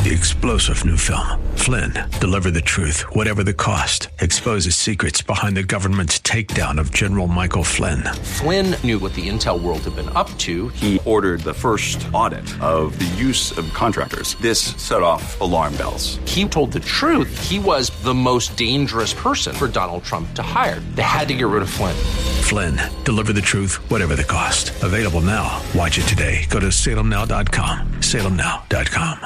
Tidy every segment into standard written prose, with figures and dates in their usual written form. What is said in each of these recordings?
The explosive new film, Flynn, deliver the truth, whatever the cost, exposes secrets behind the government's takedown of General Michael Flynn. Flynn knew what the intel world had been up to. He ordered the first audit of the use of contractors. This set off alarm bells. He told the truth. He was the most dangerous person for Donald Trump to hire. They had to get rid of Flynn. Flynn, deliver the truth, whatever the cost. Available now. Watch it today. Go to salemnow.com. salemnow.com.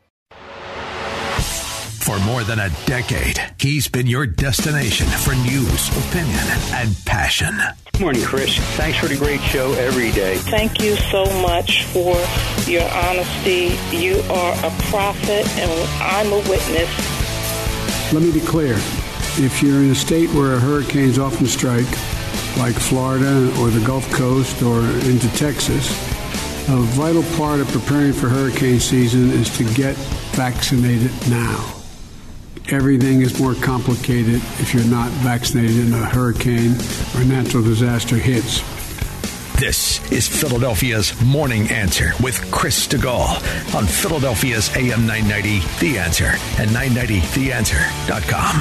For more than a decade, he's been your destination for news, opinion, and passion. Good morning, Chris. Thanks for the great show every day. Thank you so much for your honesty. You are a prophet, and I'm a witness. Let me be clear. If you're in a state where hurricanes often strike, like Florida or the Gulf Coast or into Texas, a vital part of preparing for hurricane season is to get vaccinated now. Everything is more complicated if you're not vaccinated and a hurricane or natural disaster hits. This is Philadelphia's Morning Answer with Chris DeGaulle on Philadelphia's AM 990, The Answer, and 990theanswer.com.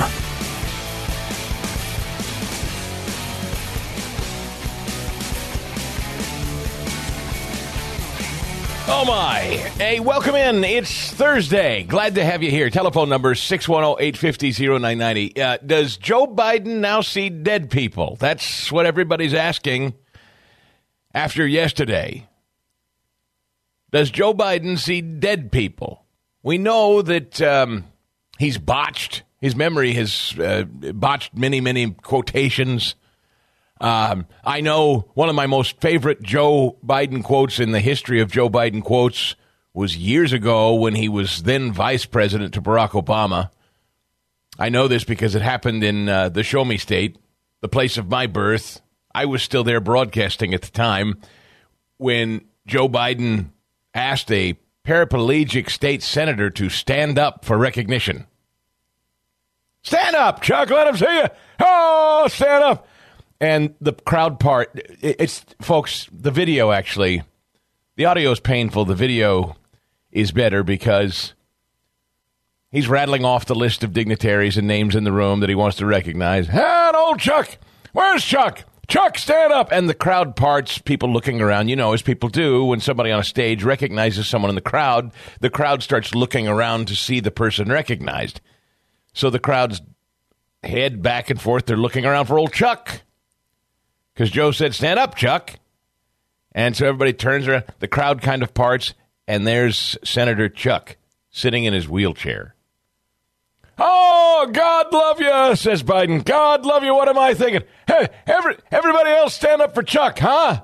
Oh, my. Hey, welcome in. It's Thursday. Glad to have you here. Telephone number 610-850-0990. Does Joe Biden now see dead people? That's what everybody's asking after yesterday. Does Joe Biden see dead people? We know that he's botched. His memory has botched many, many quotations. I know one of my most favorite Joe Biden quotes in the history of Joe Biden quotes was years ago when he was then vice president to Barack Obama. I know this because it happened in the Show Me State, the place of my birth. I was still there broadcasting at the time when Joe Biden asked a paraplegic state senator to stand up for recognition. Stand up, Chuck, let him see you. Oh, stand up. And the crowd part, it's, folks, the video actually, the audio is painful. The video is better because he's rattling off the list of dignitaries and names in the room that he wants to recognize. And old Chuck, where's Chuck? Chuck, stand up. And the crowd parts, people looking around, you know, as people do when somebody on a stage recognizes someone in the crowd starts looking around to see the person recognized. So the crowd's head back and forth. They're looking around for old Chuck. Because Joe said, stand up, Chuck. And so everybody turns around. The crowd kind of parts, and there's Senator Chuck sitting in his wheelchair. Oh, God love you, says Biden. God love you. What am I thinking? Hey, everybody else stand up for Chuck, huh?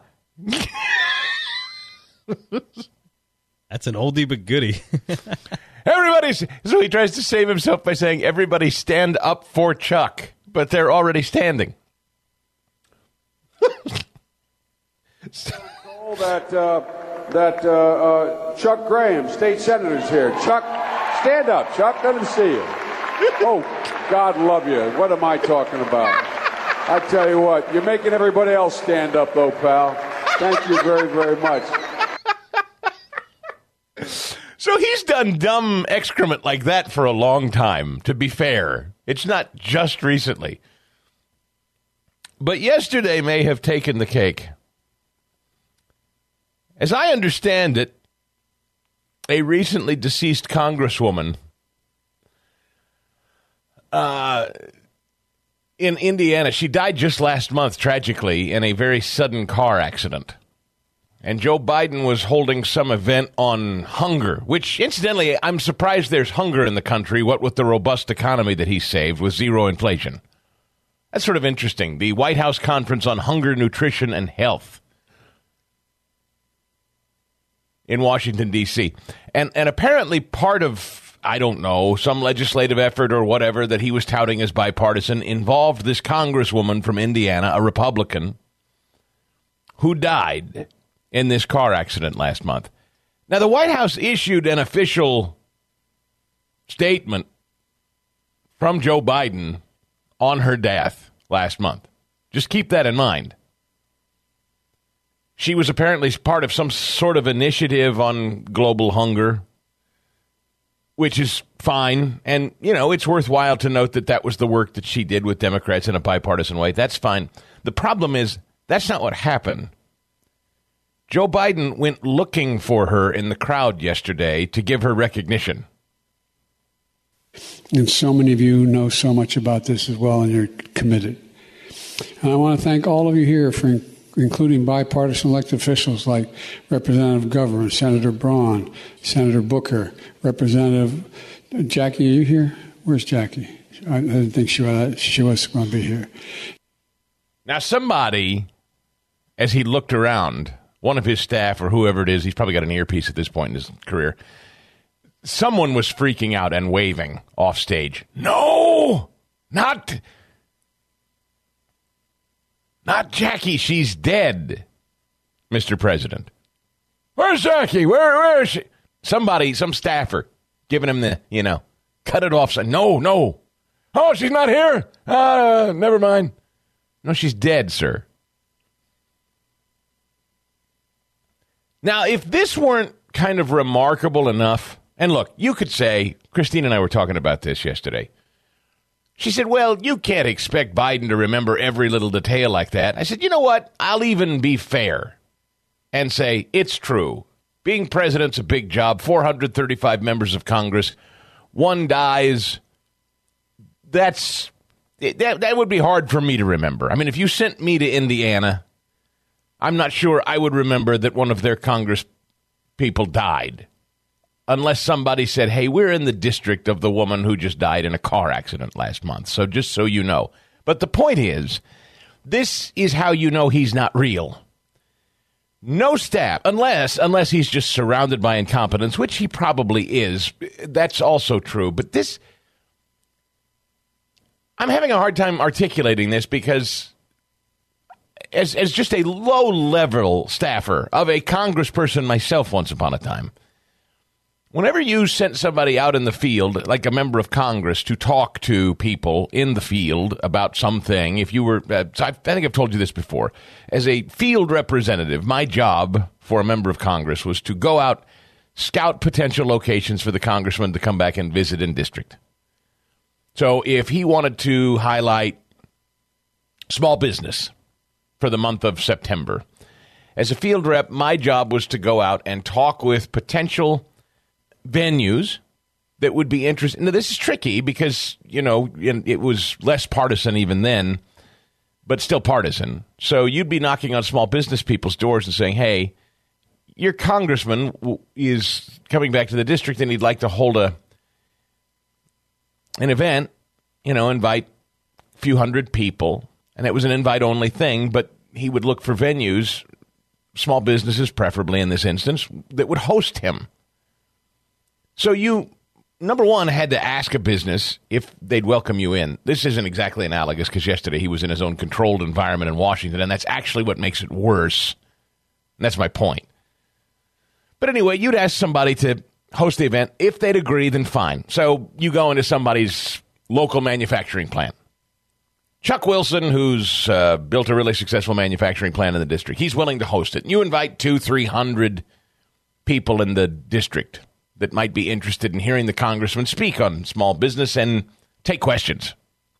That's an oldie but goodie. So he tries to save himself by saying, everybody stand up for Chuck. But they're already standing. that Chuck Graham, state senator's here. Chuck, stand up, Chuck. Let him see you. Oh, God love you. What am I talking about? I tell you what, you're making everybody else stand up, though, pal. Thank you very, very much. So he's done dumb excrement like that for a long time, to be fair. It's not just recently. But yesterday may have taken the cake. As I understand it, a recently deceased congresswoman in Indiana, she died just last month, tragically, in a very sudden car accident. And Joe Biden was holding some event on hunger, which, incidentally, I'm surprised there's hunger in the country, what with the robust economy that he saved with zero inflation. That's sort of interesting. The White House Conference on Hunger, Nutrition, and Health in Washington, D.C. And apparently part of, I don't know, some legislative effort or whatever that he was touting as bipartisan involved this congresswoman from Indiana, a Republican, who died in this car accident last month. Now, the White House issued an official statement from Joe Biden on her death last month. Just keep that in mind. She was apparently part of some sort of initiative on global hunger, which is fine. And, it's worthwhile to note that that was the work that she did with Democrats in a bipartisan way. That's fine. The problem is that's not what happened. Joe Biden went looking for her in the crowd yesterday to give her recognition. And so many of you know so much about this as well, and you're committed. And I want to thank all of you here for including bipartisan elected officials like Representative Governor, Senator Braun, Senator Booker, Representative Jackie. Are you here? Where's Jackie? I didn't think she was going to be here. Now, somebody, as he looked around, one of his staff or whoever it is, he's probably got an earpiece at this point in his career, someone was freaking out and waving off stage. No, not Jackie. She's dead, Mr. President. Where's Jackie? Where is she? Somebody, some staffer, giving him the, cut it off. No. Oh, she's not here? Never mind. No, she's dead, sir. Now, if this weren't kind of remarkable enough, and look, you could say, Christine and I were talking about this yesterday. She said, well, you can't expect Biden to remember every little detail like that. I said, you know what? I'll even be fair and say it's true. Being president's a big job. 435 members of Congress. One dies. That would be hard for me to remember. I mean, if you sent me to Indiana, I'm not sure I would remember that one of their Congress people died. Unless somebody said, hey, we're in the district of the woman who just died in a car accident last month. So just so you know. But the point is, this is how you know he's not real. No staff, unless he's just surrounded by incompetence, which he probably is. That's also true. But this, I'm having a hard time articulating this because as just a low-level staffer of a congressperson myself once upon a time, whenever you sent somebody out in the field, like a member of Congress, to talk to people in the field about something, if you were, I think I've told you this before, as a field representative, my job for a member of Congress was to go out, scout potential locations for the congressman to come back and visit in district. So if he wanted to highlight small business for the month of September, as a field rep, my job was to go out and talk with potential venues that would be interested. Now, this is tricky because, it was less partisan even then, but still partisan. So you'd be knocking on small business people's doors and saying, hey, your congressman is coming back to the district and he'd like to hold an event, invite a few hundred people. And it was an invite-only thing, but he would look for venues, small businesses preferably in this instance, that would host him. So you, number one, had to ask a business if they'd welcome you in. This isn't exactly analogous because yesterday he was in his own controlled environment in Washington, and that's actually what makes it worse. And that's my point. But anyway, you'd ask somebody to host the event. If they'd agree, then fine. So you go into somebody's local manufacturing plant. Chuck Wilson, who's built a really successful manufacturing plant in the district, he's willing to host it. You invite 200-300 people in the district that might be interested in hearing the congressman speak on small business and take questions.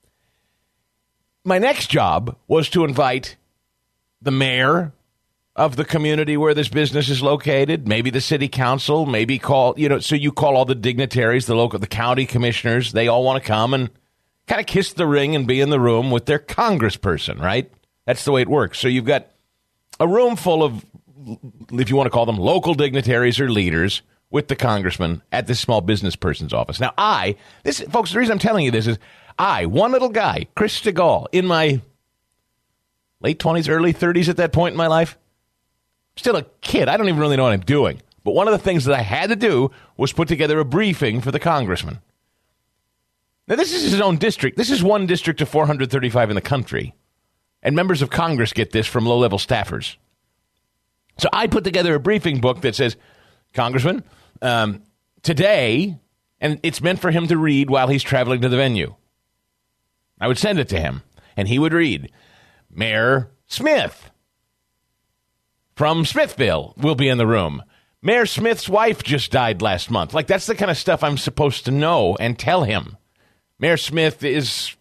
My next job was to invite the mayor of the community where this business is located, maybe the city council, maybe call, so you call all the dignitaries, the county commissioners, they all want to come and kind of kiss the ring and be in the room with their congressperson, right? That's the way it works. So you've got a room full of, if you want to call them local dignitaries or leaders, with the congressman at this small business person's office. Now, folks, the reason I'm telling you this is one little guy, Chris Stigall, in my late 20s, early 30s at that point in my life, still a kid. I don't even really know what I'm doing. But one of the things that I had to do was put together a briefing for the congressman. Now, this is his own district. This is one district of 435 in the country. And members of Congress get this from low-level staffers. So I put together a briefing book that says, Congressman, today, and it's meant for him to read while he's traveling to the venue. I would send it to him, and he would read, Mayor Smith from Smithville will be in the room. Mayor Smith's wife just died last month. Like, that's the kind of stuff I'm supposed to know and tell him. Mayor Smith is,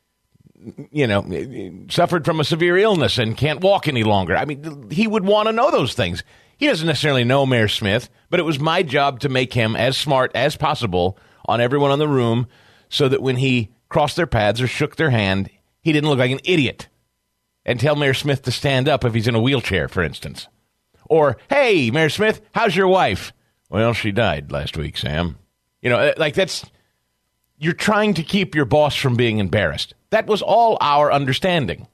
suffered from a severe illness and can't walk any longer. I mean, he would want to know those things. He doesn't necessarily know Mayor Smith, but it was my job to make him as smart as possible on everyone in the room so that when he crossed their paths or shook their hand, he didn't look like an idiot. And tell Mayor Smith to stand up if he's in a wheelchair, for instance. Or, hey, Mayor Smith, how's your wife? Well, she died last week, Sam. You're trying to keep your boss from being embarrassed. That was all our understanding.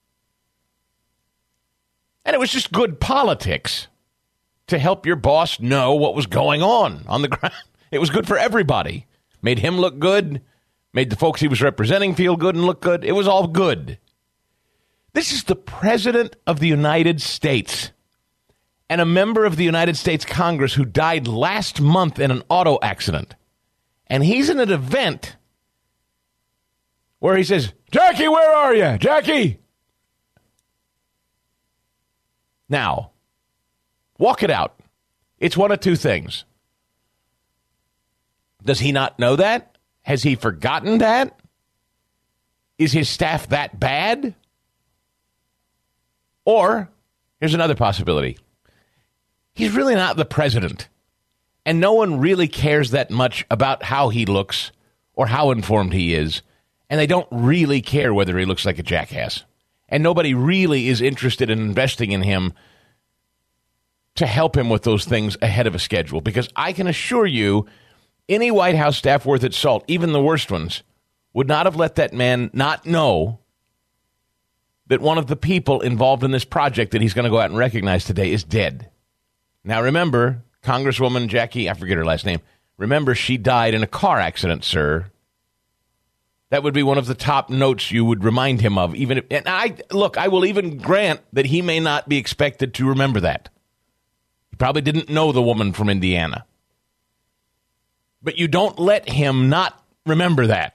And it was just good politics to help your boss know what was going on the ground. It was good for everybody. Made him look good. Made the folks he was representing feel good and look good. It was all good. This is the President of the United States and a member of the United States Congress who died last month in an auto accident. And he's in an event where he says, Jackie, where are you? Jackie! Now, walk it out. It's one of two things. Does he not know that? Has he forgotten that? Is his staff that bad? Or, here's another possibility. He's really not the president. And no one really cares that much about how he looks or how informed he is. And they don't really care whether he looks like a jackass. And nobody really is interested in investing in him to help him with those things ahead of a schedule. Because I can assure you, any White House staff worth its salt, even the worst ones, would not have let that man not know that one of the people involved in this project that he's going to go out and recognize today is dead. Now, remember, Congresswoman Jackie, I forget her last name. Remember, she died in a car accident, sir. That would be one of the top notes you would remind him of. I will even grant that he may not be expected to remember that. He probably didn't know the woman from Indiana. But you don't let him not remember that.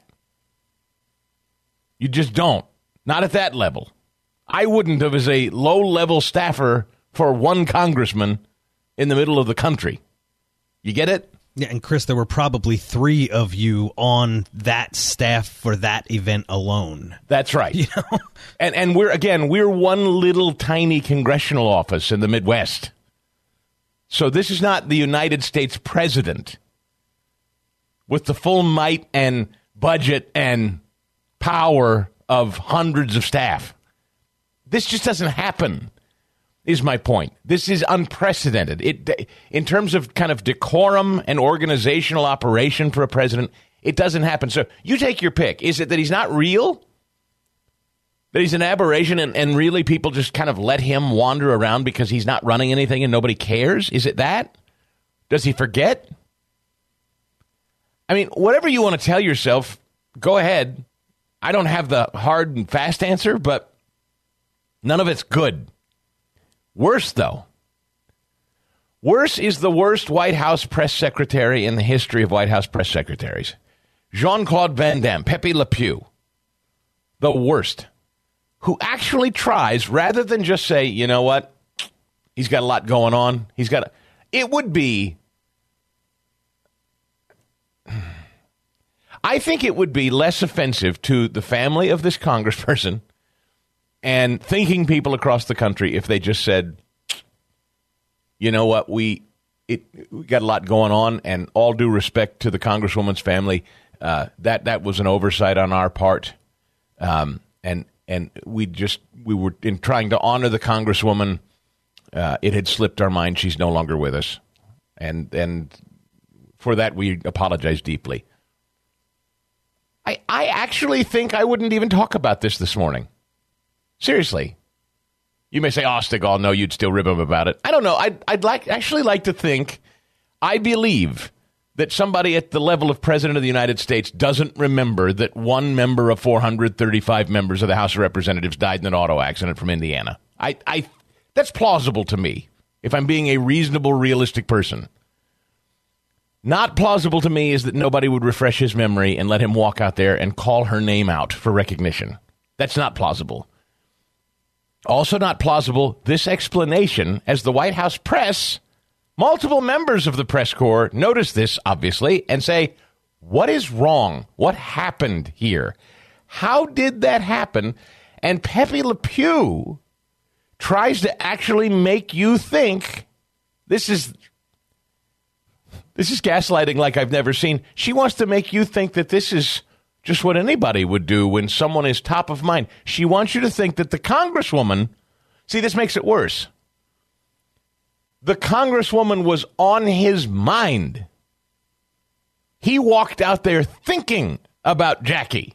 You just don't. Not at that level. I wouldn't have as a low-level staffer for one congressman in the middle of the country. You get it? Yeah, and Chris, there were probably 3 of you on that staff for that event alone. That's right. And we're one little tiny congressional office in the Midwest. So this is not the United States president with the full might and budget and power of hundreds of staff. This just doesn't happen, is my point. This is unprecedented. In terms of kind of decorum and organizational operation for a president, it doesn't happen. So you take your pick. Is it that he's not real? That he's an aberration and really people just kind of let him wander around because he's not running anything and nobody cares? Is it that? Does he forget? I mean, whatever you want to tell yourself, go ahead. I don't have the hard and fast answer, but none of it's good. Worse, though. Worse is the worst White House press secretary in the history of White House press secretaries. Jean-Claude Van Damme, Pepe Le Pew. The worst. Who actually tries, rather than just say, you know what, he's got a lot going on. It would be, I think it would be less offensive to the family of this congressperson and thinking people across the country if they just said, you know what, we got a lot going on, and all due respect to the congresswoman's family, that was an oversight on our part, and we were in trying to honor the congresswoman. It had slipped our mind; she's no longer with us, and for that we apologize deeply. I actually think I wouldn't even talk about this morning. Seriously. You may say, oh, Stigall, no, you'd still rib him about it. I don't know. I'd actually like to think, I believe that somebody at the level of President of the United States doesn't remember that one member of 435 members of the House of Representatives died in an auto accident from Indiana. That's plausible to me, if I'm being a reasonable, realistic person. Not plausible to me is that nobody would refresh his memory and let him walk out there and call her name out for recognition. That's not plausible. Also not plausible, this explanation, as the White House press Multiple members of the press corps notice this, obviously, and say, what is wrong? What happened here? How did that happen? And Pepe Le Pew tries to actually make you think this is gaslighting like I've never seen. She wants to make you think that this is just what anybody would do when someone is top of mind. She wants you to think that the congresswoman, see, this makes it worse. The congresswoman was on his mind. He walked out there thinking about Jackie,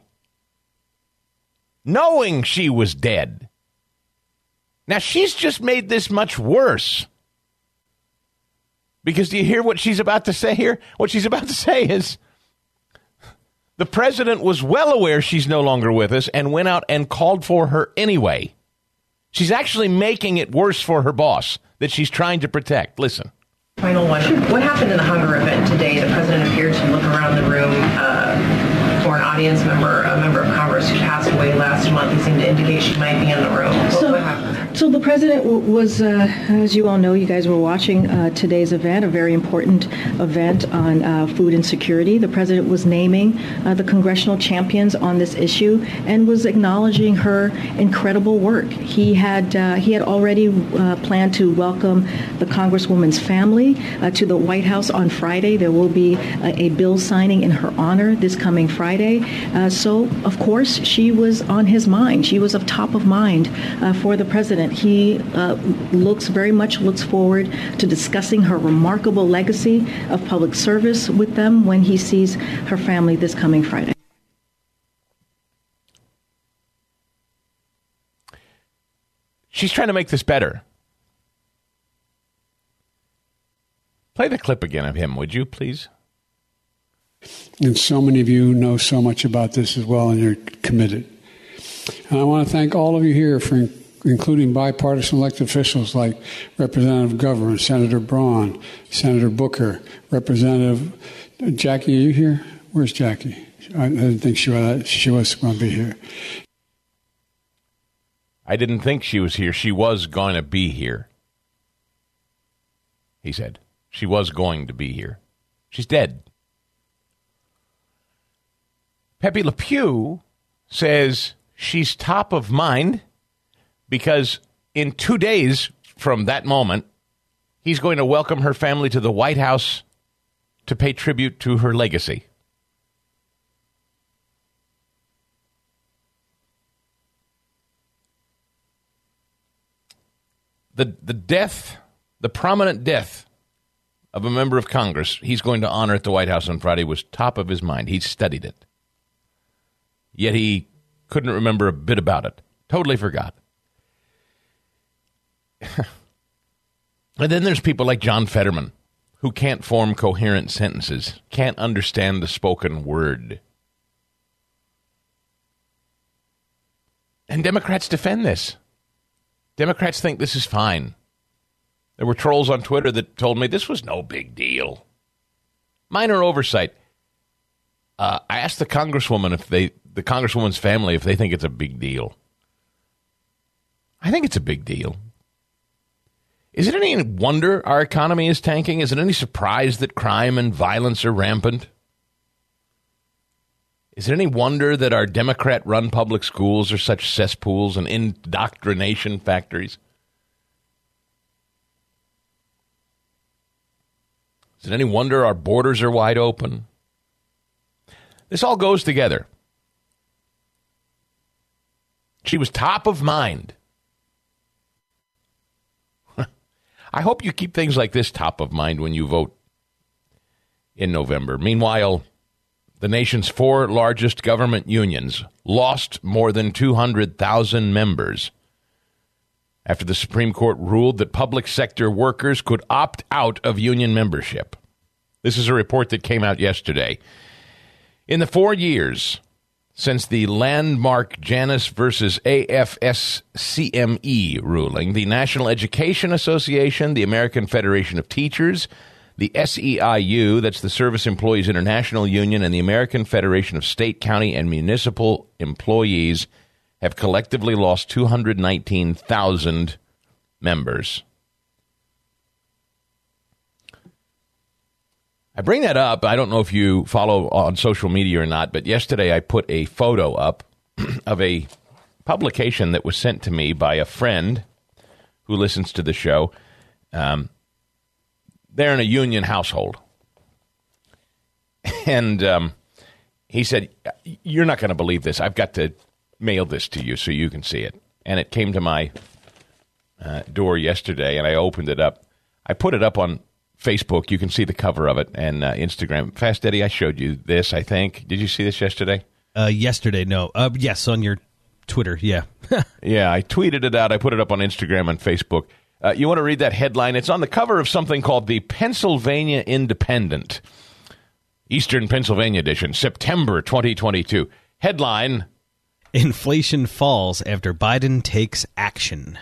knowing she was dead. Now, she's just made this much worse. Because do you hear what she's about to say here? What she's about to say is the president was well aware she's no longer with us and went out and called for her anyway. She's actually making it worse for her boss that she's trying to protect. Listen. Final one. What happened in the hunger event today? The president appeared to look around the room for an audience member, a member of Congress who passed away last month. He seemed to indicate she might be in the room. What happened there? So the president was, as you all know, you guys were watching today's event, a very important event on food insecurity. The president was naming the congressional champions on this issue and was acknowledging her incredible work. He had already planned to welcome the Congresswoman's family to the White House on Friday. There will be a bill signing in her honor this coming Friday. So, of course, she was on his mind. She was of top of mind for the president. He very much looks forward to discussing her remarkable legacy of public service with them when he sees her family this coming Friday. She's trying to make this better. Play the clip again of him, would you, please? And so many of you know so much about this as well, and you're committed. And I want to thank all of you here for including bipartisan elected officials like Representative Governor, Senator Braun, Senator Booker, Representative Jackie. Are you here? Where's Jackie? I didn't think she was going to be here. I didn't think she was here. She was going to be here. He said. She was going to be here. She's dead. Pepe Le Pew says she's top of mind because in 2 days from that moment, he's going to welcome her family to the White House to pay tribute to her legacy. The death, the prominent death of a member of Congress he's going to honor at the White House on Friday was top of his mind. He studied it. Yet he couldn't remember a bit about it. Totally forgot. And then there's people like John Fetterman, who can't form coherent sentences, can't understand the spoken word. And Democrats defend this. Democrats think this is fine. There were trolls on Twitter that told me this was no big deal. Minor oversight. I asked the Congresswoman the Congresswoman's family if they think it's a big deal. I think it's a big deal. Is it any wonder our economy is tanking? Is it any surprise that crime and violence are rampant? Is it any wonder that our Democrat-run public schools are such cesspools and indoctrination factories? Is it any wonder our borders are wide open? This all goes together. She was top of mind. I hope you keep things like this top of mind when you vote in November. Meanwhile, the nation's 4 largest government unions lost more than 200,000 members after the Supreme Court ruled that public sector workers could opt out of union membership. This is a report that came out yesterday. In the 4 years since the landmark Janus versus AFSCME ruling, the National Education Association, the American Federation of Teachers, the SEIU, that's the Service Employees International Union, and the American Federation of State, County, and Municipal Employees have collectively lost 219,000 members. I bring that up. I don't know if you follow on social media or not, but yesterday I put a photo up of a publication that was sent to me by a friend who listens to the show. They're in a union household. And he said, "You're not going to believe this. I've got to mail this to you so you can see it." And it came to my door yesterday, and I opened it up. I put it up on Facebook. You can see the cover of it, and Instagram. Fast Eddie, I showed you this, I think. Did you see this yesterday? Yesterday, no. Yes, on your Twitter, yeah. Yeah, I tweeted it out. I put it up on Instagram and Facebook. You want to read that headline? It's on the cover of something called the Pennsylvania Independent, Eastern Pennsylvania edition, September 2022. Headline: Inflation falls after Biden takes action.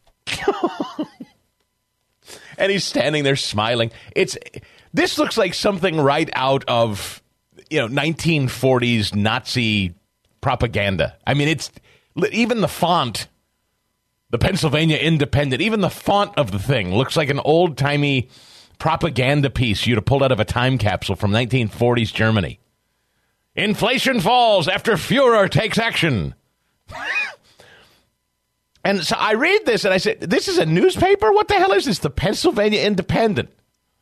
And he's standing there smiling. This looks like something right out of 1940s Nazi propaganda. I mean, it's even the font, the Pennsylvania Independent, even the font of the thing looks like an old-timey propaganda piece you'd have pulled out of a time capsule from 1940s Germany. Inflation falls after Führer takes action. And so I read this and I said, this is a newspaper? What the hell is this? The Pennsylvania Independent.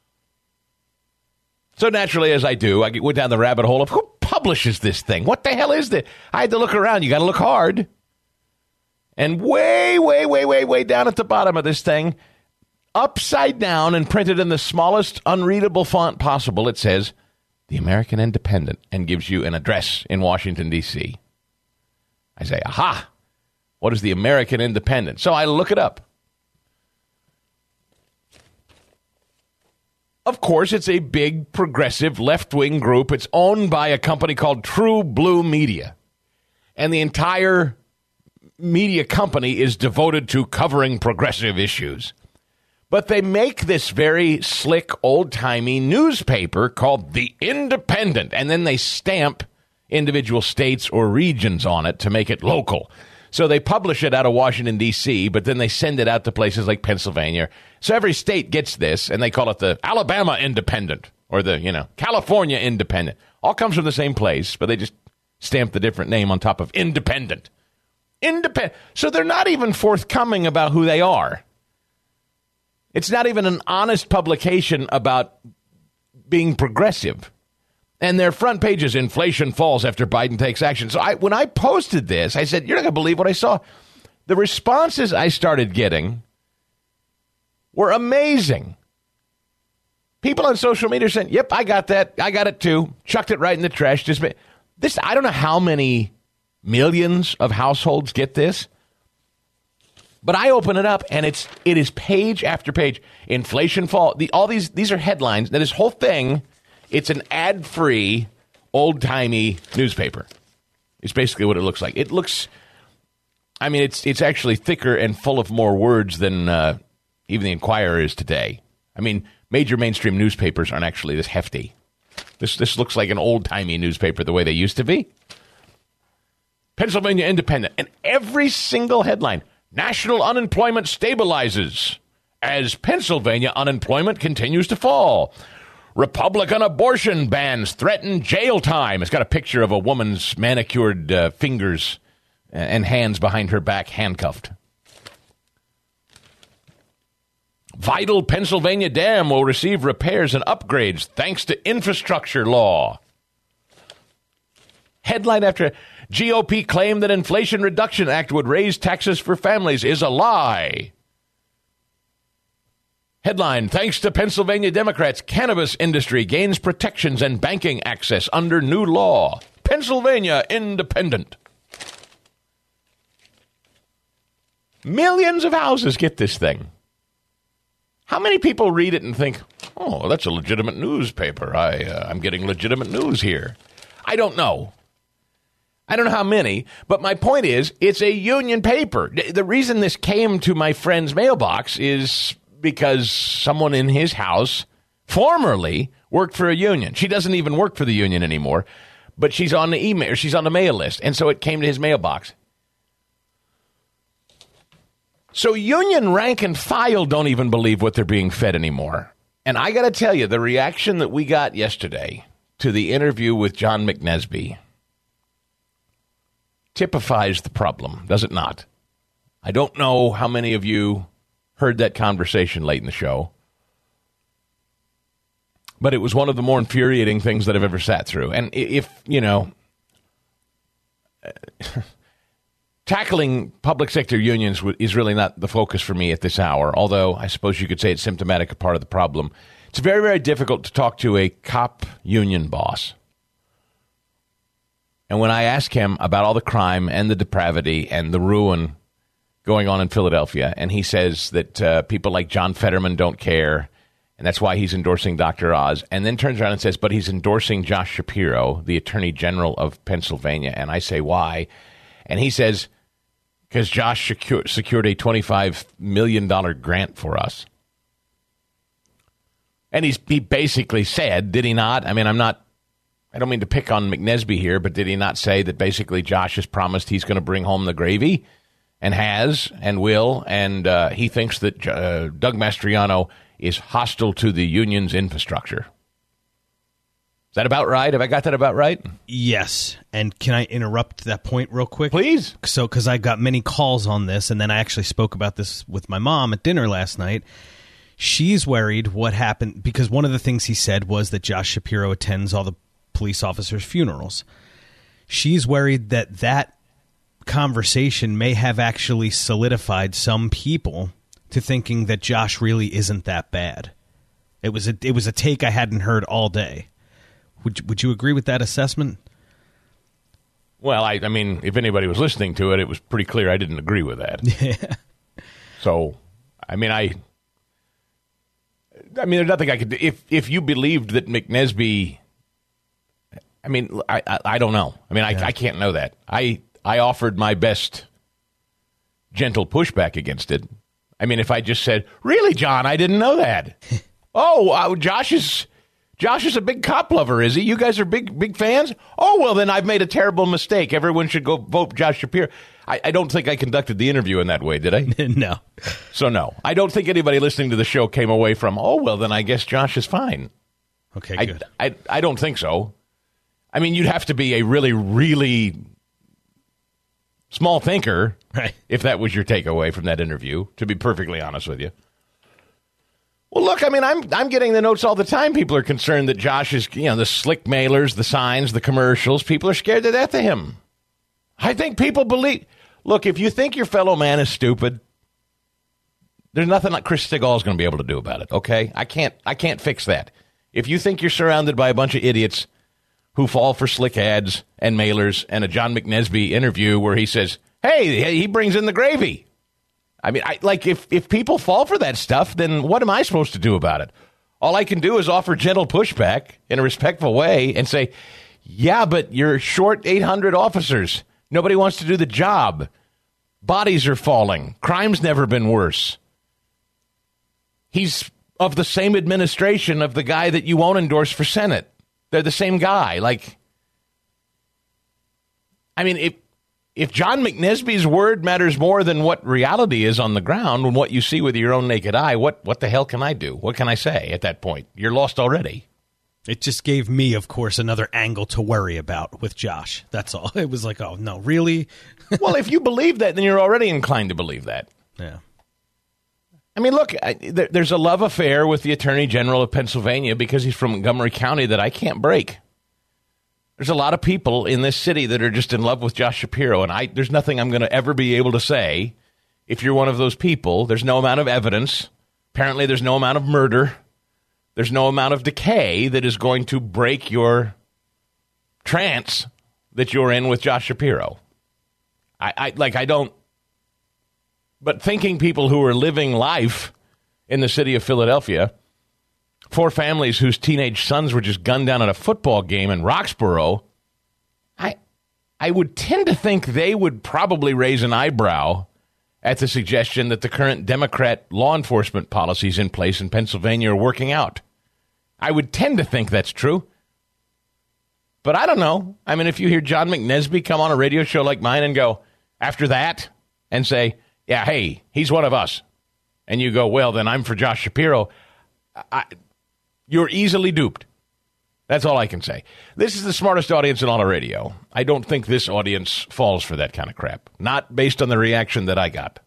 So naturally, as I do, I went down the rabbit hole of who publishes this thing? What the hell is this? I had to look around. You got to look hard. And way, way, way, way, way down at the bottom of this thing, upside down and printed in the smallest unreadable font possible, it says, The American Independent, and gives you an address in Washington, D.C. I say, aha! What is the American Independent? So I look it up. Of course, it's a big, progressive, left-wing group. It's owned by a company called True Blue Media. And the entire media company is devoted to covering progressive issues. But they make this very slick, old-timey newspaper called The Independent. And then they stamp individual states or regions on it to make it local. So they publish it out of Washington, D.C., but then they send it out to places like Pennsylvania. So every state gets this, and they call it the Alabama Independent or the, California Independent. All comes from the same place, but they just stamp the different name on top of Independent. Independent. So they're not even forthcoming about who they are. It's not even an honest publication about being progressive. And their front page is inflation falls after Biden takes action. So when I posted this, I said, you're not going to believe what I saw. The responses I started getting were amazing. People on social media saying, yep, I got that. I got it too. Chucked it right in the trash. I don't know how many millions of households get this. But I open it up, and it is page after page. Inflation fall. These are headlines. Now, this whole thing, it's an ad-free, old-timey newspaper. It's basically what it looks like. It looks, it's actually thicker and full of more words than even the Inquirer is today. Major mainstream newspapers aren't actually this hefty. This looks like an old-timey newspaper the way they used to be. Pennsylvania Independent. And every single headline, national unemployment stabilizes as Pennsylvania unemployment continues to fall. Republican abortion bans threaten jail time. It's got a picture of a woman's manicured fingers and hands behind her back, handcuffed. Vital Pennsylvania dam will receive repairs and upgrades thanks to infrastructure law. Headline after GOP claim that Inflation Reduction Act would raise taxes for families is a lie. Headline, thanks to Pennsylvania Democrats, cannabis industry gains protections and banking access under new law. Pennsylvania Independent. Millions of houses get this thing. How many people read it and think, oh, that's a legitimate newspaper. I'm getting legitimate news here. I don't know. I don't know how many, but my point is, it's a union paper. The reason this came to my friend's mailbox is because someone in his house formerly worked for a union. She doesn't even work for the union anymore, but she's on the email, she's on the mail list, and so it came to his mailbox. So union rank and file don't even believe what they're being fed anymore. And I got to tell you, the reaction that we got yesterday to the interview with John McNesby typifies the problem, does it not? I don't know how many of you heard that conversation late in the show, but it was one of the more infuriating things that I've ever sat through. And if, tackling public sector unions is really not the focus for me at this hour, although I suppose you could say it's symptomatic of part of the problem. It's very, very difficult to talk to a cop union boss. And when I ask him about all the crime and the depravity and the ruin going on in Philadelphia, and he says that people like John Fetterman don't care, and that's why he's endorsing Dr. Oz, and then turns around and says, but he's endorsing Josh Shapiro, the Attorney General of Pennsylvania. And I say, why? And he says, because Josh secured a $25 million grant for us. And he basically said, did he not? I mean, I don't mean to pick on McNesby here, but did he not say that basically Josh has promised he's going to bring home the gravy, and has and will, and he thinks that Doug Mastriano is hostile to the union's infrastructure? Is that about right? Have I got that about right? Yes. And can I interrupt that point real quick? Please. So, because I got many calls on this, and then I actually spoke about this with my mom at dinner last night. She's worried what happened, because one of the things he said was that Josh Shapiro attends all the police officers' funerals. She's worried that conversation may have actually solidified some people to thinking that Josh really isn't that bad. It was a take I hadn't heard all day. Would you agree with that assessment? Well, I mean, if anybody was listening to it, it was pretty clear I didn't agree with that. Yeah. So, I mean, there's nothing I could do. If you believed that McNesby, I mean, I don't know. I mean, I can't know that. I offered my best gentle pushback against it. I mean, if I just said, really, John, I didn't know that. Josh is a big cop lover, is he? You guys are big fans? Oh, well, then I've made a terrible mistake. Everyone should go vote Josh Shapiro. I don't think I conducted the interview in that way, did I? No. So, no. I don't think anybody listening to the show came away from, oh, well, then I guess Josh is fine. Okay, good. I don't think so. I mean, you'd have to be a really, really small thinker, right, if that was your takeaway from that interview, to be perfectly honest with you. Well, look, I mean, I'm getting the notes all the time. People are concerned that Josh is, the slick mailers, the signs, the commercials. People are scared to death of him. I think people believe. Look, if you think your fellow man is stupid, there's nothing like Chris Stigall is going to be able to do about it. Okay, I can't fix that. If you think you're surrounded by a bunch of idiots who fall for slick ads and mailers and a John McNesby interview where he says, "Hey, he brings in the gravy." I mean, if people fall for that stuff, then what am I supposed to do about it? All I can do is offer gentle pushback in a respectful way and say, yeah, but you're short 800 officers. Nobody wants to do the job. Bodies are falling. Crime's never been worse. He's of the same administration of the guy that you won't endorse for Senate. They're the same guy. If John McNesby's word matters more than what reality is on the ground and what you see with your own naked eye, what the hell can I do? What can I say at that point? You're lost already. It just gave me, of course, another angle to worry about with Josh. That's all. It was like, oh, no, really? Well, if you believe that, then you're already inclined to believe that. Yeah. I mean, look, there's a love affair with the Attorney General of Pennsylvania because he's from Montgomery County that I can't break. There's a lot of people in this city that are just in love with Josh Shapiro, and there's nothing I'm going to ever be able to say if you're one of those people. There's no amount of evidence. Apparently, there's no amount of murder. There's no amount of decay that is going to break your trance that you're in with Josh Shapiro. I don't. But thinking people who are living life in the city of Philadelphia, 4 families whose teenage sons were just gunned down at a football game in Roxborough, I would tend to think they would probably raise an eyebrow at the suggestion that the current Democrat law enforcement policies in place in Pennsylvania are working out. I would tend to think that's true. But I don't know. I mean, if you hear John McNesby come on a radio show like mine and go, after that, and say, yeah, hey, he's one of us, and you go, well, then I'm for Josh Shapiro, You're easily duped. That's all I can say. This is the smartest audience in all of radio. I don't think this audience falls for that kind of crap. Not based on the reaction that I got.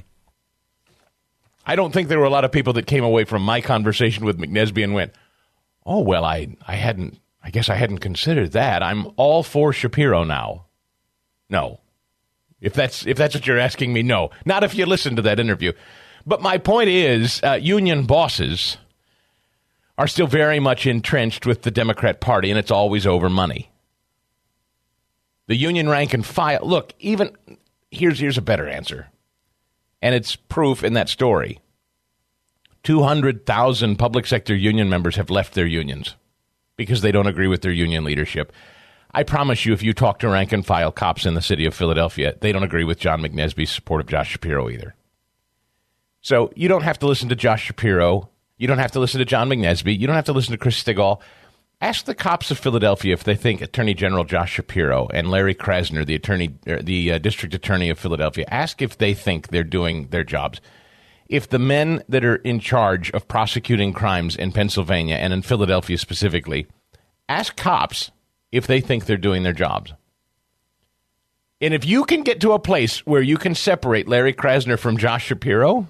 I don't think there were a lot of people that came away from my conversation with McNesby and went, oh, well, I guess I hadn't considered that. I'm all for Shapiro now. No. If that's what you're asking me, no. Not if you listen to that interview. But my point is, union bosses are still very much entrenched with the Democrat Party, and it's always over money. The union rank and file. Look, even here's a better answer, and it's proof in that story. 200,000 public sector union members have left their unions because they don't agree with their union leadership. I promise you, if you talk to rank and file cops in the city of Philadelphia, they don't agree with John McNesby's support of Josh Shapiro either. So you don't have to listen to Josh Shapiro. You don't have to listen to John McNesby. You don't have to listen to Chris Stigall. Ask the cops of Philadelphia if they think Attorney General Josh Shapiro and Larry Krasner, the district attorney of Philadelphia, ask if they think they're doing their jobs. If the men that are in charge of prosecuting crimes in Pennsylvania and in Philadelphia specifically, ask cops if they think they're doing their jobs. And if you can get to a place where you can separate Larry Krasner from Josh Shapiro,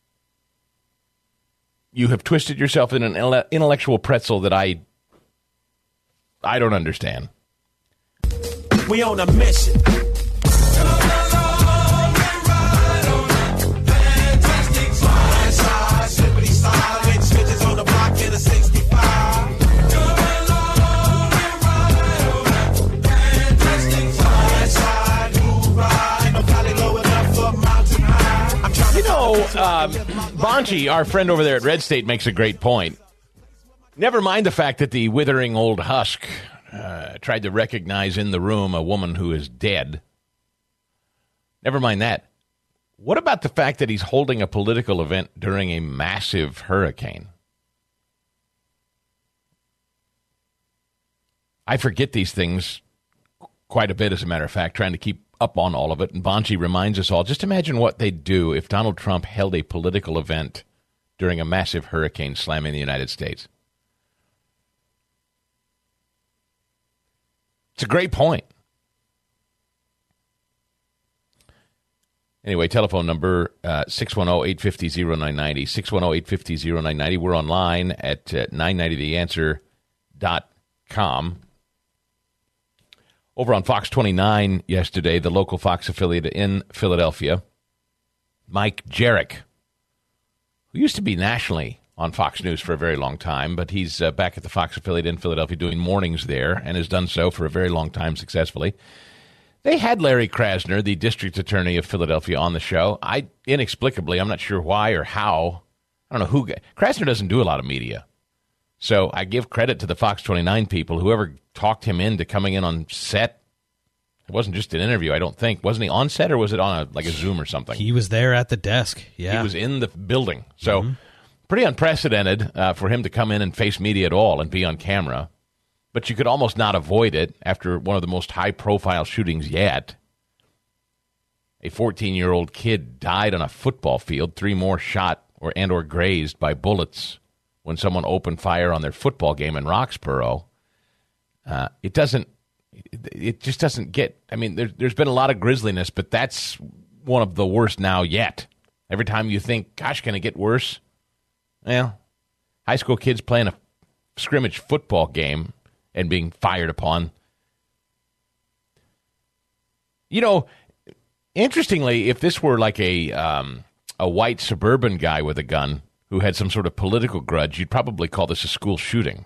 you have twisted yourself in an intellectual pretzel that I don't understand. We on a mission. Bonchi, our friend over there at Red State, makes a great point. Never mind the fact that the withering old husk tried to recognize in the room a woman who is dead. Never mind that. What about the fact that he's holding a political event during a massive hurricane? I forget these things quite a bit, as a matter of fact, trying to keep up on all of it. And Bonchi reminds us all, just imagine what they'd do if Donald Trump held a political event during a massive hurricane slamming the United States. It's a great point. Anyway, telephone number 610-850-0990, 610-850-0990. We're online at 990theanswer.com. Over on Fox 29 yesterday, the local Fox affiliate in Philadelphia, Mike Jerrick, who used to be nationally on Fox News for a very long time, but he's back at the Fox affiliate in Philadelphia doing mornings there and has done so for a very long time successfully. They had Larry Krasner, the district attorney of Philadelphia, on the show. Inexplicably, I'm not sure why or how. I don't know who. Krasner doesn't do a lot of media. So I give credit to the Fox 29 people, whoever talked him into coming in on set. It wasn't just an interview, I don't think. Wasn't he on set, or was it on a Zoom or something? He was there at the desk, yeah. He was in the building. So pretty unprecedented for him to come in and face media at all and be on camera. But you could almost not avoid it after one of the most high-profile shootings yet. A 14-year-old kid died on a football field, 3 more shot or grazed by bullets when someone opened fire on their football game in Roxborough. It just doesn't get, I mean, there's been a lot of grisliness, but that's one of the worst now yet. Every time you think, gosh, can it get worse? Well, high school kids playing a scrimmage football game and being fired upon. You know, interestingly, if this were like a white suburban guy with a gun who had some sort of political grudge, you'd probably call this a school shooting.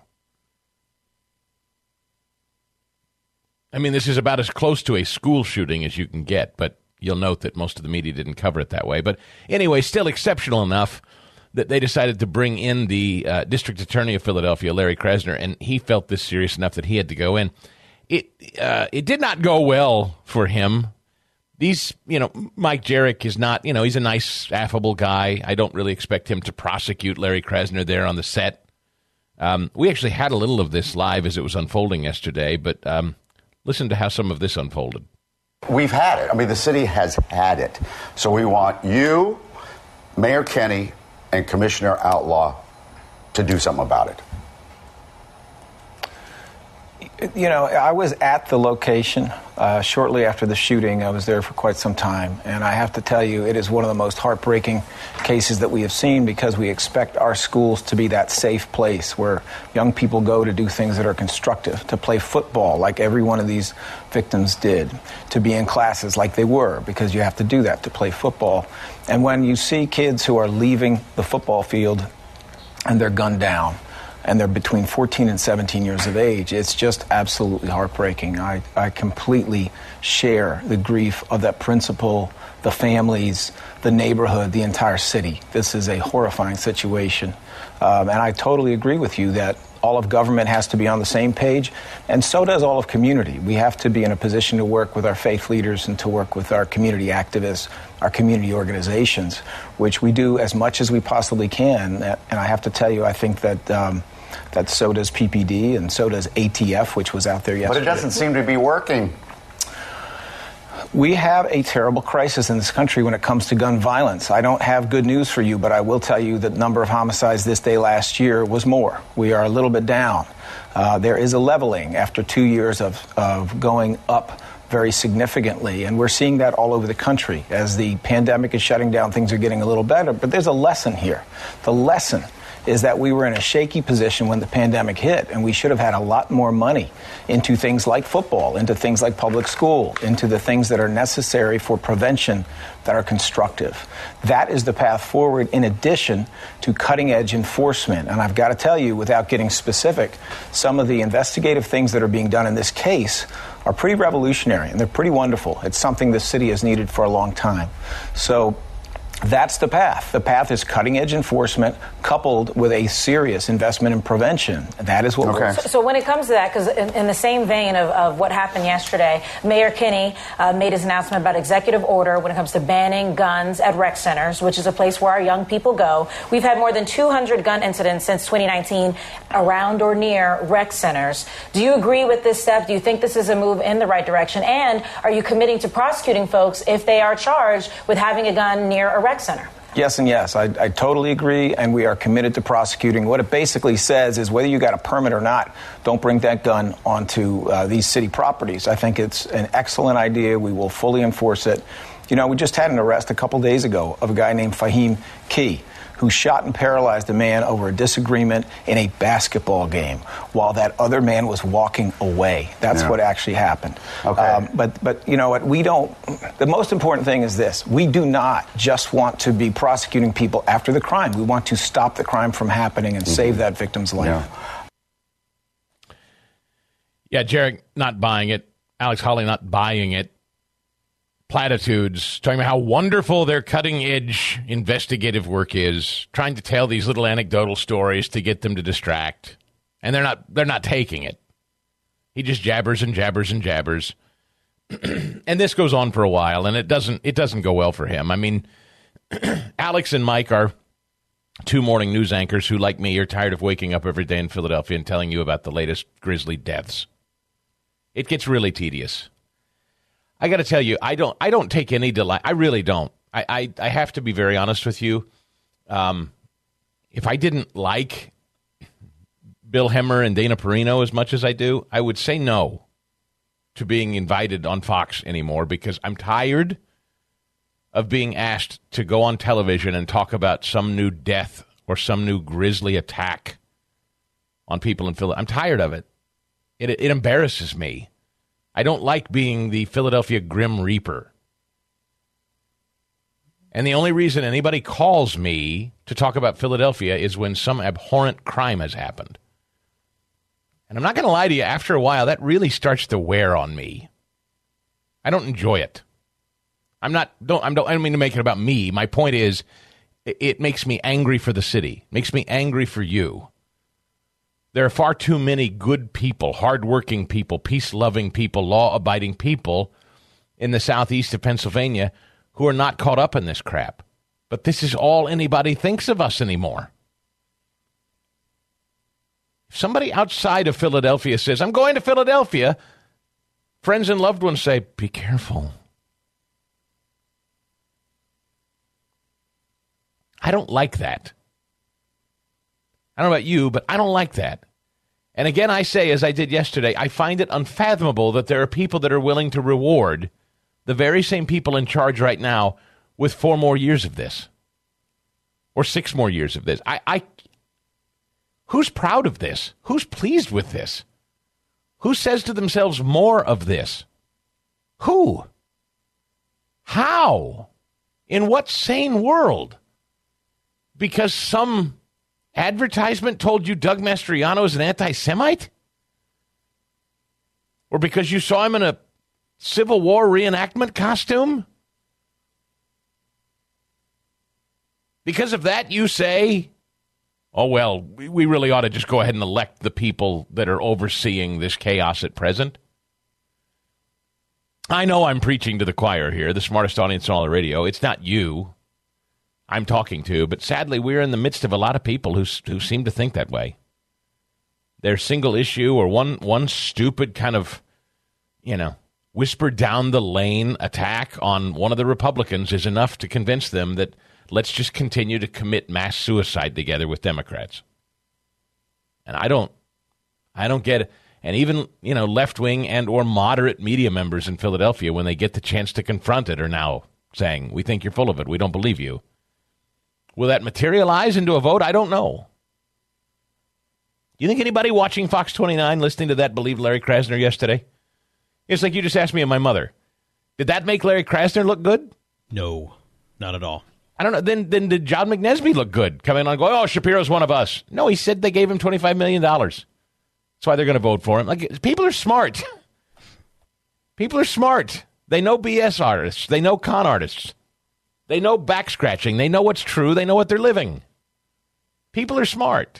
I mean, this is about as close to a school shooting as you can get, but you'll note that most of the media didn't cover it that way. But anyway, still exceptional enough that they decided to bring in the district attorney of Philadelphia, Larry Krasner, and he felt this serious enough that he had to go in. It did not go well for him. Mike Jerrick is not, he's a nice, affable guy. I don't really expect him to prosecute Larry Krasner there on the set. We actually had a little of this live as it was unfolding yesterday, but listen to how some of this unfolded. We've had it. I mean, the city has had it. So we want you, Mayor Kenney, and Commissioner Outlaw to do something about it. You know, I was at the location shortly after the shooting. I was there for quite some time, and I have to tell you, it is one of the most heartbreaking cases that we have seen, because we expect our schools to be that safe place where young people go to do things that are constructive, to play football like every one of these victims did, to be in classes like they were, because you have to do that to play football. And when you see kids who are leaving the football field and they're gunned down, and they're between 14 and 17 years of age, it's just absolutely heartbreaking. I completely share the grief of that principal, the families, the neighborhood, the entire city. This is a horrifying situation. And I totally agree with you that all of government has to be on the same page, and so does all of community. We have to be in a position to work with our faith leaders and to work with our community activists, our community organizations, which we do as much as we possibly can. And I have to tell you, I think that so does PPD, and so does ATF, which was out there yesterday. But it doesn't seem to be working. We have a terrible crisis in this country when it comes to gun violence. I don't have good news for you, but I will tell you that the number of homicides this day last year was more. We are a little bit down. There is a leveling after 2 years of going up very significantly, and we're seeing that all over the country. As the pandemic is shutting down, things are getting a little better, but there's a lesson here. The lesson is that we were in a shaky position when the pandemic hit, and we should have had a lot more money into things like football, into things like public school, into the things that are necessary for prevention that are constructive. That is the path forward, in addition to cutting-edge enforcement. And I've got to tell you, without getting specific, some of the investigative things that are being done in this case are pretty revolutionary, and they're pretty wonderful. It's something the city has needed for a long time. So that's the path. The path is cutting-edge enforcement coupled with a serious investment in prevention. That is what we're... So when it comes to that, because in the same vein of what happened yesterday, Mayor Kinney made his announcement about executive order when it comes to banning guns at rec centers, which is a place where our young people go. We've had more than 200 gun incidents since 2019 around or near rec centers. Do you agree with this step? Do you think this is a move in the right direction? And are you committing to prosecuting folks if they are charged with having a gun near a rec center? Yes and yes. I totally agree, and we are committed to prosecuting. What it basically says is whether you got a permit or not, don't bring that gun onto these city properties. I think it's an excellent idea. We will fully enforce it. You know, we just had an arrest a couple days ago of a guy named Fahim Key, who shot and paralyzed a man over a disagreement in a basketball game while that other man was walking away. That's what actually happened. Okay. But you know what? We don't... The most important thing is this. We do not just want to be prosecuting people after the crime. We want to stop the crime from happening and save that victim's life. Yeah, Jared not buying it. Alex Hawley not buying it. Platitudes, talking about how wonderful their cutting-edge investigative work is, trying to tell these little anecdotal stories to get them to distract, and they're not taking it. He just jabbers and jabbers and jabbers, and this goes on for a while, and it doesn't go well for him. I mean, Alex and Mike are two morning news anchors who, like me, are tired of waking up every day in Philadelphia and telling you about the latest grisly deaths. It gets really tedious. I got to tell you, I don't take any delight. I really don't. I have to be very honest with you. If I didn't like Bill Hemmer and Dana Perino as much as I do, I would say no to being invited on Fox anymore, because I'm tired of being asked to go on television and talk about some new death or some new grisly attack on people in Philadelphia. I'm tired of it. It embarrasses me. I don't like being the Philadelphia Grim Reaper. And the only reason anybody calls me to talk about Philadelphia is when some abhorrent crime has happened. And I'm not going to lie to you, after a while, that really starts to wear on me. I don't enjoy it. I don't mean to make it about me. My point is, it makes me angry for the city. It makes me angry for you. There are far too many good people, hardworking people, peace-loving people, law-abiding people in the southeast of Pennsylvania who are not caught up in this crap. But this is all anybody thinks of us anymore. If somebody outside of Philadelphia says, I'm going to Philadelphia, friends and loved ones say, be careful. I don't like that. I don't know about you, but I don't like that. And again, I say, as I did yesterday, I find it unfathomable that there are people that are willing to reward the very same people in charge right now with 4 more years of this. Or 6 more years of this. Who's proud of this? Who's pleased with this? Who says to themselves more of this? Who? How? In what sane world? Because some advertisement told you Doug Mastriano is an anti-Semite? Or because you saw him in a Civil War reenactment costume? Because of that, you say, oh, well, we really ought to just go ahead and elect the people that are overseeing this chaos at present? I know I'm preaching to the choir here, the smartest audience on all the radio. It's not you I'm talking to, but sadly, we're in the midst of a lot of people who seem to think that way. Their single issue or one stupid kind of, whisper down the lane attack on one of the Republicans is enough to convince them that let's just continue to commit mass suicide together with Democrats. And I don't get it. And even, left-wing and or moderate media members in Philadelphia, when they get the chance to confront it, are now saying, we think you're full of it. We don't believe you. Will that materialize into a vote? I don't know. Do you think anybody watching Fox 29 listening to that believed Larry Krasner yesterday? It's like you just asked me and my mother. Did that make Larry Krasner look good? No, not at all. I don't know. Then did John McNesby look good? Coming on and going, oh, Shapiro's one of us. No, he said they gave him $25 million. That's why they're going to vote for him. Like, people are smart. People are smart. They know BS artists. They know con artists. They know back scratching. They know what's true. They know what they're living. People are smart.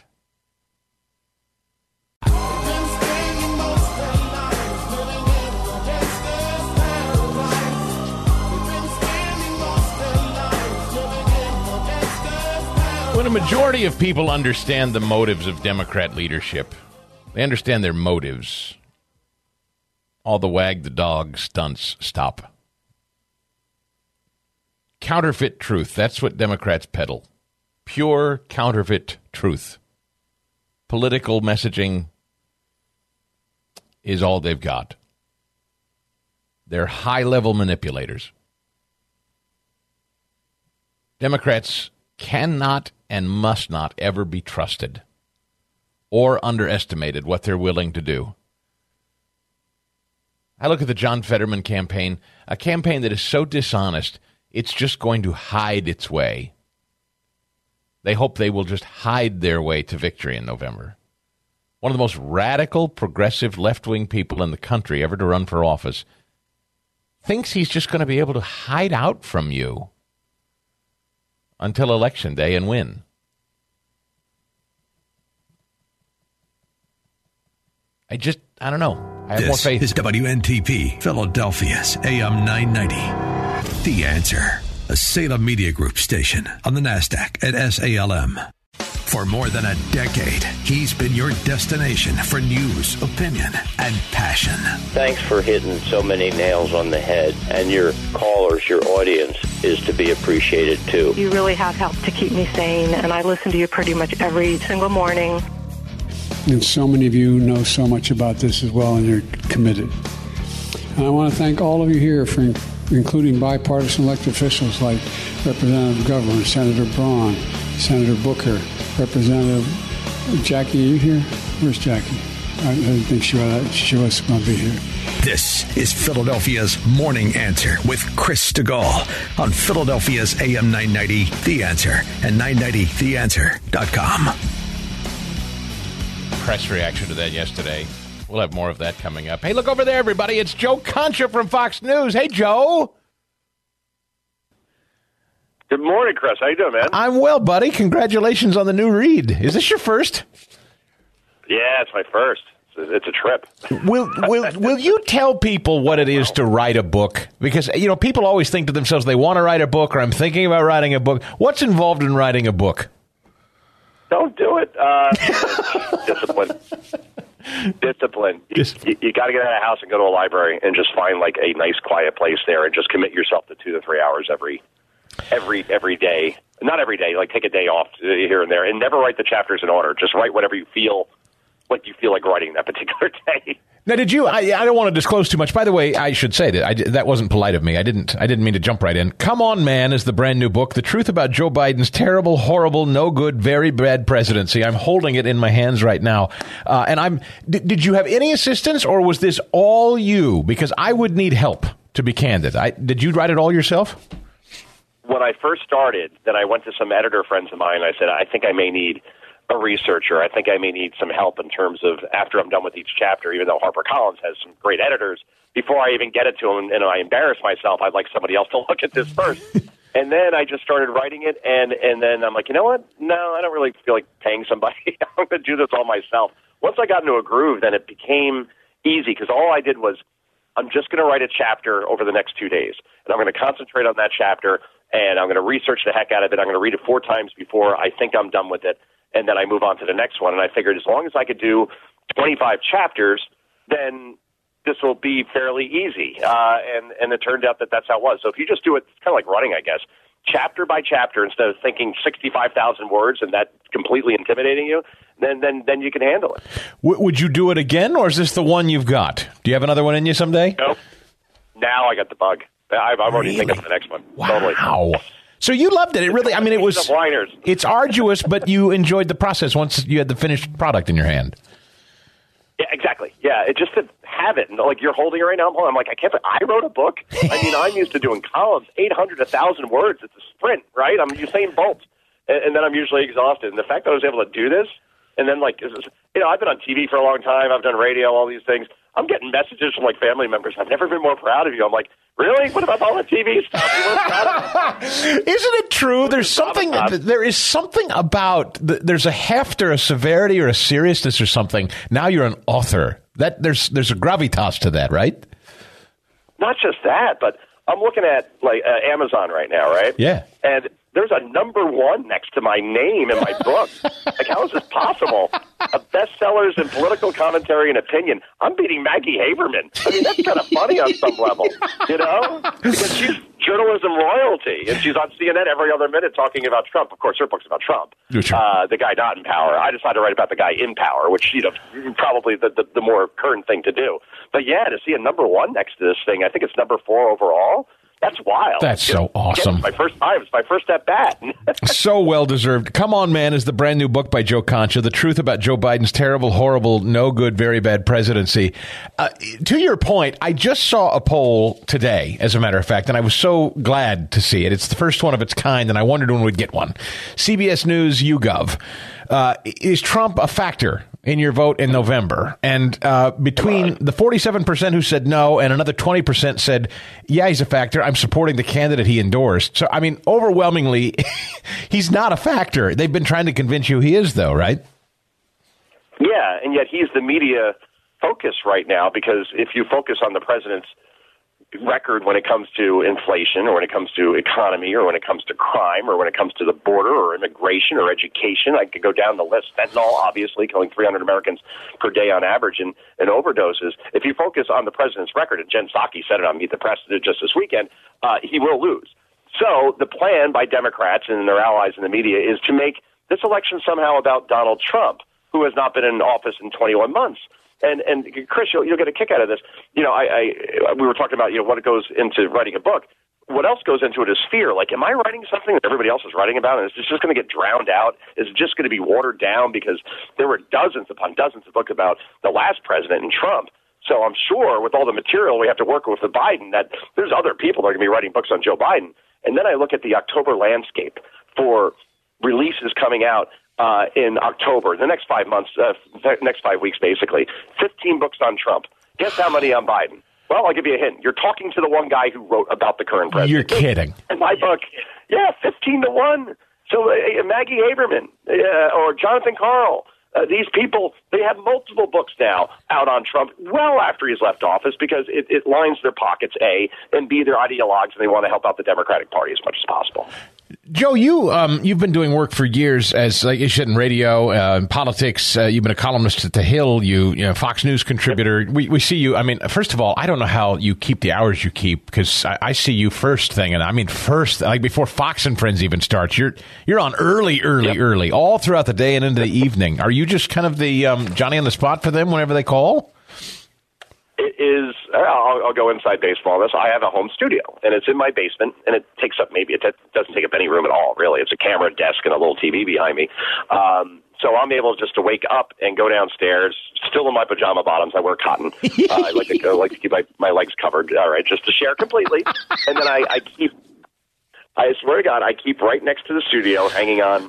When a majority of people understand the motives of Democrat leadership, they understand their motives, all the wag the dog stunts stop. Counterfeit truth, that's what Democrats peddle. Pure counterfeit truth. Political messaging is all they've got. They're high-level manipulators. Democrats cannot and must not ever be trusted or underestimated what they're willing to do. I look at the John Fetterman campaign, a campaign that is so dishonest, it's just going to hide its way. They hope they will just hide their way to victory in November. One of the most radical, progressive, left-wing people in the country ever to run for office thinks he's just going to be able to hide out from you until Election Day and win. I don't know. I have more faith. This is WNTP, Philadelphia's AM 990. The Answer, a Salem Media Group station on the NASDAQ at SALM. For more than a decade, he's been your destination for news, opinion, and passion. Thanks for hitting so many nails on the head. And your callers, your audience, is to be appreciated, too. You really have helped to keep me sane, and I listen to you pretty much every single morning. And so many of you know so much about this as well, and you're committed. And I want to thank all of you here for including bipartisan elected officials like Representative Governor, Senator Braun, Senator Booker, Representative Jackie. Are you here? Where's Jackie? I didn't think she was going to be here. This is Philadelphia's Morning Answer with Chris DeGaulle on Philadelphia's AM 990, The Answer, and 990theanswer.com. Press reaction to that yesterday. We'll have more of that coming up. Hey, look over there, everybody. It's Joe Concha from Fox News. Hey, Joe. Good morning, Chris. How you doing, man? I'm well, buddy. Congratulations on the new read. Is this your first? Yeah, it's my first. It's a trip. Will you tell people what it is to write a book? Because, people always think to themselves they want to write a book or I'm thinking about writing a book. What's involved in writing a book? Don't do it. Discipline. You got to get out of the house and go to a library and just find like a nice quiet place there and just commit yourself to 2 to 3 hours every day. Not every day, like take a day off here and there, and never write the chapters in order. Just write whatever you feel what you feel like writing that particular day. Now, did you? I don't want to disclose too much. By the way, I should say that that wasn't polite of me. I didn't mean to jump right in. Come On, Man is the brand new book. The truth about Joe Biden's terrible, horrible, no good, very bad presidency. I'm holding it in my hands right now. And did you have any assistance, or was this all you? Because I would need help, to be candid. Did you write it all yourself? When I first started, then I went to some editor friends of mine. And I said, I think I may need a researcher. I think I may need some help in terms of after I'm done with each chapter, even though HarperCollins has some great editors, before I even get it to them and I embarrass myself, I'd like somebody else to look at this first. And then I just started writing it, and then I'm like, you know what? No, I don't really feel like paying somebody. I'm going to do this all myself. Once I got into a groove, then it became easy because all I did was I'm just going to write a chapter over the next 2 days, and I'm going to concentrate on that chapter, and I'm going to research the heck out of it. I'm going to read it 4 times before I think I'm done with it. And then I move on to the next one. And I figured as long as I could do 25 chapters, then this will be fairly easy. And it turned out that that's how it was. So if you just do it, it's kind of like running, I guess, chapter by chapter, instead of thinking 65,000 words and that completely intimidating you, then you can handle it. Would you do it again, or is this the one you've got? Do you have another one in you someday? Nope. Now I got the bug. I'm already thinking of the next one. Wow. Totally. So you loved it. It really, I mean, it's arduous, but you enjoyed the process once you had the finished product in your hand. Yeah, exactly. Yeah, it just to have it. And like you're holding it right now. I'm like, I wrote a book. I mean, I'm used to doing columns, 800, 1,000 words. It's a sprint, right? I'm Usain Bolt. And then I'm usually exhausted. And the fact that I was able to do this, and then I've been on TV for a long time. I've done radio, all these things. I'm getting messages from like family members. I've never been more proud of you. I'm like, really? What about all the TV stuff? You weren't proud of me? Isn't it true? There is something about there's a heft or a severity or a seriousness or something. Now you're an author. That there's a gravitas to that, right? Not just that, but I'm looking at like Amazon right now, right? Yeah. And there's a #1 next to my name in my book. Like, how is this possible? A bestsellers in political commentary and opinion. I'm beating Maggie Haberman. I mean, that's kind of funny on some level, you know? Because she's journalism royalty, and she's on CNN every other minute talking about Trump. Of course, her book's about Trump, the guy not in power. I decided to write about the guy in power, which, probably the more current thing to do. But, yeah, to see a #1 next to this thing, I think it's #4 overall. That's wild. That's so awesome. It's my first time. It's my first at bat. So well-deserved. Come On, Man is the brand new book by Joe Concha, The Truth About Joe Biden's Terrible, Horrible, No Good, Very Bad Presidency. To your point, I just saw a poll today, as a matter of fact, and I was so glad to see it. It's the first one of its kind, and I wondered when we'd get one. CBS News YouGov. Is Trump a factor in your vote in November? And between the 47% who said no and another 20% said, yeah, he's a factor, I'm supporting the candidate he endorsed. So, I mean, overwhelmingly, he's not a factor. They've been trying to convince you he is, though, right? Yeah, and yet he's the media focus right now, because if you focus on the president's record when it comes to inflation, or when it comes to economy, or when it comes to crime, or when it comes to the border, or immigration, or education, I could go down the list. Fentanyl, obviously, killing 300 Americans per day on average in overdoses. If you focus on the president's record, and Jen Psaki said it on Meet the Press just this weekend, he will lose. So the plan by Democrats and their allies in the media is to make this election somehow about Donald Trump, who has not been in office in 21 months. And Chris, you'll get a kick out of this. We were talking about, what goes into writing a book. What else goes into it is fear. Like, am I writing something that everybody else is writing about, and it's just going to get drowned out? Is it just going to be watered down? Because there were dozens upon dozens of books about the last president and Trump. So I'm sure with all the material we have to work with Biden, that there's other people that are going to be writing books on Joe Biden. And then I look at the October landscape for releases coming out in October, the next 5 months, next 5 weeks, basically. 15 books on Trump. Guess how many on Biden? Well, I'll give you a hint. You're talking to the one guy who wrote about the current president. You're kidding. In my book, 15-1. So Maggie Haberman or Jonathan Karl, these people, they have multiple books now out on Trump well after he's left office, because it lines their pockets, A, and B, they're ideologues, and they want to help out the Democratic Party as much as possible. Joe, you've been doing work for years as, like you said, in radio, politics. You've been a columnist at The Hill. You know, Fox News contributor. We see you. I mean, first of all, I don't know how you keep the hours you keep, because I see you first thing, and I mean first, like before Fox and Friends even starts. You're on early, all throughout the day and into the evening. Are you just kind of the Johnny on the spot for them whenever they call? It is. I'll go inside baseball on this. I have a home studio, and it's in my basement, and it takes up it doesn't take up any room at all, really. It's a camera desk and a little TV behind me. So I'm able just to wake up and go downstairs, still in my pajama bottoms. I wear cotton. I like to keep my legs covered, all right, just to share completely. And then I swear to God, I keep right next to the studio, hanging on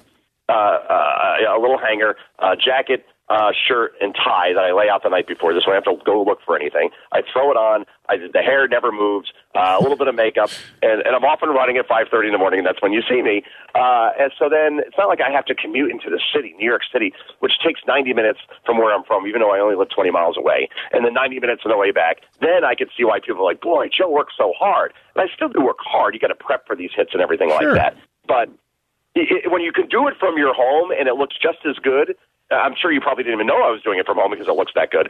a little hanger, jacket, shirt and tie that I lay out the night before. This way I don't have to go look for anything. I throw it on. The hair never moves. A little bit of makeup, and I'm off and running at 5:30 in the morning, and that's when you see me. And so then it's not like I have to commute into the city, New York City, which takes 90 minutes from where I'm from, even though I only live 20 miles away, and then 90 minutes on the way back. Then I can see why people are like, boy, Joe works so hard. And I still do work hard. You got to prep for these hits and everything like that. But when you can do it from your home and it looks just as good, I'm sure you probably didn't even know I was doing it from home because it looks that good.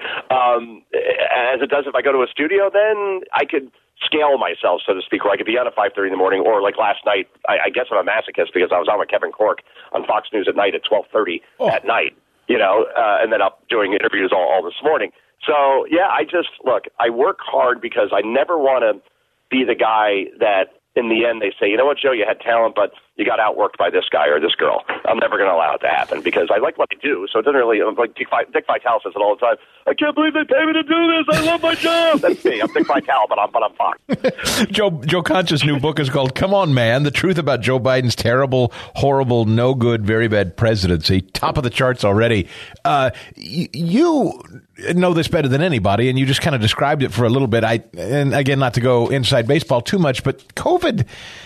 As it does if I go to a studio, then I could scale myself, so to speak, or I could be on at 5:30 in the morning, or like last night, I guess I'm a masochist because I was on with Kevin Corke on Fox News at night at 12:30 at night, and then up doing interviews all this morning. So, yeah, I work hard because I never want to be the guy that in the end they say, you know what, Joe, you had talent, but you got outworked by this guy or this girl. I'm never going to allow it to happen because I like what I do. So it doesn't really, like Dick Vitale says it all the time. I can't believe they pay me to do this. I love my job. That's me. I'm Dick Vitale, but I'm fine. Joe Concha's new book is called Come On, Man, The Truth About Joe Biden's Terrible, Horrible, No Good, Very Bad Presidency. Top of the charts already. You know this better than anybody, and you just kind of described it for a little bit. And again, not to go inside baseball too much, but COVID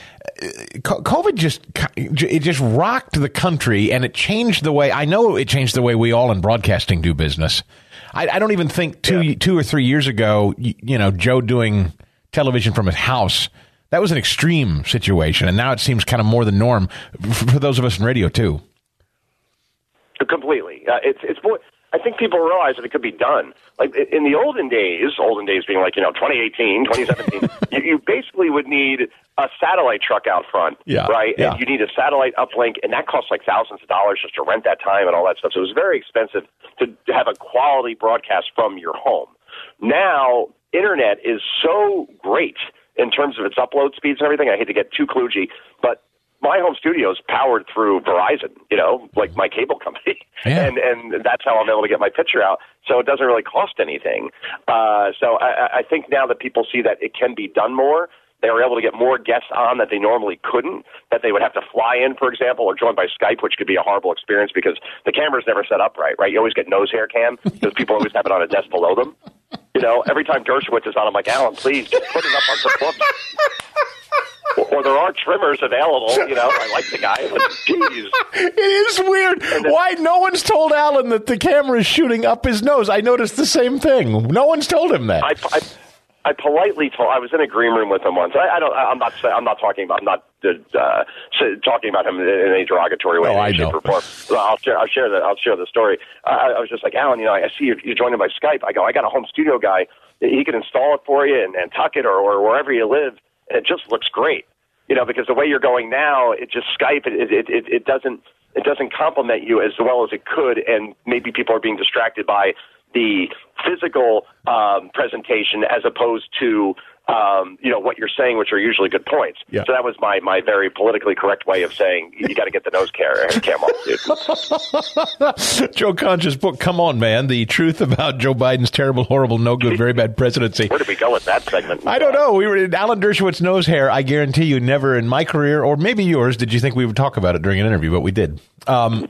just rocked the country, and it changed the way, I know it changed the way we all in broadcasting do business. I don't even think two or 3 years ago, Joe doing television from his house, that was an extreme situation, and now it seems kind of more the norm for those of us in radio too. Completely. It's more, I think people realize that it could be done. Like in the olden days being like, 2018, 2017, you basically would need a satellite truck out front, right? Yeah. And you need a satellite uplink, and that costs like thousands of dollars just to rent that time and all that stuff. So it was very expensive to have a quality broadcast from your home. Now, internet is so great in terms of its upload speeds and everything. I hate to get too kludgy, but my home studio is powered through Verizon, like my cable company. Yeah. And that's how I'm able to get my picture out. So it doesn't really cost anything. So I think now that people see that it can be done more, they were able to get more guests on that they normally couldn't, that they would have to fly in, for example, or join by Skype, which could be a horrible experience because the camera's never set up right? You always get nose hair cam because people always have it on a desk below them. Every time Dershowitz is on, I'm like, Alan, please, just put it up on some books. Or there are trimmers available, I like the guy, but geez. It is weird. Why no one's told Alan that the camera is shooting up his nose? I noticed the same thing. No one's told him that. I politely told. I was in a green room with him once. I'm not talking about him in a derogatory way. Oh, I know. I'll share the story. I was just like, Alan, I see you joined him by Skype. I got a home studio guy. He can install it for you and tuck it or wherever you live. And it just looks great, because the way you're going now, it just Skype. It doesn't complement you as well as it could, and maybe people are being distracted by the physical presentation as opposed to what you're saying, which are usually good points. Yeah. So that was my very politically correct way of saying you got to get the nose cam off, dude. Joe Concha's book, Come On, Man, The Truth About Joe Biden's Terrible, Horrible, No Good, Very Bad Presidency. Where did we go with that segment? I don't know. We were in Alan Dershowitz nose hair. I guarantee you never in my career, or maybe yours, did you think we would talk about it during an interview, but we did. How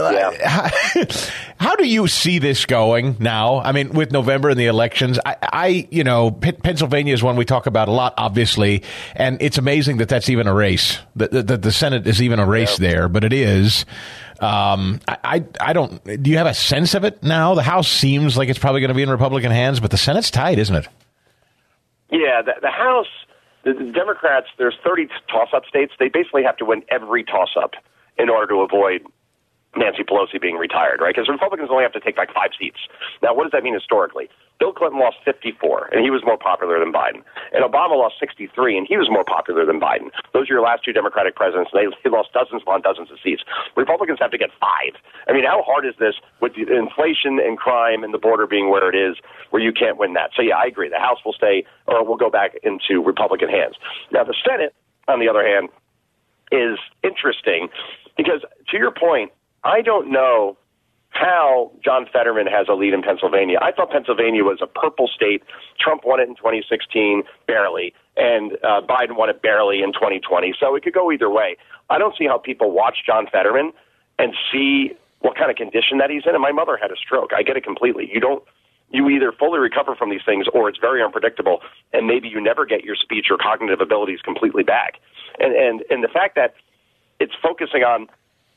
do you see this going now? I mean, with November and the elections, Pennsylvania is one we talk about a lot, obviously, and it's amazing that that's even a race. That the Senate is even a race there, but it is. I don't. Do you have a sense of it now? The House seems like it's probably going to be in Republican hands, but the Senate's tight, isn't it? Yeah, the House. the Democrats, there's 30 toss-up states. They basically have to win every toss-up in order to avoid Nancy Pelosi being retired, right? Because Republicans only have to take like 5 seats. Now, what does that mean historically? Bill Clinton lost 54, and he was more popular than Biden. And Obama lost 63, and he was more popular than Biden. Those are your last 2 Democratic presidents, and they lost dozens upon dozens of seats. Republicans have to get 5. I mean, how hard is this with the inflation and crime and the border being where it is, where you can't win that? So, yeah, I agree. The House will stay, or will go back into Republican hands. Now, the Senate, on the other hand, is interesting because, to your point, I don't know how John Fetterman has a lead in Pennsylvania. I thought Pennsylvania was a purple state. Trump won it in 2016, barely, and Biden won it barely in 2020. So it could go either way. I don't see how people watch John Fetterman and see what kind of condition that he's in. And my mother had a stroke. I get it completely. You either fully recover from these things or it's very unpredictable, and maybe you never get your speech or cognitive abilities completely back. And the fact that it's focusing on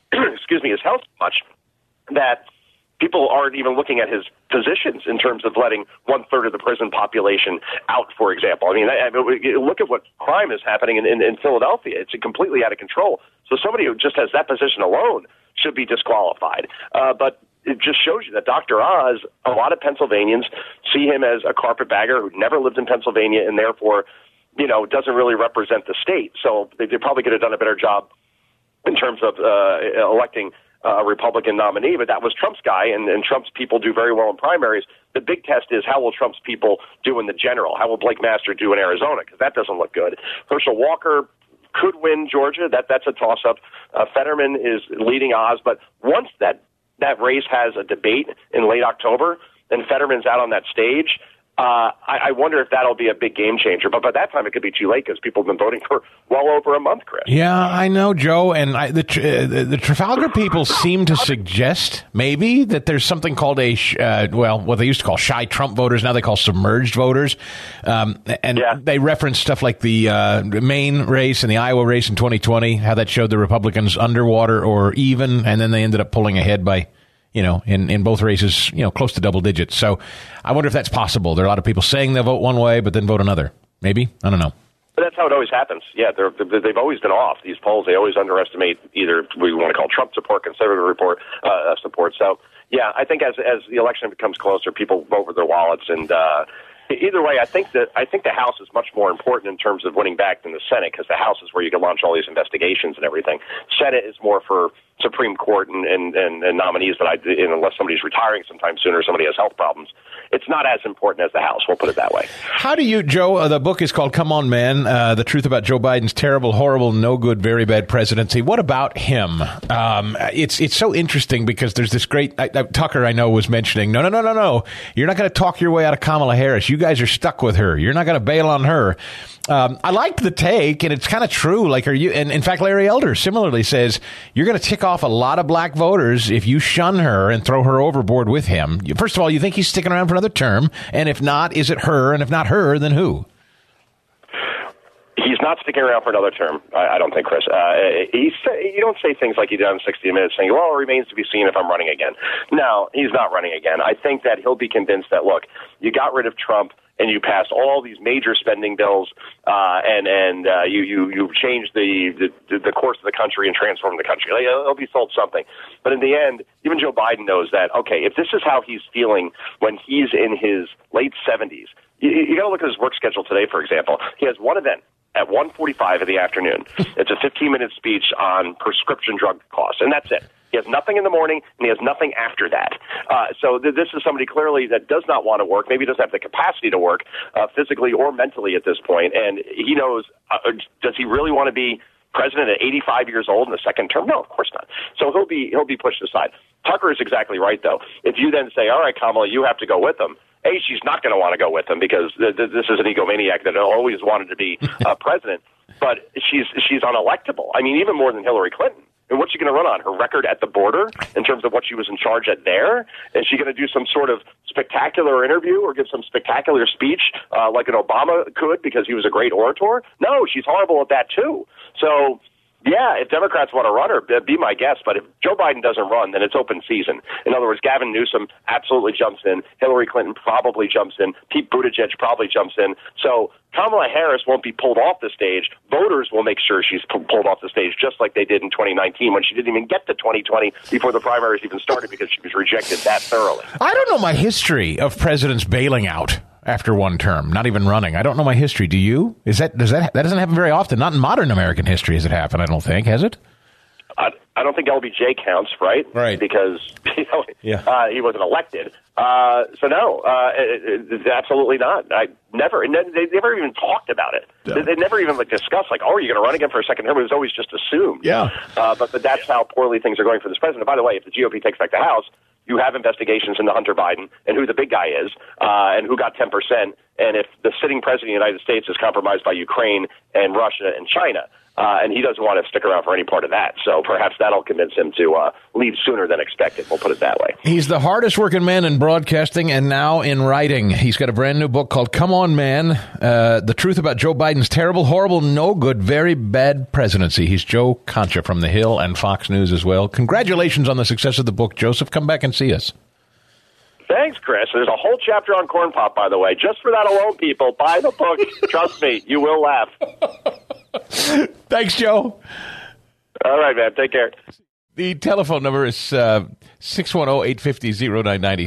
his health so much that people aren't even looking at his positions in terms of letting 1/3 of the prison population out, for example. I mean, look at what crime is happening in Philadelphia. It's completely out of control. So somebody who just has that position alone should be disqualified. But it just shows you that Dr. Oz, a lot of Pennsylvanians see him as a carpetbagger who never lived in Pennsylvania and therefore, doesn't really represent the state. So they probably could have done a better job in terms of electing a Republican nominee, but that was Trump's guy, and Trump's people do very well in primaries. The big test is how will Trump's people do in the general? How will Blake Master do in Arizona? Because that doesn't look good. Herschel Walker could win Georgia. That's a toss-up. Fetterman is leading Oz, but once that race has a debate in late October and Fetterman's out on that stage, I wonder if that'll be a big game changer. But by that time, it could be too late because people have been voting for well over a month, Chris. Yeah, I know, Joe. And the Trafalgar people seem to suggest maybe that there's something called what they used to call shy Trump voters. Now they call submerged voters. They reference stuff like the Maine race and the Iowa race in 2020, how that showed the Republicans underwater or even, and then they ended up pulling ahead by in both races, close to double digits. So I wonder if that's possible. There are a lot of people saying they'll vote one way, but then vote another. Maybe? I don't know. But that's how it always happens. Yeah, they've always been off. These polls, they always underestimate either we want to call Trump support, conservative support. So, yeah, I think as the election becomes closer, people vote with their wallets. And either way, I think the House is much more important in terms of winning back than the Senate, because the House is where you can launch all these investigations and everything. Senate is more for Supreme Court and nominees, but unless somebody's retiring sometime soon or somebody has health problems, it's not as important as the House. We'll put it that way. How do you, Joe, the book is called Come On Man, The Truth About Joe Biden's Terrible, Horrible, No Good, Very Bad Presidency. What about him? It's so interesting because there's this great, Tucker I know was mentioning, no. You're not going to talk your way out of Kamala Harris. You guys are stuck with her. You're not going to bail on her. I liked the take, and it's kind of true. Like, and in fact, Larry Elder similarly says you're going to tick off a lot of black voters if you shun her and throw her overboard with him. First of all, you think he's sticking around for another term, and if not, is it her? And if not her, then who? He's not sticking around for another term, I don't think, Chris. You don't say things like he did on 60 Minutes saying, well, it remains to be seen if I'm running again. No, he's not running again. I think that he'll be convinced that, look, you got rid of Trump and you passed all these major spending bills and you changed the course of the country and transformed the country. He'll be sold something. But in the end, even Joe Biden knows that, okay, if this is how he's feeling when he's in his late 70s, you got to look at his work schedule today, for example. He has one event at 1:45 in the afternoon. It's a 15-minute speech on prescription drug costs, and that's it. He has nothing in the morning, and he has nothing after that. So this is somebody clearly that does not want to work, maybe doesn't have the capacity to work physically or mentally at this point, and he knows, does he really want to be president at 85 years old in the second term? No, of course not. So he'll be pushed aside. Tucker is exactly right, though. If you then say, all right, Kamala, you have to go with him, she's not going to want to go with him because this is an egomaniac that always wanted to be president, but she's unelectable. I mean, even more than Hillary Clinton. And what's she going to run on? Her record at the border in terms of what she was in charge at there? Is she going to do some sort of spectacular interview or give some spectacular speech like an Obama could because he was a great orator? No, she's horrible at that too. So Yeah, if Democrats want to run her, be my guest. But if Joe Biden doesn't run, then it's open season. In other words, Gavin Newsom absolutely jumps in. Hillary Clinton probably jumps in. Pete Buttigieg probably jumps in. So Kamala Harris won't be pulled off the stage. Voters will make sure she's pulled off the stage, just like they did in 2019 when she didn't even get to 2020 before the primaries even started because she was rejected that thoroughly. I don't know my history of presidents bailing out after one term, not even running. I don't know my history. Do you? That doesn't happen very often. Not in modern American history has it happened, I don't think. Has it? I don't think LBJ counts, right? Right. Because he wasn't elected. So no, absolutely not. They never even talked about it. They never even discussed oh, are you going to run again for a second term? It was always just assumed. Yeah. But that's how poorly things are going for this president. By the way, if the GOP takes back the House, you have investigations into Hunter Biden and who the big guy is and who got 10%. And if the sitting president of the United States is compromised by Ukraine and Russia and China, and he doesn't want to stick around for any part of that. So perhaps that'll convince him to leave sooner than expected. We'll put it that way. He's the hardest working man in broadcasting and now in writing. He's got a brand new book called Come On Man, The Truth About Joe Biden's Terrible, Horrible, No Good, Very Bad Presidency. He's Joe Concha from The Hill and Fox News as well. Congratulations on the success of the book, Joseph. Come back and see us. Thanks, Chris. There's a whole chapter on Corn Pop, by the way. Just for that alone, people, buy the book. Trust me, you will laugh. Thanks, Joe. All right, man. Take care. The telephone number is 610-850-0990,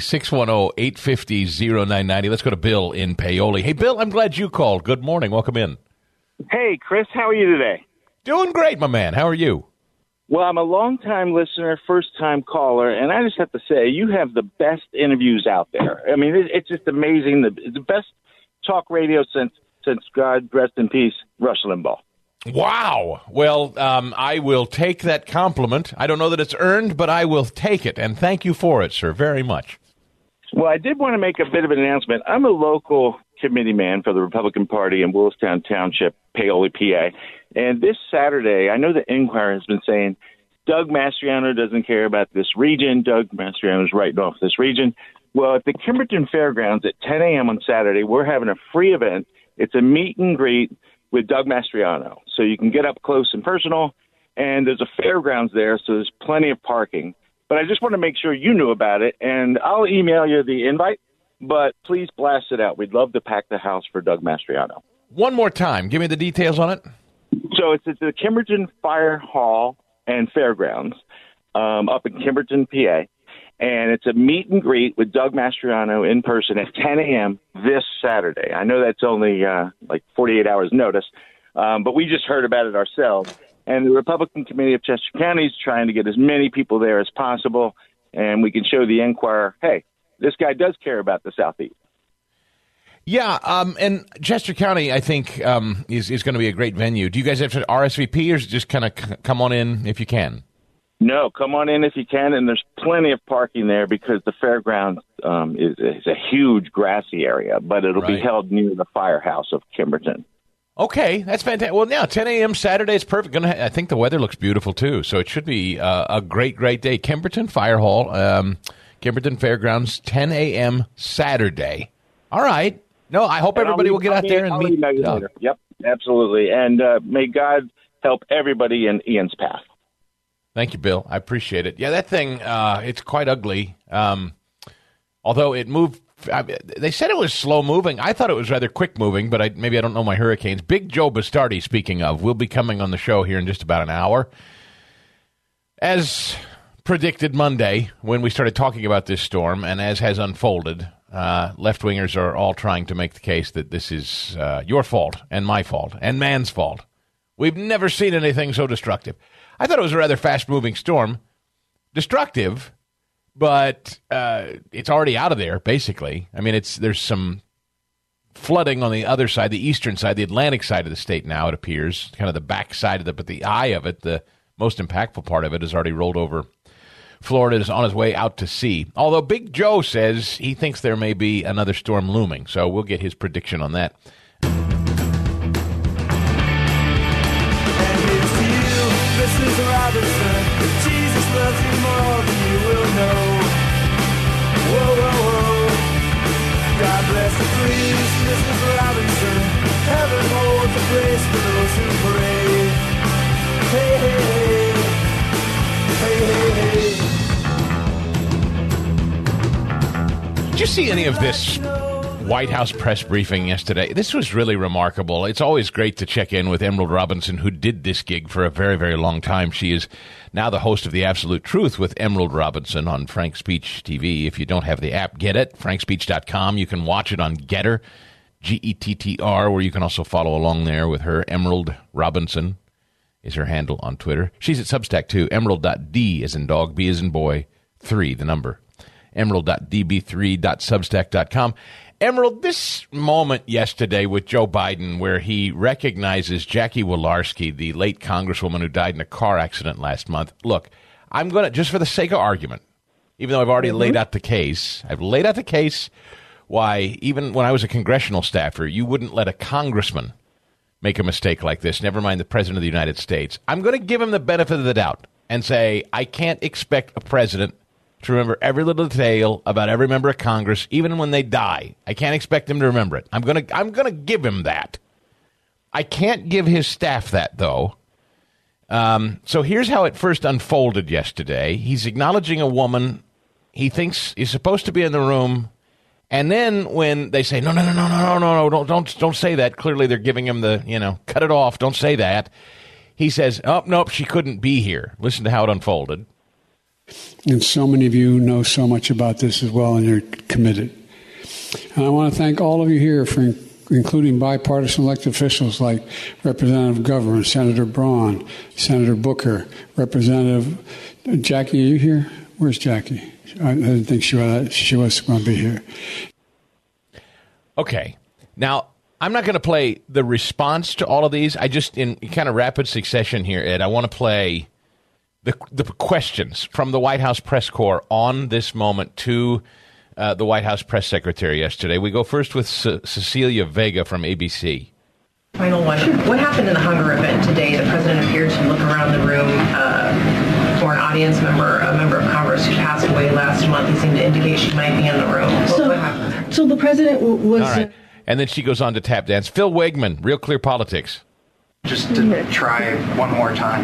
610-850-0990. Let's go to Bill in Paoli. Hey, Bill, I'm glad you called. Good morning. Welcome in. Hey, Chris. How are you today? Doing great, my man. How are you? Well, I'm a long-time listener, first-time caller, and I just have to say, you have the best interviews out there. I mean, it's just amazing. The best talk radio since God rest in peace, Rush Limbaugh. Wow. Well, I will take that compliment. I don't know that it's earned, but I will take it. And thank you for it, sir, very much. Well, I did want to make a bit of an announcement. I'm a local committee man for the Republican Party in Willistown Township, Paoli, PA. And this Saturday, I know the Inquirer has been saying Doug Mastriano doesn't care about this region. Doug Mastriano is writing off this region. Well, at the Kimberton Fairgrounds at 10 a.m. on Saturday, we're having a free event. It's a meet and greet with Doug Mastriano. So you can get up close and personal, and there's a fairgrounds there, so there's plenty of parking. But I just want to make sure you knew about it, and I'll email you the invite, but please blast it out. We'd love to pack the house for Doug Mastriano. One more time. Give me the details on it. So it's at the Kimberton Fire Hall and Fairgrounds up in Kimberton, PA. And it's a meet and greet with Doug Mastriano in person at 10 a.m. this Saturday. I know that's only 48 hours notice, but we just heard about it ourselves. And the Republican Committee of Chester County is trying to get as many people there as possible, and we can show the Enquirer, hey, this guy does care about the Southeast. Yeah, and Chester County, I think, is going to be a great venue. Do you guys have to RSVP, or just kind of come on in if you can? No, come on in if you can, and there's plenty of parking there because the fairgrounds is a huge grassy area, but it'll be held near the firehouse of Kimberton. Okay, that's fantastic. Well, now 10 a.m. Saturday is perfect. I think the weather looks beautiful too, so it should be a great day. Kimberton Fire Hall, Kimberton Fairgrounds, 10 a.m. Saturday. All right. No, I hope everybody will get out there and meet. Yep, absolutely. And may God help everybody in Ian's path. Thank you, Bill. I appreciate it. Yeah, that thing, it's quite ugly. Although it moved, they said it was slow moving. I thought it was rather quick moving, but maybe I don't know my hurricanes. Big Joe Bastardi, speaking of, will be coming on the show here in just about an hour. As predicted Monday, when we started talking about this storm, and as has unfolded, left-wingers are all trying to make the case that this is your fault and my fault and man's fault. We've never seen anything so destructive. I thought it was a rather fast-moving storm. Destructive, but it's already out of there, basically. I mean, there's some flooding on the other side, the eastern side, the Atlantic side of the state now, it appears. Kind of the back side of it, but the eye of it, the most impactful part of it, has already rolled over. Florida is on his way out to sea. Although Big Joe says he thinks there may be another storm looming, so we'll get his prediction on that. Mrs. Robinson, Jesus loves you more than you will know. Whoa, whoa, whoa. God bless the priest, Mrs. Robinson. Heaven holds a place for those who pray. Hey, hey. see any of this White House press briefing yesterday? This was really remarkable. It's always great to check in with Emerald Robinson, who did this gig for a very, very long time. She is now the host of The Absolute Truth with Emerald Robinson on Frank Speech TV. If you don't have the app, get it, frankspeech.com. You can watch it on Getter, Gettr, where you can also follow along there with her. Emerald Robinson is her handle on Twitter. She's at Substack, too. Emerald.d as in dog, B as in boy, 3, the number. Emerald.db3.substack.com. Emerald, this moment yesterday with Joe Biden where he recognizes Jackie Walorski, the late congresswoman who died in a car accident last month. Look, I'm going to, just for the sake of argument, even though I've already laid out the case, why even when I was a congressional staffer, you wouldn't let a congressman make a mistake like this, never mind the President of the United States. I'm going to give him the benefit of the doubt and say I can't expect a president to remember every little detail about every member of Congress, even when they die. I can't expect him to remember it. I'm gonna give him that. I can't give his staff that, though. So here's how it first unfolded yesterday. He's acknowledging a woman he thinks is supposed to be in the room, and then when they say, no, don't say that. Clearly they're giving him the, cut it off, don't say that. He says, oh, nope, she couldn't be here. Listen to how it unfolded. And so many of you know so much about this as well, and you're committed. And I want to thank all of you here for including bipartisan elected officials like Representative Governor, Senator Braun, Senator Booker, Representative Jackie. Are you here? Where's Jackie? I didn't think she was going to be here. Okay. Now, I'm not going to play the response to all of these. I just, in kind of rapid succession here, Ed, I want to play the questions from the White House press corps on this moment to the White House press secretary yesterday. We go first with Cecilia Vega from ABC. Final one. What happened in the hunger event today? The president appeared to look around the room for an audience member, a member of Congress who passed away last month. He seemed to indicate she might be in the room. What happened there? So the president was... All right. And then she goes on to tap dance. Phil Wegman, Real Clear Politics. Just to try one more time,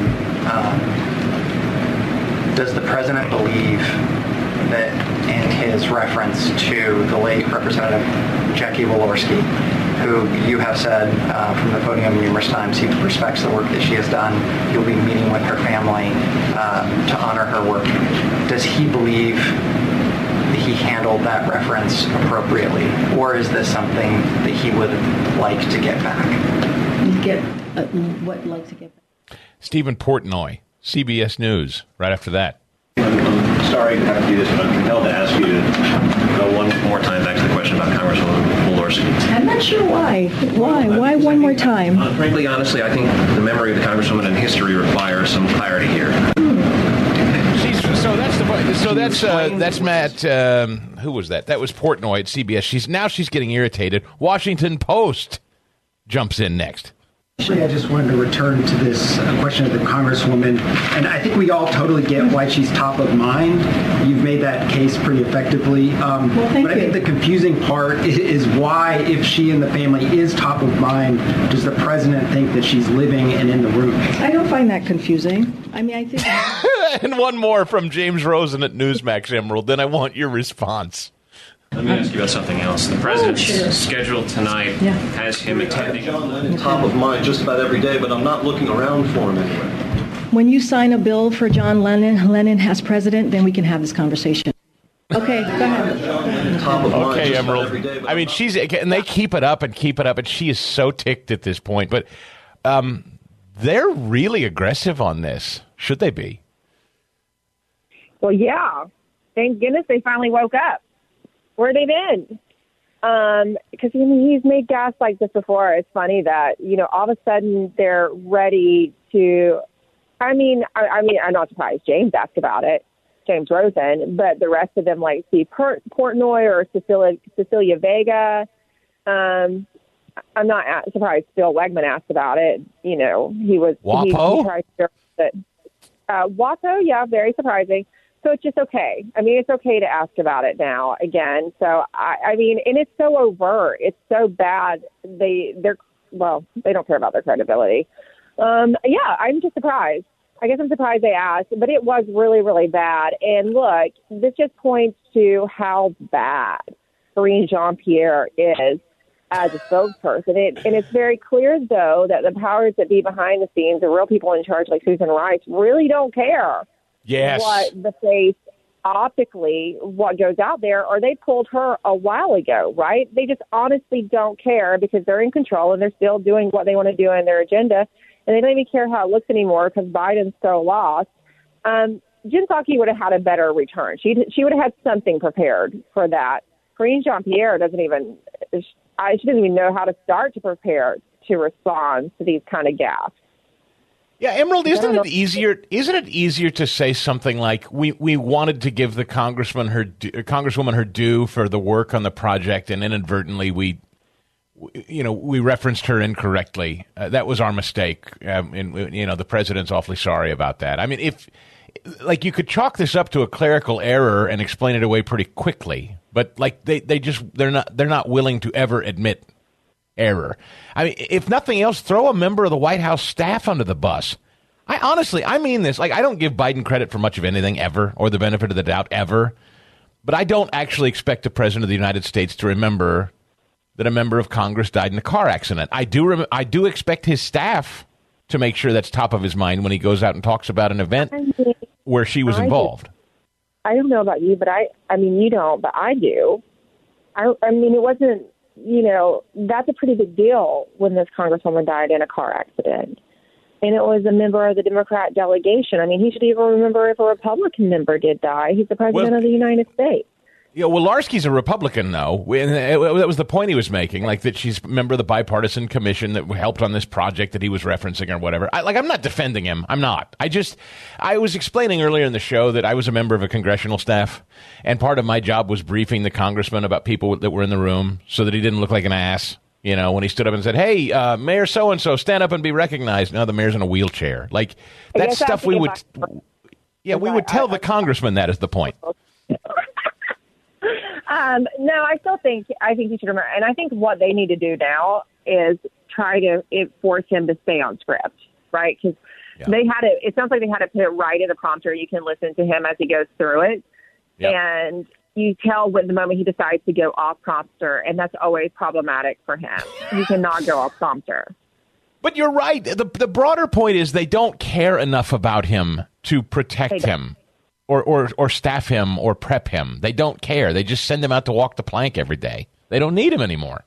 does the president believe that in his reference to the late Representative Jackie Walorski, who you have said from the podium numerous times he respects the work that she has done, he'll be meeting with her family to honor her work, does he believe that he handled that reference appropriately, or is this something that he would like to get back? Stephen Portnoy, CBS News, right after that. I'm sorry to have to do this, but I'm compelled to ask you to go one more time back to the question about Congresswoman Walorski. I'm not sure why. Why one more time? Frankly, honestly, I think the memory of the Congresswoman and history requires some clarity here. So that's Matt. Who was that? That was Portnoy at CBS. She's getting irritated. Washington Post jumps in next. Actually, I just wanted to return to this question of the Congresswoman, and I think we all totally get why she's top of mind. You've made that case pretty effectively. Thank you. I think the confusing part is why, if she and the family is top of mind, does the president think that she's living and in the room? I don't find that confusing. I mean, I think... And one more from James Rosen at Newsmax, Emerald. Then I want your response. Let me ask you about something else. The president's scheduled tonight has him attending. Top of mind just about every day, but I'm not looking around for him anywhere. When you sign a bill for John Lennon as president, then we can have this conversation. Okay, go ahead. Top of mind Okay, just Emerald. about every day, but I mean, and they keep it up, and she is so ticked at this point. But they're really aggressive on this. Should they be? Well, yeah. Thank goodness they finally woke up. Where have they been? Because he's made gas like this before. It's funny that, all of a sudden they're ready to, I'm not surprised James asked about it, James Rosen, but the rest of them, like Steve Portnoy or Cecilia Vega, I'm not surprised Phil Wegman asked about it. He was... WAPO? He tried to it. WAPO, yeah, very surprising. So it's just okay. I mean, it's okay to ask about it now again. So, and it's so overt. It's so bad. They don't care about their credibility. I'm just surprised. I guess I'm surprised they asked, but it was really, really bad. And look, this just points to how bad Karine Jean-Pierre is as a spokesperson. And it's very clear, though, that the powers that be behind the scenes, the real people in charge like Susan Rice, really don't care what the face optically, what goes out there, or they pulled her a while ago, right? They just honestly don't care because they're in control and they're still doing what they want to do in their agenda. And they don't even care how it looks anymore because Biden's so lost. Jen Psaki would have had a better return. She would have had something prepared for that. Karine Jean-Pierre doesn't even know how to start to prepare to respond to these kind of gaffes. Yeah, Emerald, isn't it easier to say something like we wanted to give the congresswoman her due for the work on the project, and inadvertently we referenced her incorrectly. That was our mistake. And the president's awfully sorry about that. I mean, if you could chalk this up to a clerical error and explain it away pretty quickly, but they're not willing to ever admit error. I mean, if nothing else, throw a member of the White House staff under the bus. I mean this. I don't give Biden credit for much of anything ever, or the benefit of the doubt ever. But I don't actually expect the president of the United States to remember that a member of Congress died in a car accident. I do expect his staff to make sure that's top of his mind when he goes out and talks about an event where she was involved. I don't know about you, but I mean, you don't, but I do. I mean, it wasn't, that's a pretty big deal when this congresswoman died in a car accident. And it was a member of the Democrat delegation. I mean, he should even remember if a Republican member did die. He's the president of the United States. Yeah, well, Larsky's a Republican, though. That was the point he was making, that she's a member of the bipartisan commission that helped on this project that he was referencing or whatever. I'm not defending him. I'm not. I was explaining earlier in the show that I was a member of a congressional staff, and part of my job was briefing the congressman about people that were in the room so that he didn't look like an ass. When he stood up and said, "Hey, Mayor so-and-so, stand up and be recognized." No, the mayor's in a wheelchair. That stuff we would tell the congressman that is the point. No, I think he should remember. And I think what they need to do now is try to force him to stay on script, right? Because it sounds like they had to put it right in the prompter. You can listen to him as he goes through it. Yep. And you tell when the moment he decides to go off prompter, and that's always problematic for him. He cannot go off prompter. But you're right. The broader point is they don't care enough about him to protect him. Or staff him or prep him. They don't care. They just send him out to walk the plank every day. They don't need him anymore.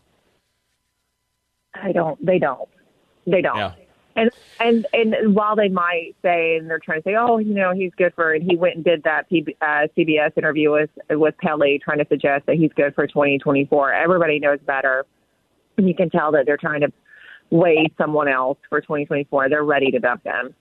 They don't. Yeah. And while they might say, and they're trying to say, oh, he's good for, and he went and did that CBS interview with Pele trying to suggest that he's good for 2024. Everybody knows better. And you can tell that they're trying to weigh someone else for 2024. They're ready to dump them.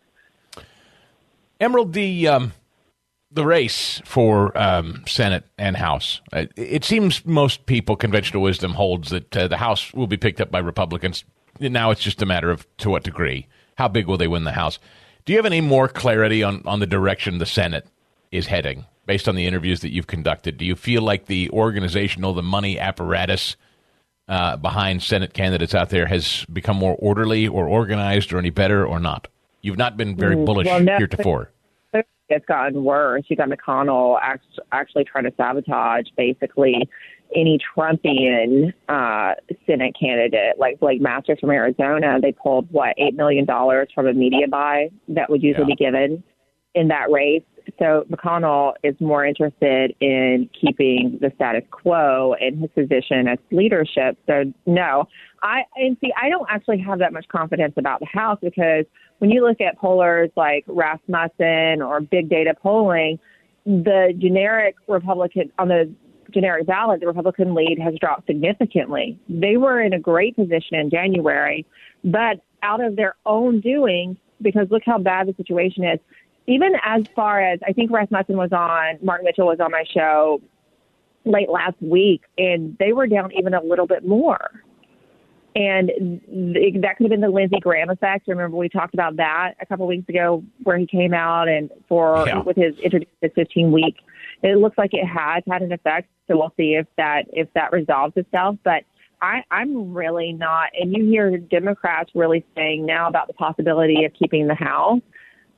Emerald, the race for Senate and House, it seems most people, conventional wisdom holds that the House will be picked up by Republicans. Now it's just a matter of to what degree. How big will they win the House? Do you have any more clarity on the direction the Senate is heading based on the interviews that you've conducted? Do you feel like the organizational, the money apparatus behind Senate candidates out there has become more orderly or organized or any better or not? You've not been very bullish heretofore. It's gotten worse. You got McConnell actually trying to sabotage basically any Trumpian Senate candidate, like Blake Masters from Arizona. They pulled, $8 million from a media buy that would usually be given in that race. So McConnell is more interested in keeping the status quo in his position as leadership. So no, I don't actually have that much confidence about the House, because when you look at pollers like Rasmussen or big data polling, the generic Republican on the generic ballot, the Republican lead has dropped significantly. They were in a great position in January, but out of their own doing, because look how bad the situation is. Even as far as, I think Mark Mitchell was on my show late last week, and they were down even a little bit more. And that could have been the Lindsey Graham effect. Remember, we talked about that a couple of weeks ago, where he came out and with his 15-week. It looks like it has had an effect. So we'll see if that resolves itself. But I'm really not. And you hear Democrats really saying now about the possibility of keeping the House.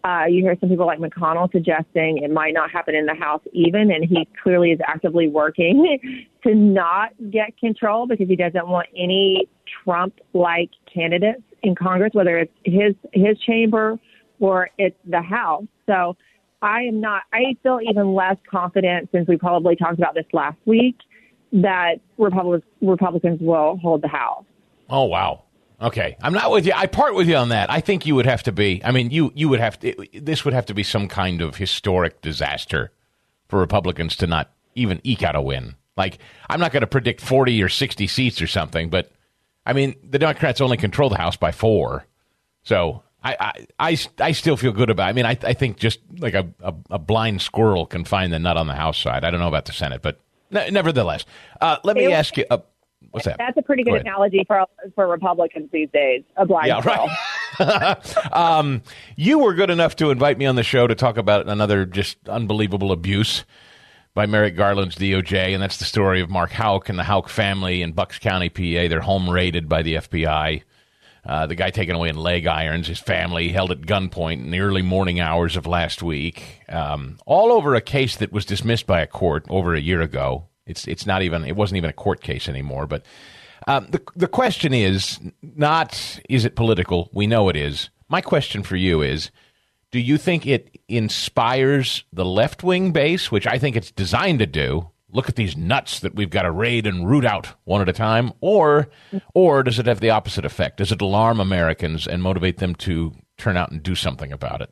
You hear some people like McConnell suggesting it might not happen in the House even, and he clearly is actively working to not get control because he doesn't want any Trump-like candidates in Congress, whether it's his chamber or it's the House. So I feel even less confident, since we probably talked about this last week, that Republicans will hold the House. Oh, wow. Okay. I'm not with you. I part with you on that. I think you would have to be, you would have to, this would have to be some kind of historic disaster for Republicans to not even eke out a win. Like, I'm not going to predict 40 or 60 seats or something, but the Democrats only control the House by 4. So I still feel good about it. I think just like a blind squirrel can find the nut on the House side. I don't know about the Senate, but nevertheless, let me ask you, what's that? That's a pretty good analogy for Republicans these days, a blind squirrel. Right. You were good enough to invite me on the show to talk about another just unbelievable abuse by Merrick Garland's DOJ, and that's the story of Mark Houck and the Houck family in Bucks County, PA. They're home raided by the FBI. The guy taken away in leg irons, his family held at gunpoint in the early morning hours of last week, all over a case that was dismissed by a court over a year ago. It wasn't even a court case anymore. But the question is not, is it political? We know it is. My question for you is, do you think it inspires the left-wing base, which I think it's designed to do? Look at these nuts that we've got to raid and root out one at a time, or does it have the opposite effect? Does it alarm Americans and motivate them to turn out and do something about it?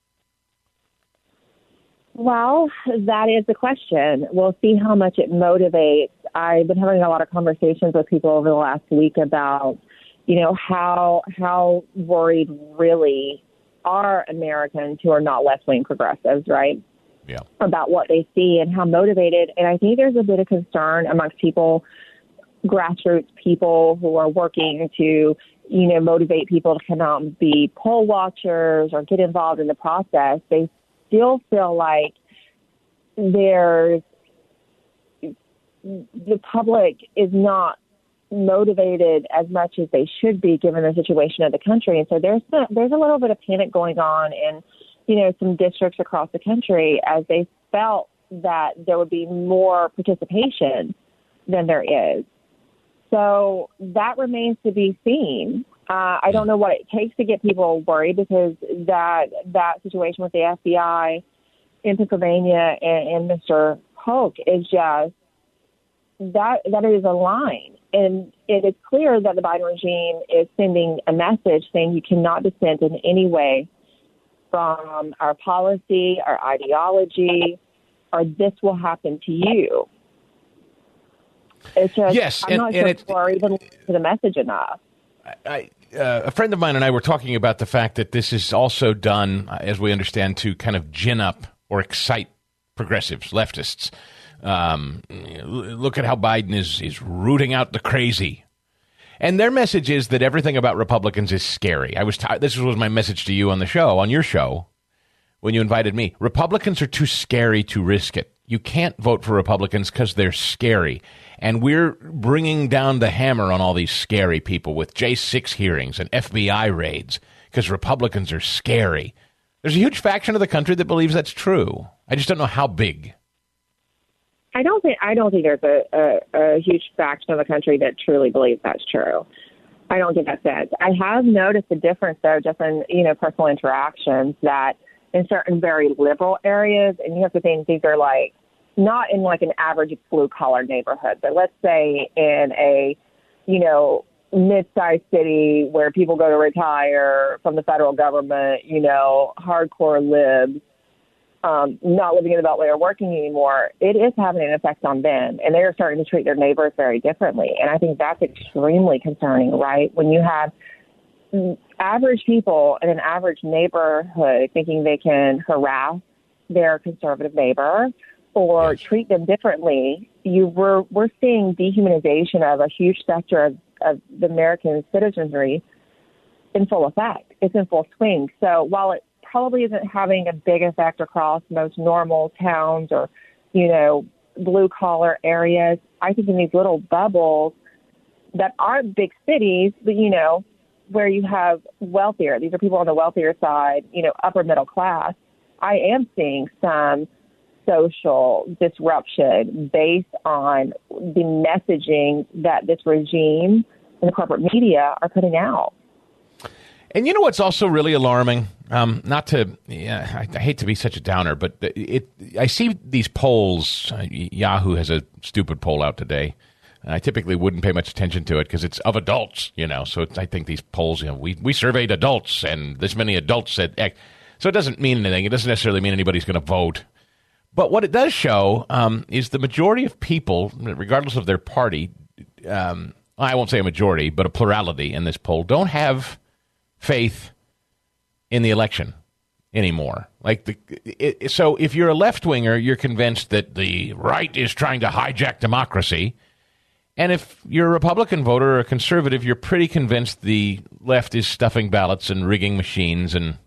Well, that is the question. We'll see how much it motivates. I've been having a lot of conversations with people over the last week about, how worried really are Americans who are not left-wing progressives, right? Yeah. About what they see and how motivated. And I think there's a bit of concern amongst people, grassroots people who are working to, motivate people to come out and be poll watchers or get involved in the process. They still feel like the public is not motivated as much as they should be given the situation of the country. And so there's a little bit of panic going on in some districts across the country as they felt that there would be more participation than there is. So that remains to be seen. I don't know what it takes to get people worried, because that situation with the FBI in Pennsylvania and Mr. Houck is just that is a line. And it is clear that the Biden regime is sending a message saying you cannot dissent in any way from our policy, our ideology, or this will happen to you. It's just, yes, I'm not sure we're even listening to the message enough. A friend of mine and I were talking about the fact that this is also done, as we understand, to kind of gin up or excite progressives, leftists. Look at how Biden is rooting out the crazy. And their message is that everything about Republicans is scary. This was my message to you on your show, when you invited me. Republicans are too scary to risk it. You can't vote for Republicans because they're scary. And we're bringing down the hammer on all these scary people with J6 hearings and FBI raids because Republicans are scary. There's a huge faction of the country that believes that's true. I just don't know how big. I don't think there's a huge faction of the country that truly believes that's true. I don't get that sense. I have noticed a difference, though, just in personal interactions, that in certain very liberal areas, and you have to think these are like not in like an average blue collar neighborhood, but let's say in a mid-sized city where people go to retire from the federal government, hardcore libs. Not living in the Beltway or working anymore, it is having an effect on them, and they're starting to treat their neighbors very differently. And I think that's extremely concerning, right? When you have average people in an average neighborhood thinking they can harass their conservative neighbor or treat them differently, we're seeing dehumanization of a huge sector of the American citizenry in full effect. It's in full swing. So while it probably isn't having a big effect across most normal towns or, blue collar areas, I think in these little bubbles that aren't big cities, but, where you have wealthier, these are people on the wealthier side, upper middle class, I am seeing some social disruption based on the messaging that this regime and the corporate media are putting out. And you know what's also really alarming? I hate to be such a downer, but I see these polls. Yahoo has a stupid poll out today. I typically wouldn't pay much attention to it because it's of adults, So I think these polls, we surveyed adults, and this many adults said X. So it doesn't mean anything. It doesn't necessarily mean anybody's going to vote. But what it does show is the majority of people, regardless of their party, I won't say a majority, but a plurality in this poll, don't have faith in the election anymore. So if you're a left-winger, you're convinced that the right is trying to hijack democracy. And if you're a Republican voter or a conservative, you're pretty convinced the left is stuffing ballots and rigging machines and,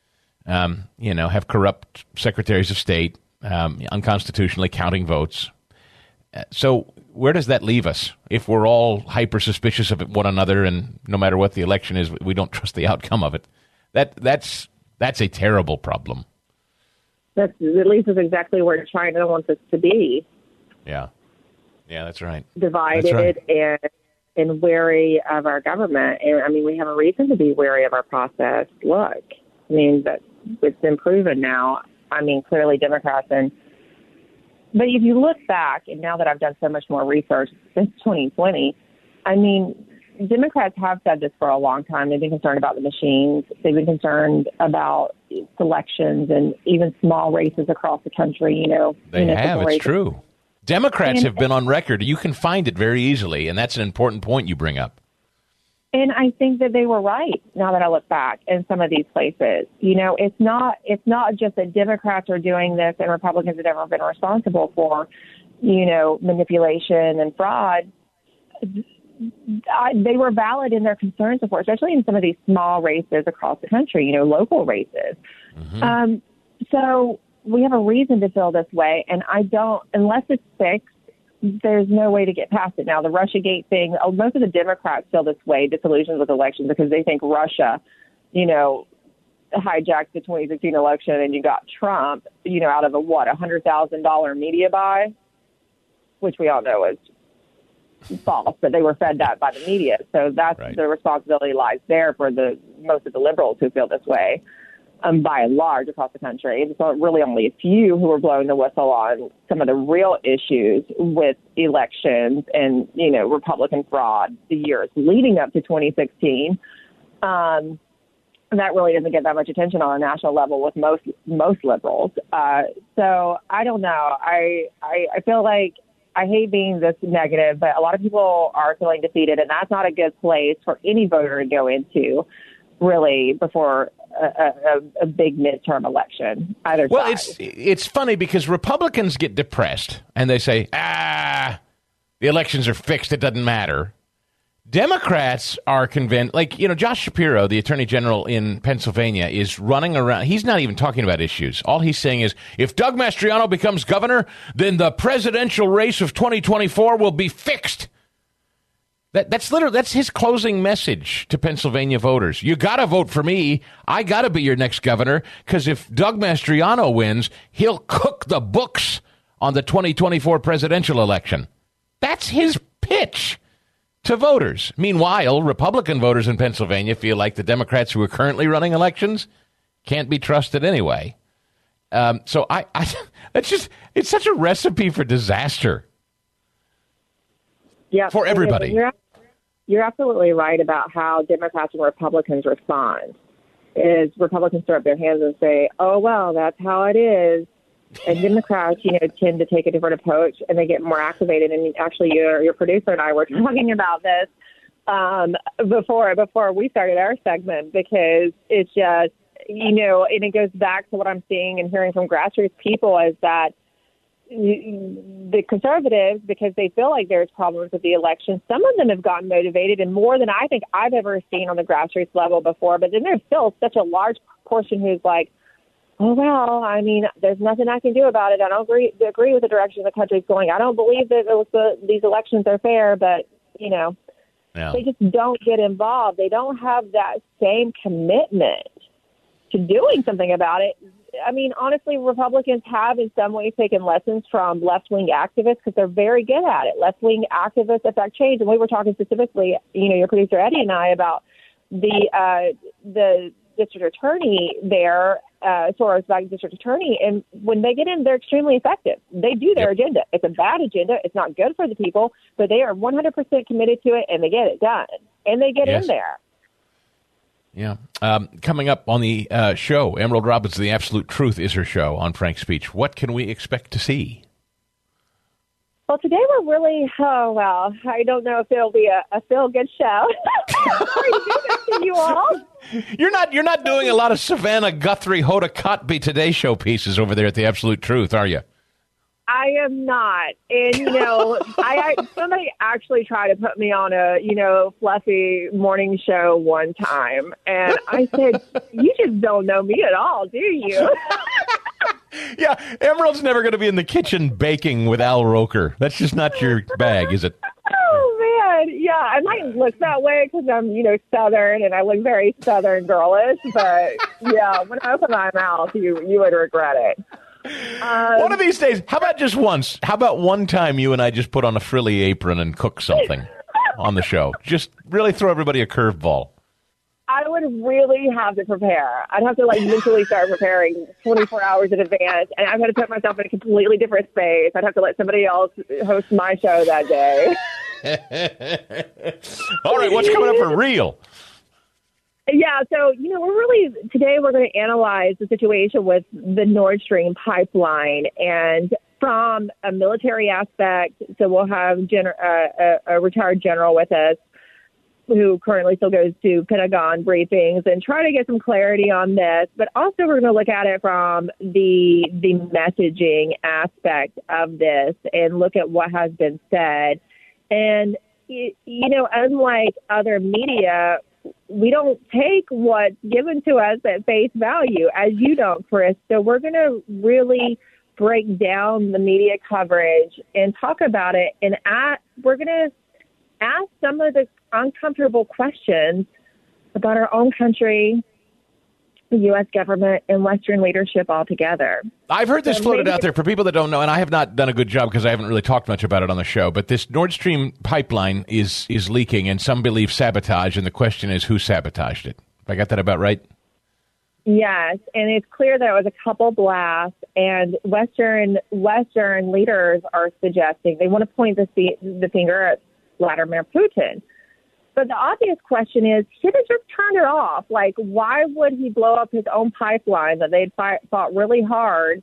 have corrupt secretaries of state, unconstitutionally counting votes. So where does that leave us if we're all hyper suspicious of one another and no matter what the election is, we don't trust the outcome of it? That's a terrible problem. That leaves us exactly where China wants us to be. Yeah. Yeah, that's right. Divided and wary of our government. And we have a reason to be wary of our process. Look, that it's been proven now. Clearly Democrats but if you look back, and now that I've done so much more research since 2020, Democrats have said this for a long time. They've been concerned about the machines. They've been concerned about selections and even small races across the country, They have. It's true. Democrats have been on record. You can find it very easily, and that's an important point you bring up. And I think that they were right now that I look back in some of these places. It's not just that Democrats are doing this and Republicans have never been responsible for, manipulation and fraud. They were valid in their concerns before, especially in some of these small races across the country, local races. Mm-hmm. So we have a reason to feel this way. And unless it's fixed, there's no way to get past it. Now, the Russiagate thing, most of the Democrats feel this way, disillusioned with elections, because they think Russia, hijacked the 2016 election and you got Trump, out of a $100,000 media buy, which we all know is false, but they were fed that by the media. So that's right. The responsibility lies there for most of the liberals who feel this way. By and large across the country. It's really only a few who are blowing the whistle on some of the real issues with elections and, Republican fraud the years leading up to 2016. That really doesn't get that much attention on a national level with most liberals. So I don't know. I feel like I hate being this negative, but a lot of people are feeling defeated, and that's not a good place for any voter to go into, really, before a big midterm election. Either well, side. It's funny because Republicans get depressed and they say, the elections are fixed, it doesn't matter. Democrats are convinced, Josh Shapiro, the attorney general in Pennsylvania, is running around. He's not even talking about issues. All he's saying is, if Doug Mastriano becomes governor, then the presidential race of 2024 will be fixed. That's his closing message to Pennsylvania voters. You got to vote for me. I got to be your next governor, because if Doug Mastriano wins, he'll cook the books on the 2024 presidential election. That's his pitch to voters. Meanwhile, Republican voters in Pennsylvania feel like the Democrats who are currently running elections can't be trusted anyway. So it's such a recipe for disaster. Yeah, for everybody. You're absolutely right about how Democrats and Republicans respond. Is Republicans throw up their hands and say, "Oh well, that's how it is," and Democrats, tend to take a different approach and they get more activated. And actually, your producer and I were talking about this before we started our segment, because it's just and it goes back to what I'm seeing and hearing from grassroots people is that the conservatives, because they feel like there's problems with the election, some of them have gotten motivated, and more than I think I've ever seen on the grassroots level before. But then there's still such a large portion who's like, oh, well, there's nothing I can do about it. I don't agree with the direction the country's going. I don't believe that these elections are fair, but, Yeah. They just don't get involved. They don't have that same commitment to doing something about it. I mean, honestly, Republicans have in some ways taken lessons from left-wing activists because they're very good at it. Left-wing activists affect change. And we were talking specifically, your producer Eddie and I, about the district attorney there, Soros-backed district attorney. And when they get in, they're extremely effective. They do their agenda. It's a bad agenda. It's not good for the people, but they are 100% committed to it, and they get it done. And they get in there. Yeah. Coming up on the show, Emerald Robinson, The Absolute Truth is her show on Frank Speech. What can we expect to see? Well, today we're really, I don't know if it'll be a feel-good show. Sorry to do this to you all. You're not doing a lot of Savannah Guthrie, Hoda Kotb Today Show pieces over there at The Absolute Truth, are you? I am not. And, somebody actually tried to put me on a, fluffy morning show one time. And I said, you just don't know me at all, do you? Yeah, Emerald's never going to be in the kitchen baking with Al Roker. That's just not your bag, is it? Oh, man. Yeah, I might look that way because I'm, Southern, and I look very Southern girlish. But, yeah, when I open my mouth, you would regret it. One of these days, how about just once? How about one time you and I just put on a frilly apron and cook something on the show? Just really throw everybody a curveball. I would really have to prepare. I'd have to mentally start preparing 24 hours in advance, and I'd have to put myself in a completely different space. I'd have to let somebody else host my show that day. All right, what's coming up for real? Yeah, so, today we're going to analyze the situation with the Nord Stream pipeline. And from a military aspect, so we'll have a retired general with us who currently still goes to Pentagon briefings and try to get some clarity on this. But also we're going to look at it from the messaging aspect of this and look at what has been said. And, unlike other media, we don't take what's given to us at face value, as you don't, Chris. So we're going to really break down the media coverage and talk about it. And we're going to ask some of the uncomfortable questions about our own country, the U.S. government, and Western leadership altogether. I've heard this floated out there for people that don't know, and I have not done a good job because I haven't really talked much about it on the show, but this Nord Stream pipeline is leaking, and some believe sabotage, and the question is who sabotaged it. Have I got that about right? Yes, and it's clear that it was a couple blasts, and Western leaders are suggesting they want to point the finger at Vladimir Putin. But the obvious question is, he could have just turned it off. Why would he blow up his own pipeline that they'd fought really hard?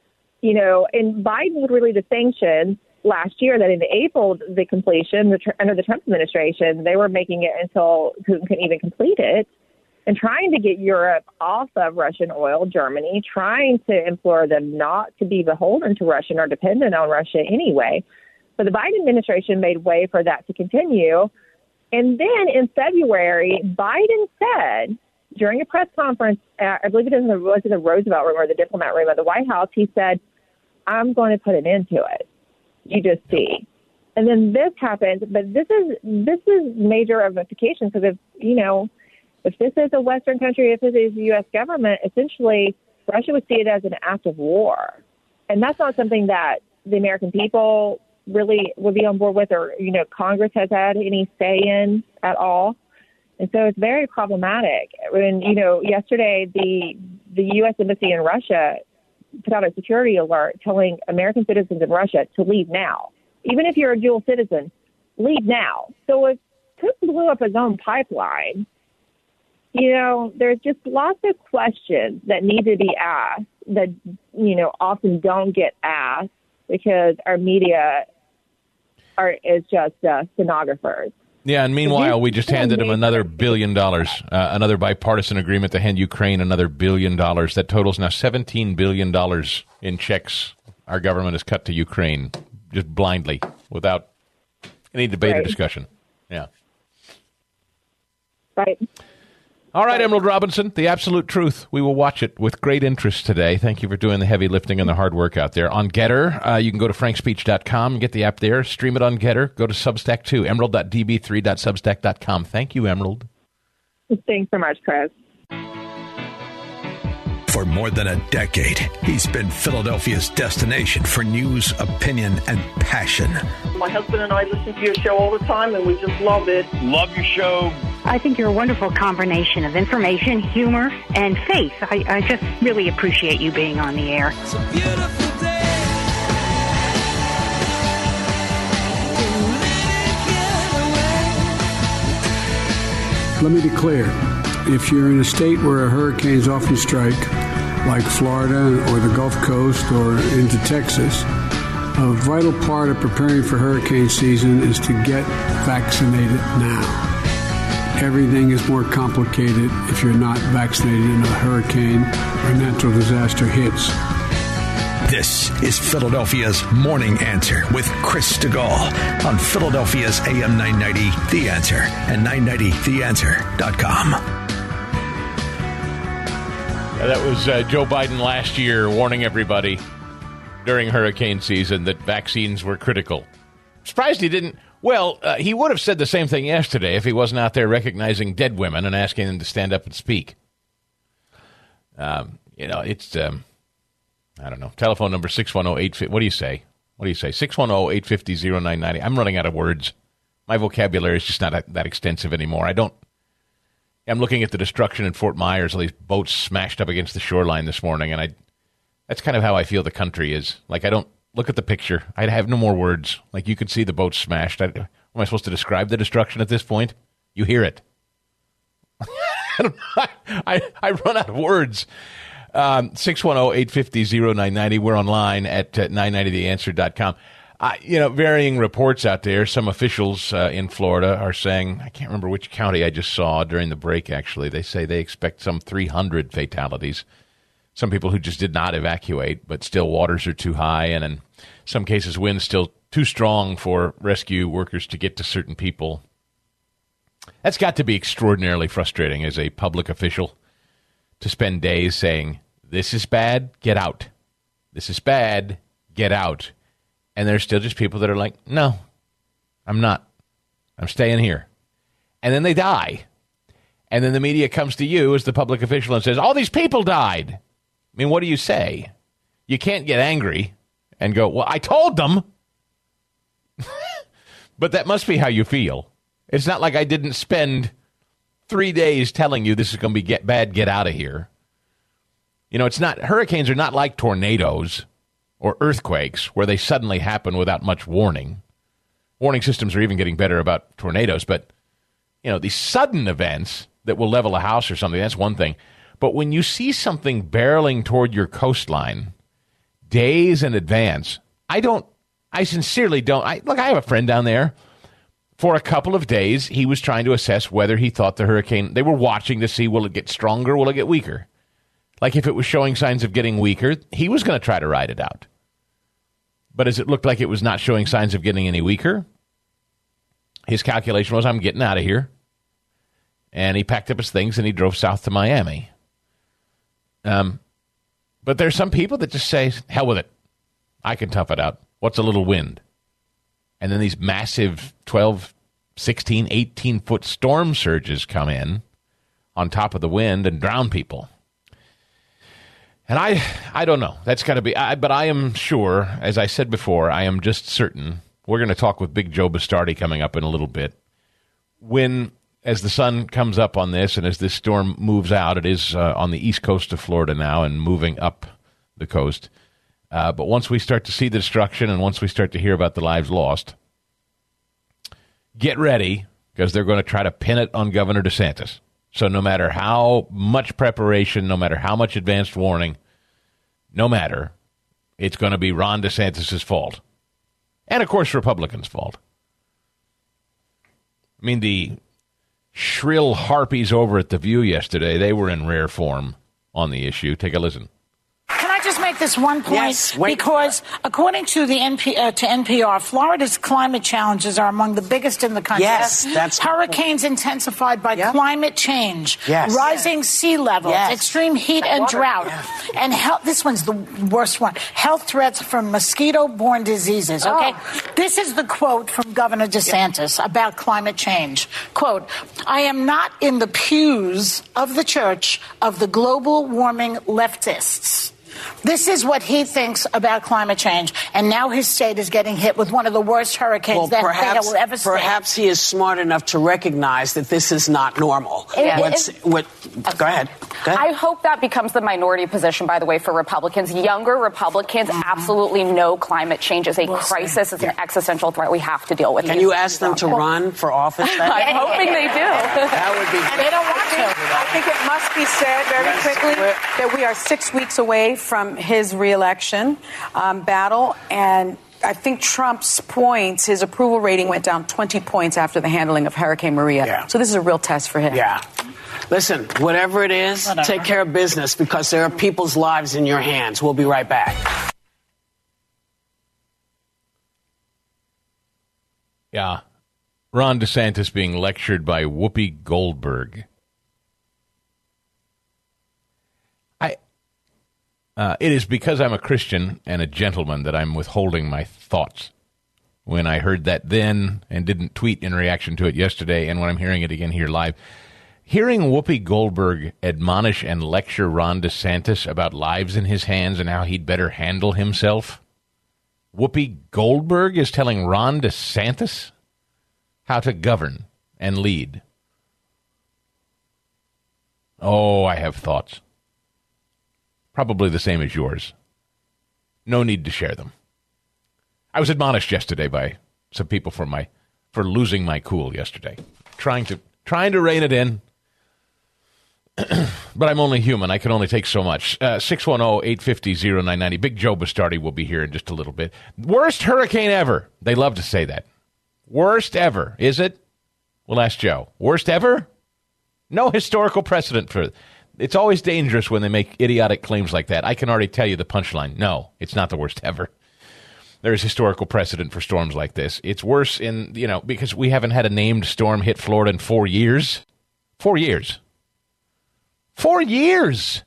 And Biden would really the sanctions last year that enabled the completion under the Trump administration. They were making it until Putin couldn't even complete it and trying to get Europe off of Russian oil, Germany, trying to implore them not to be beholden to Russia or dependent on Russia anyway. But the Biden administration made way for that to continue. And then in February, Biden said during a press conference, I believe it was in the Roosevelt room or the diplomat room of the White House, he said, I'm going to put an end to it. You just see. And then this happens, but this is major ramifications because if this is a Western country, if this is the U.S. government, essentially Russia would see it as an act of war. And that's not something that the American people really would be on board with, or Congress has had any say in at all. And so it's very problematic. When yesterday the U.S. Embassy in Russia put out a security alert telling American citizens in Russia to leave now. Even if you're a dual citizen, leave now. So if Putin blew up his own pipeline, there's just lots of questions that need to be asked that often don't get asked because our media is just stenographers. Yeah, and meanwhile, we just handed him another $1 billion, another bipartisan agreement to hand Ukraine another $1 billion. That totals now $17 billion in checks our government has cut to Ukraine, just blindly, without any debate or discussion. Yeah. Right. All right, Emerald Robinson, the absolute truth. We will watch it with great interest today. Thank you for doing the heavy lifting and the hard work out there. On Getter, you can go to frankspeech.com, get the app there, stream it on Getter, go to Substack too, emerald.db3.substack.com. Thank you, Emerald. Thanks so much, Chris. For more than a decade, he's been Philadelphia's destination for news, opinion, and passion. My husband and I listen to your show all the time, and we just love it. Love your show. I think you're a wonderful combination of information, humor, and faith. I just really appreciate you being on the air. It's a beautiful day. Let me be clear. If you're in a state where hurricanes often strike, like Florida or the Gulf Coast or into Texas, a vital part of preparing for hurricane season is to get vaccinated now. Everything is more complicated if you're not vaccinated and a hurricane or natural disaster hits. This is Philadelphia's Morning Answer with Chris Stigall on Philadelphia's AM 990, The Answer, and 990theanswer.com. That was Joe Biden last year warning everybody during hurricane season that vaccines were critical. Surprised he didn't. Well, he would have said the same thing yesterday if he wasn't out there recognizing dead women and asking them to stand up and speak. It's, I don't know. Telephone number 610-850. What do you say? 610-850-0990. I'm running out of words. My vocabulary is just not that extensive anymore. I'm looking at the destruction in Fort Myers, all these boats smashed up against the shoreline this morning, and that's kind of how I feel the country is. Like, I don't look at the picture. I have no more words. Like, you can see the boats smashed. Am I supposed to describe the destruction at this point? You hear it. I run out of words. 610-850-0990. We're online at 990theanswer.com. Varying reports out there. Some officials in Florida are saying, I can't remember which county I just saw during the break, actually. They say they expect some 300 fatalities. Some people who just did not evacuate, but still waters are too high. And in some cases, winds still too strong for rescue workers to get to certain people. That's got to be extraordinarily frustrating as a public official to spend days saying, this is bad, get out. This is bad, get out. And there's still just people that are like, no, I'm not. I'm staying here. And then they die. And then the media comes to you as the public official and says, all these people died. I mean, what do you say? You can't get angry and go, well, I told them. But that must be how you feel. It's not like I didn't spend 3 days telling you this is going to be bad, get out of here. It's not, hurricanes are not like tornadoes or earthquakes where they suddenly happen without much warning. Warning systems are even getting better about tornadoes, but, these sudden events that will level a house or something, that's one thing. But when you see something barreling toward your coastline days in advance, I sincerely don't. I have a friend down there. For a couple of days, he was trying to assess whether he thought the hurricane, they were watching to see, will it get stronger, will it get weaker? Like if it was showing signs of getting weaker, he was going to try to ride it out. But as it looked like it was not showing signs of getting any weaker, his calculation was, I'm getting out of here. And he packed up his things and he drove south to Miami. But there's some people that just say, hell with it. I can tough it out. What's a little wind? And then these massive 12, 16, 18-foot storm surges come in on top of the wind and drown people. And I don't know. That's got to be. But I am sure, as I said before, I am just certain. We're going to talk with Big Joe Bastardi coming up in a little bit. As the sun comes up on this and as this storm moves out, it is on the east coast of Florida now and moving up the coast. But once we start to see the destruction and once we start to hear about the lives lost, get ready because they're going to try to pin it on Governor DeSantis. So no matter how much preparation, no matter how much advanced warning, it's going to be Ron DeSantis' fault. And, of course, Republicans' fault. I mean, the shrill harpies over at The View yesterday, they were in rare form on the issue. Take a listen. Can I just make this one point? Yes, because according to the NPR, Florida's climate challenges are among the biggest in the country. Yes, that's hurricanes intensified by climate change, rising sea levels, extreme heat and drought, and this one's the worst one. Health threats from mosquito-borne diseases. Okay, this is the quote from Governor DeSantis about climate change. Quote: "I am not in the pews of the church of the global warming leftists." This is what he thinks about climate change, and now his state is getting hit with one of the worst hurricanes that they will ever see. Perhaps he is smart enough to recognize that this is not normal. Go ahead. I hope that becomes the minority position, by the way, for Republicans. Younger Republicans absolutely know climate change is a crisis. It's an existential threat we have to deal with. Can you ask them to run for office? I'm hoping they do. That would be and they don't want to. I think it must be said very quickly that we are 6 weeks away from his reelection battle, and I think Trump's points, his approval rating went down 20 points after the handling of Hurricane Maria. Yeah. So this is a real test for him. Yeah. Listen, whatever it is, take care of business because there are people's lives in your hands. We'll be right back. Yeah. Ron DeSantis being lectured by Whoopi Goldberg. It is because I'm a Christian and a gentleman that I'm withholding my thoughts. When I heard that then and didn't tweet in reaction to it yesterday, and when I'm hearing it again here live, hearing Whoopi Goldberg admonish and lecture Ron DeSantis about lives in his hands and how he'd better handle himself. Whoopi Goldberg is telling Ron DeSantis how to govern and lead. Oh, I have thoughts. Probably the same as yours. No need to share them. I was admonished yesterday by some people for losing my cool yesterday. Trying to rein it in. But I'm only human. I can only take so much. 610-850-0990. Big Joe Bastardi will be here in just a little bit. Worst hurricane ever. They love to say that. Worst ever. Is it? We'll ask Joe. Worst ever? No historical precedent for it. It's always dangerous when they make idiotic claims like that. I can already tell you the punchline. No, it's not the worst ever. There is historical precedent for storms like this. It's worse because we haven't had a named storm hit Florida in 4 years. 4 years. 4 years.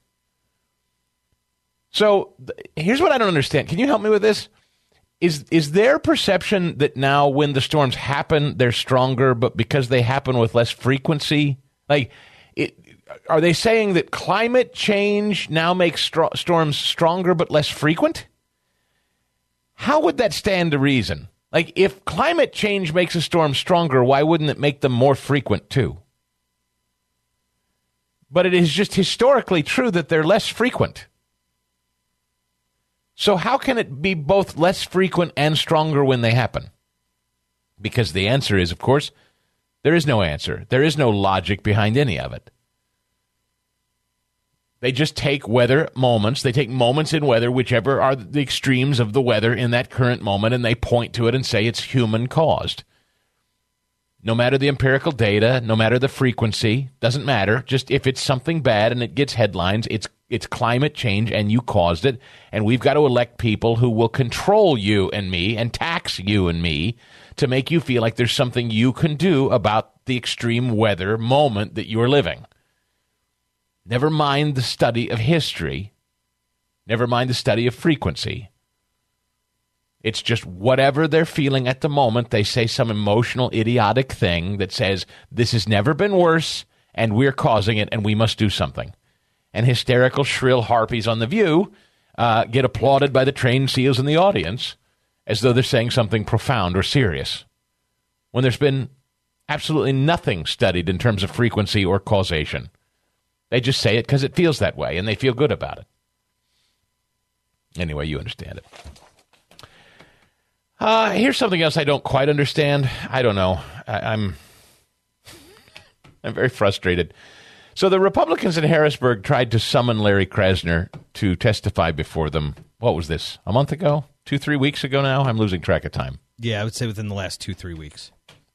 So here's what I don't understand. Can you help me with this? Is their perception that now when the storms happen, they're stronger, but because they happen with less frequency? Are they saying that climate change now makes storms stronger but less frequent? How would that stand to reason? If climate change makes a storm stronger, why wouldn't it make them more frequent too? But it is just historically true that they're less frequent. So how can it be both less frequent and stronger when they happen? Because the answer is, of course, there is no answer. There is no logic behind any of it. They just take weather moments. They take moments in weather, whichever are the extremes of the weather in that current moment, and they point to it and say it's human-caused. No matter the empirical data, no matter the frequency, doesn't matter. Just if it's something bad and it gets headlines, it's climate change and you caused it, and we've got to elect people who will control you and me and tax you and me to make you feel like there's something you can do about the extreme weather moment that you're living. Never mind the study of history. Never mind the study of frequency. It's just whatever they're feeling at the moment. They say some emotional, idiotic thing that says, this has never been worse, and we're causing it, and we must do something. And hysterical, shrill harpies on The View get applauded by the trained seals in the audience as though they're saying something profound or serious, when there's been absolutely nothing studied in terms of frequency or causation. They just say it because it feels that way, and they feel good about it. Anyway, you understand it. Here's something else I don't quite understand. I don't know. I'm very frustrated. So the Republicans in Harrisburg tried to summon Larry Krasner to testify before them. What was this? A month ago? 2-3 weeks ago now? I'm losing track of time. Yeah, I would say within the last 2-3 weeks.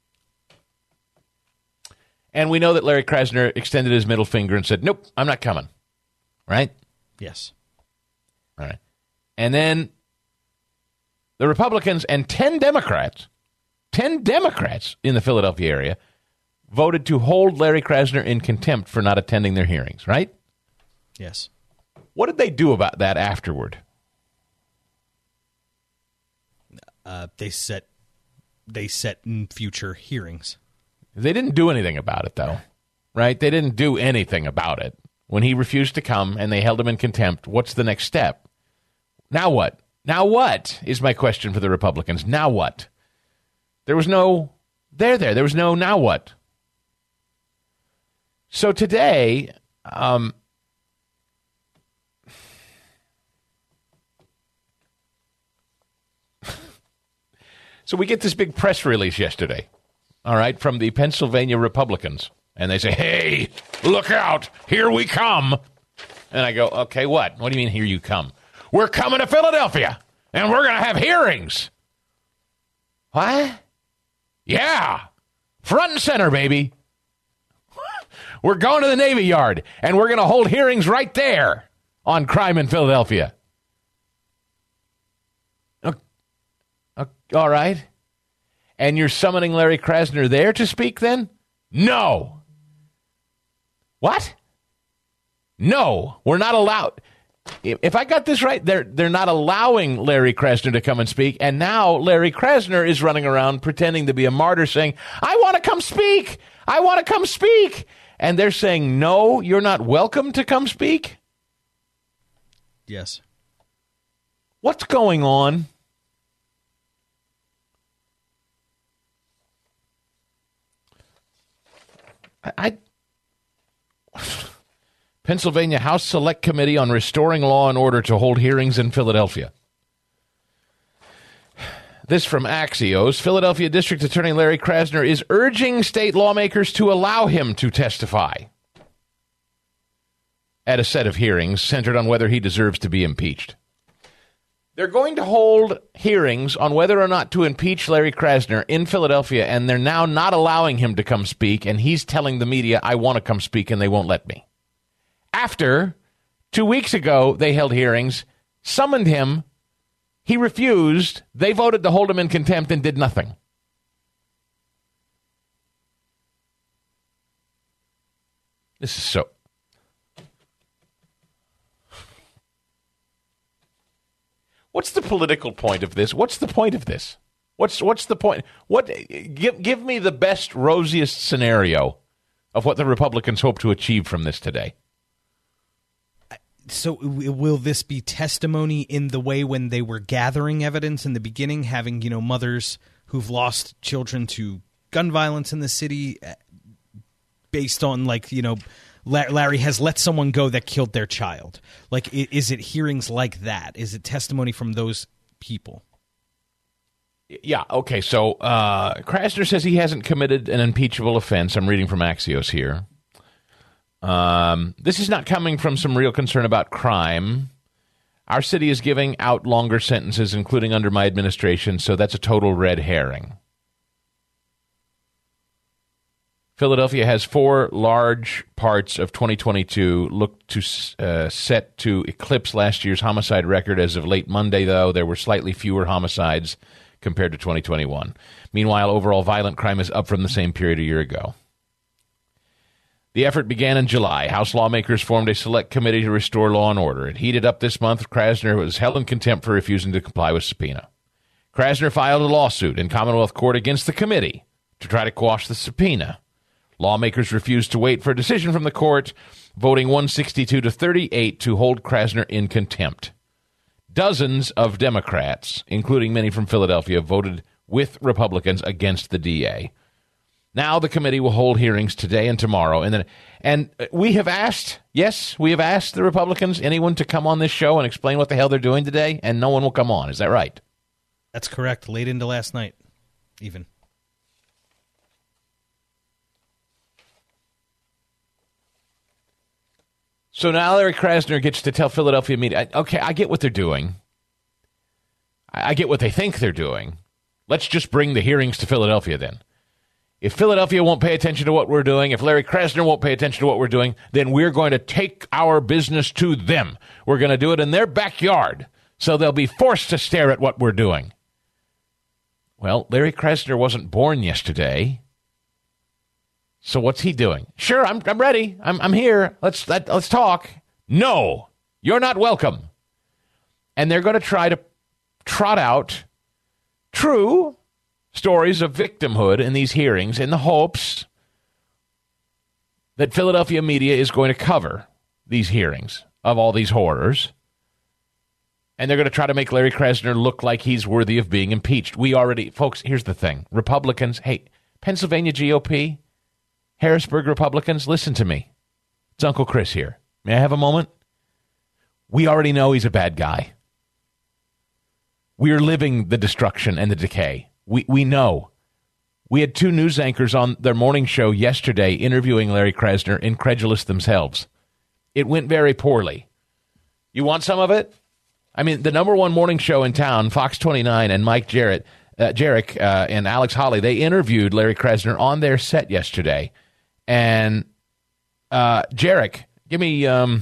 And we know that Larry Krasner extended his middle finger and said, nope, I'm not coming. Right? Yes. All right. And then the Republicans and 10 Democrats in the Philadelphia area voted to hold Larry Krasner in contempt for not attending their hearings, right? Yes. What did they do about that afterward? They set in future hearings. They didn't do anything about it, though, right? They didn't do anything about it. When he refused to come and they held him in contempt, what's the next step? Now what? Now what is my question for the Republicans. Now what? There was no there. There was no now what. So today, so we get this big press release yesterday, all right, from the Pennsylvania Republicans. And they say, hey, look out, here we come. And I go, okay, what? What do you mean, here you come? We're coming to Philadelphia, and we're going to have hearings. What? Yeah, front and center, baby. We're going to the Navy Yard, and we're going to hold hearings right there on crime in Philadelphia. All right. And you're summoning Larry Krasner there to speak then? No. What? No, we're not allowed. If I got this right, they're not allowing Larry Krasner to come and speak, and now Larry Krasner is running around pretending to be a martyr saying, I want to come speak. I want to come speak. And they're saying, no, you're not welcome to come speak? Yes. What's going on? Pennsylvania House Select Committee on Restoring Law and Order to hold hearings in Philadelphia. This from Axios. Philadelphia District Attorney Larry Krasner is urging state lawmakers to allow him to testify at a set of hearings centered on whether he deserves to be impeached. They're going to hold hearings on whether or not to impeach Larry Krasner in Philadelphia, and they're now not allowing him to come speak, and he's telling the media, I want to come speak, and they won't let me. After 2 weeks ago, they held hearings, summoned him, he refused, they voted to hold him in contempt and did nothing. This is so... What's the political point of this? What's the point of this? What's the point? Give me the best, rosiest scenario of what the Republicans hope to achieve from this today. So will this be testimony in the way when they were gathering evidence in the beginning, having, mothers who've lost children to gun violence in the city based on, Larry has let someone go that killed their child? Is it hearings like that? Is it testimony from those people? Yeah, okay, so Krasner says he hasn't committed an impeachable offense. I'm reading from Axios here. This is not coming from some real concern about crime. Our city is giving out longer sentences, including under my administration, so that's a total red herring. Philadelphia has 4 large parts of 2022 look to set to eclipse last year's homicide record. As of late Monday, though, there were slightly fewer homicides compared to 2021. Meanwhile, overall violent crime is up from the same period a year ago. The effort began in July. House lawmakers formed a select committee to restore law and order. It heated up this month. Krasner was held in contempt for refusing to comply with subpoena. Krasner filed a lawsuit in Commonwealth Court against the committee to try to quash the subpoena. Lawmakers refused to wait for a decision from the court, voting 162 to 38 to hold Krasner in contempt. Dozens of Democrats, including many from Philadelphia, voted with Republicans against the DA. Now the committee will hold hearings today and tomorrow. And we have asked, yes, we have asked the Republicans, anyone to come on this show and explain what the hell they're doing today, and no one will come on. Is that right? That's correct. Late into last night, even. So now Larry Krasner gets to tell Philadelphia media, okay, I get what they're doing. I get what they think they're doing. Let's just bring the hearings to Philadelphia then. If Philadelphia won't pay attention to what we're doing, if Larry Krasner won't pay attention to what we're doing, then we're going to take our business to them. We're going to do it in their backyard, so they'll be forced to stare at what we're doing. Well, Larry Krasner wasn't born yesterday. So what's he doing? Sure, I'm ready. I'm here. Let's talk. No, you're not welcome. And they're going to try to trot out true stories of victimhood in these hearings in the hopes that Philadelphia media is going to cover these hearings of all these horrors. And they're going to try to make Larry Krasner look like he's worthy of being impeached. Folks, here's the thing. Republicans, hey, Pennsylvania GOP, Harrisburg Republicans, listen to me. It's Uncle Chris here. May I have a moment? We already know he's a bad guy. We are living the destruction and the decay. We know. We had 2 news anchors on their morning show yesterday interviewing Larry Krasner, incredulous themselves. It went very poorly. You want some of it? I mean, the number one morning show in town, Fox 29, and Mike Jarrett, Jarek and Alex Holly, they interviewed Larry Krasner on their set yesterday. And Jarek, give me,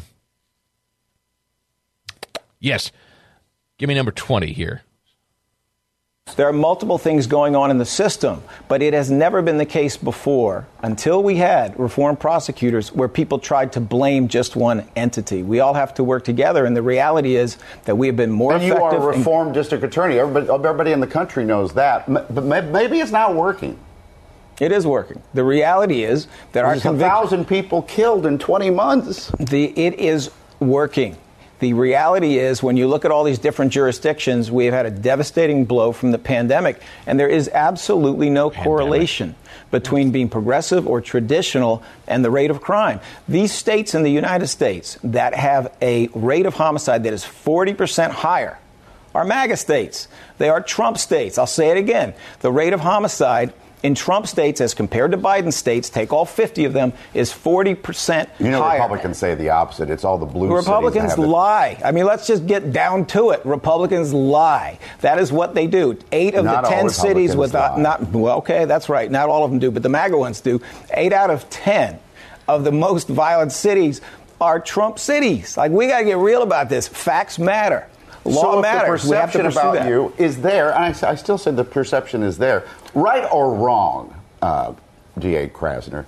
give me number 20 here. There are multiple things going on in the system, but it has never been the case before until we had reformed prosecutors where people tried to blame just one entity. We all have to work together, and the reality is that we have been more effective. And you are a reformed district attorney. Everybody in the country knows that. But maybe it's not working. It is working. The reality is that there's 1,000 people killed in 20 months. It is working. The reality is, when you look at all these different jurisdictions, we have had a devastating blow from the pandemic, and there is absolutely no correlation between being progressive or traditional and the rate of crime. These states in the United States that have a rate of homicide that is 40% higher are MAGA states. They are Trump states. I'll say it again. The rate of homicide in Trump states as compared to Biden states, take all 50 of them, is 40% You know, higher. Republicans say the opposite. It's all the blue Republicans cities lie. I mean, let's just get down to it. Republicans lie. That is what they do. 8 of Not the 10 cities with lie. that's right. Not all of them do, but the MAGA ones do. 8 out of 10 of the most violent cities are Trump cities. Like, we got to get real about this. Facts matter. Law matters. The perception about you is there, and I still say the perception is there. Right or wrong, D.A. Krasner,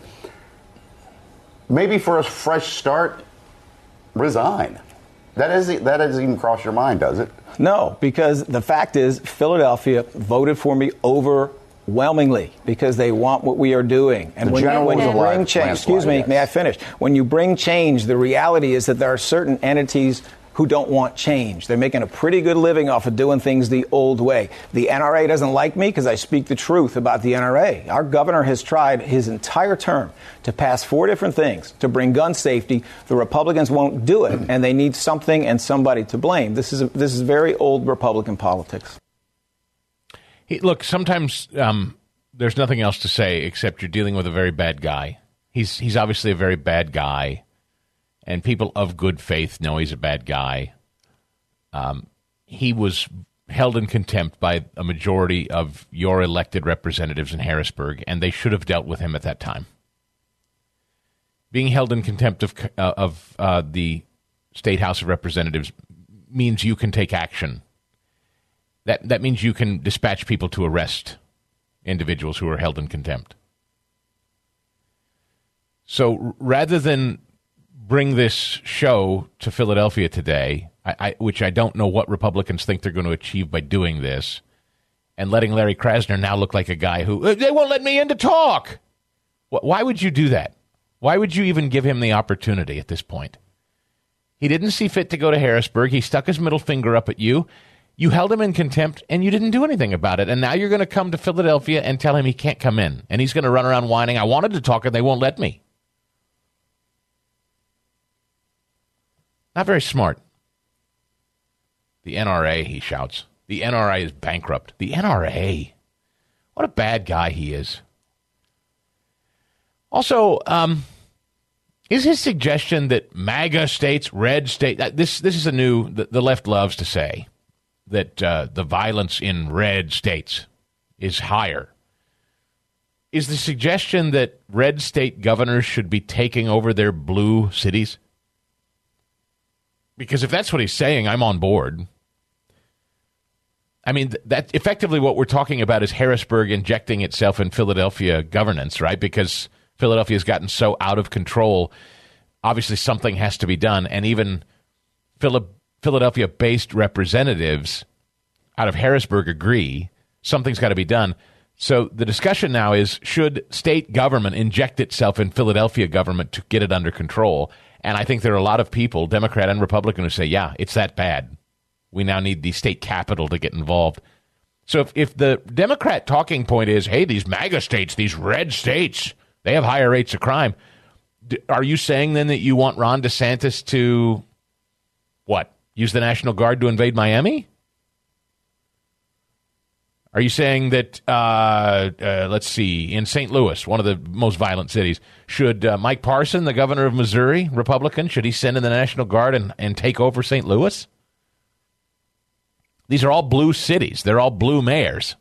maybe for a fresh start, resign. That doesn't even cross your mind, does it? No, because the fact is Philadelphia voted for me overwhelmingly because they want what we are doing. And when you bring change, excuse me, may I finish? When you bring change, the reality is that there are certain entities who don't want change. They're making a pretty good living off of doing things the old way. The NRA doesn't like me because I speak the truth about the NRA. Our governor has tried his entire term to pass 4 different things to bring gun safety. The Republicans won't do it, and they need something and somebody to blame. This is very old Republican politics. Look, sometimes there's nothing else to say except you're dealing with a very bad guy. He's obviously a very bad guy. And people of good faith know he's a bad guy. He was held in contempt by a majority of your elected representatives in Harrisburg, and they should have dealt with him at that time. Being held in contempt of the State House of Representatives means you can take action. That means you can dispatch people to arrest individuals who are held in contempt. So rather than bring this show to Philadelphia today, which I don't know what Republicans think they're going to achieve by doing this, and letting Larry Krasner now look like a guy who, they won't let me in to talk. Why would you do that? Why would you even give him the opportunity at this point? He didn't see fit to go to Harrisburg. He stuck his middle finger up at you. You held him in contempt, and you didn't do anything about it. And now you're going to come to Philadelphia and tell him he can't come in. And he's going to run around whining, I wanted to talk, and they won't let me. Not very smart. The NRA, he shouts. The NRA is bankrupt. The NRA. What a bad guy he is. Also, is his suggestion that MAGA states, red states, this is a new, the left loves to say that the violence in red states is higher. is the suggestion that red state governors should be taking over their blue cities? Because if that's what he's saying, I'm on board. I mean, that effectively what we're talking about is Harrisburg injecting itself in Philadelphia governance, right? Because Philadelphia has gotten so out of control. Obviously, something has to be done. And even Philadelphia-based representatives out of Harrisburg agree something's got to be done. So the discussion now is, should state government inject itself in Philadelphia government to get it under control? And I think there are a lot of people, Democrat and Republican, who say, yeah, it's that bad. We now need the state capital to get involved. So if the Democrat talking point is, hey, these MAGA states, these red states, they have higher rates of crime, are you saying then that you want Ron DeSantis to, what, use the National Guard to invade Miami? Are you saying that, let's see, in St. Louis, one of the most violent cities, should Mike Parson, the governor of Missouri, Republican, should he send in the National Guard and take over St. Louis? These are all blue cities. They're all blue mayors.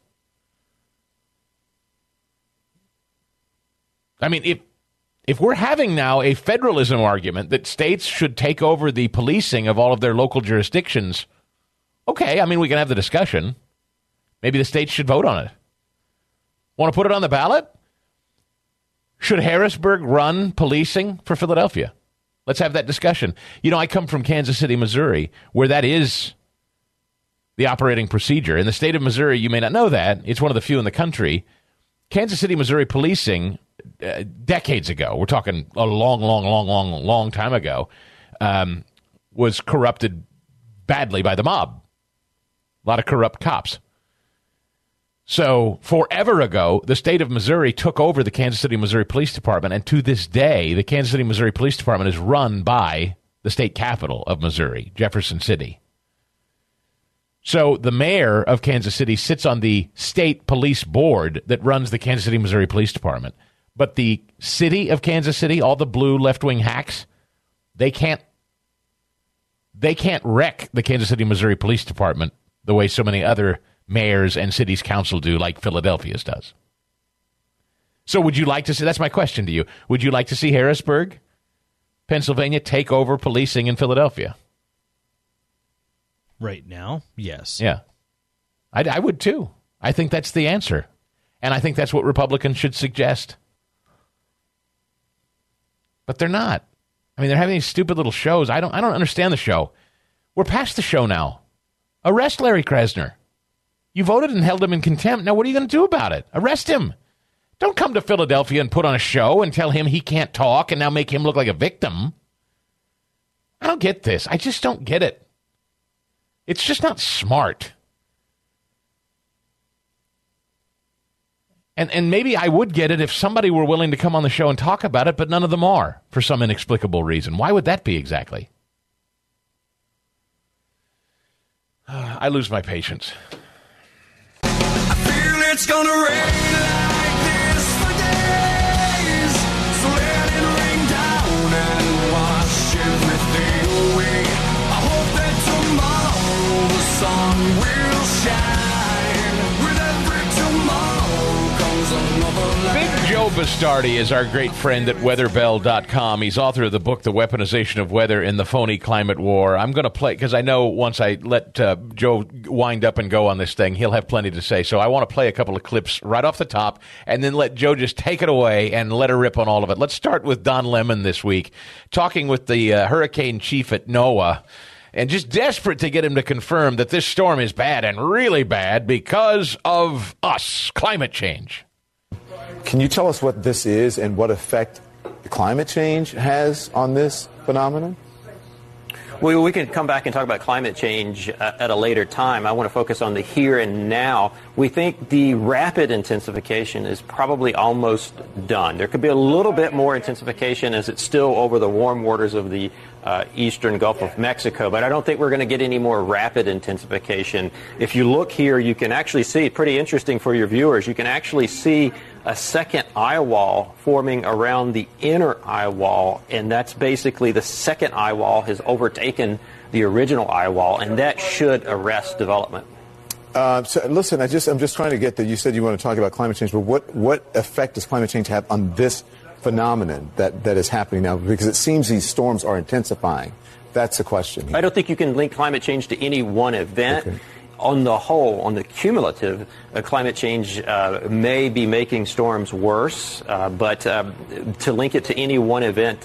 I mean, if we're having now a federalism argument that states should take over the policing of all of their local jurisdictions, okay, I mean, we can have the discussion. Maybe the states should vote on it. Want to put it on the ballot? Should Harrisburg run policing for Philadelphia? Let's have that discussion. You know, I come from Kansas City, Missouri, where that is the operating procedure. In the state of Missouri, you may not know that. It's one of the few in the country. Kansas City, Missouri policing, decades ago, we're talking a long time ago, was corrupted badly by the mob. A lot of corrupt cops. So forever ago, the state of Missouri took over the Kansas City, Missouri Police Department, and to this day, the Kansas City, Missouri Police Department is run by the state capital of Missouri, Jefferson City. So the mayor of Kansas City sits on the state police board that runs the Kansas City, Missouri Police Department. But the city of Kansas City, all the blue left-wing hacks, they can't wreck the Kansas City, Missouri Police Department the way so many other mayors and cities council do, like Philadelphia's does. So would you like to see, that's my question to you, would you like to see Harrisburg, Pennsylvania, take over policing in Philadelphia? Right now, yes. Yeah. I would too. I think that's the answer. And I think that's what Republicans should suggest. But they're not. I mean, they're having these stupid little shows. I don't understand the show. We're past the show now. Arrest Larry Krasner. You voted and held him in contempt. Now what are you going to do about it? Arrest him. Don't come to Philadelphia and put on a show and tell him he can't talk and now make him look like a victim. I don't get this. I just don't get it. It's just not smart. And maybe I would get it if somebody were willing to come on the show and talk about it, but none of them are for some inexplicable reason. Why would that be exactly? I lose my patience. I feel it's gonna rain like this for days. So let it rain down and wash everything away. I hope that tomorrow the sun will shine. With every tomorrow comes another light. Big Joe Bastardi is our great friend at weatherbell.com. He's author of the book, The Weaponization of Weather in the Phony Climate War. I'm going to play, because I know once I let Joe wind up and go on this thing, he'll have plenty to say. So I want to play a couple of clips right off the top and then let Joe just take it away and let her rip on all of it. Let's start with Don Lemon this week, talking with the hurricane chief at NOAA, and just desperate to get him to confirm that this storm is bad and really bad because of us, climate change. Can you tell us what this is and what effect climate change has on this phenomenon? Well, we can come back and talk about climate change at a later time. I want to focus on the here and now. We think the rapid intensification is probably almost done. There could be a little bit more intensification as it's still over the warm waters of the eastern Gulf of Mexico, but I don't think we're going to get any more rapid intensification. If you look here, you can actually see, pretty interesting for your viewers, you can actually see a second eye wall forming around the inner eye wall, and that's basically the second eye wall has overtaken the original eye wall, and that should arrest development. So listen, I'm just trying to get that. You said you want to talk about climate change, but what effect does climate change have on this phenomenon that is happening now? Because it seems these storms are intensifying. That's the question. I don't think you can link climate change to any one event. Okay. On the whole, on the cumulative, climate change may be making storms worse, but to link it to any one event,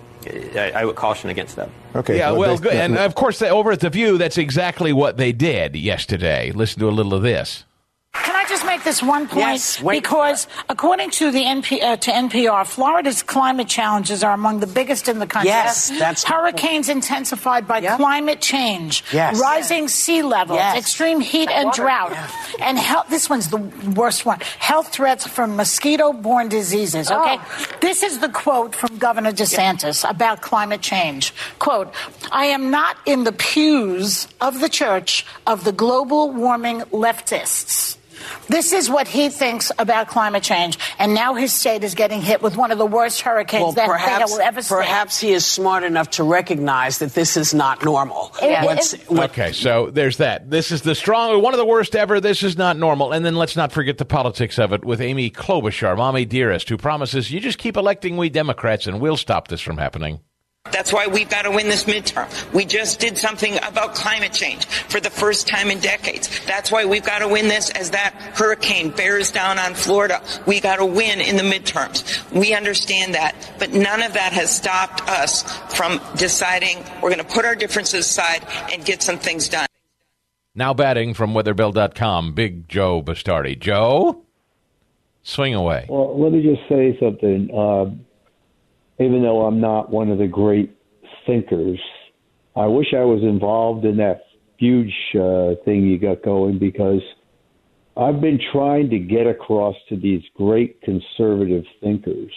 I would caution against that. Okay. Yeah, well, good. And, of course, over at The View, that's exactly what they did yesterday. Listen to a little of this. Can I just make this one point? Yes, because according to the NPR, Florida's climate challenges are among the biggest in the country. Yes, that's hurricanes intensified by climate change, rising sea levels, extreme heat and drought, and this one's the worst one. Health threats from mosquito-borne diseases. Okay, this is the quote from Governor DeSantis about climate change. Quote: "I am not in the pews of the church of the global warming leftists." This is what he thinks about climate change, and now his state is getting hit with one of the worst hurricanes that they will ever see. Perhaps he is smart enough to recognize that this is not normal. Okay, so there's that. This is one of the worst ever. This is not normal. And then let's not forget the politics of it with Amy Klobuchar, Mommy Dearest, who promises you just keep electing we Democrats and we'll stop this from happening. That's why we've got to win this midterm. We just did something about climate change for the first time in decades. That's why we've got to win this as that hurricane bears down on Florida. We got to win in the midterms. We understand that, but none of that has stopped us from deciding we're going to put our differences aside and get some things done. Now batting from weatherbill.com, Big Joe Bastardi. Joe, swing away. Well, let me just say something. Even though I'm not one of the great thinkers, I wish I was involved in that huge thing you got going, because I've been trying to get across to these great conservative thinkers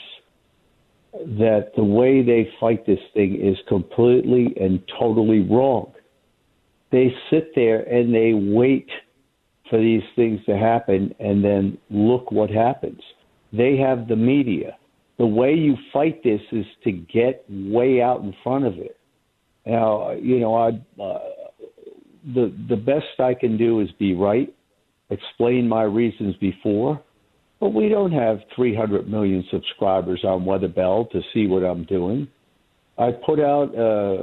that the way they fight this thing is completely and totally wrong. They sit there and they wait for these things to happen, and then look what happens. They have the media. The way you fight this is to get way out in front of it. Now, the best I can do is be right, explain my reasons before, but we don't have 300 million subscribers on Weatherbell to see what I'm doing. I put out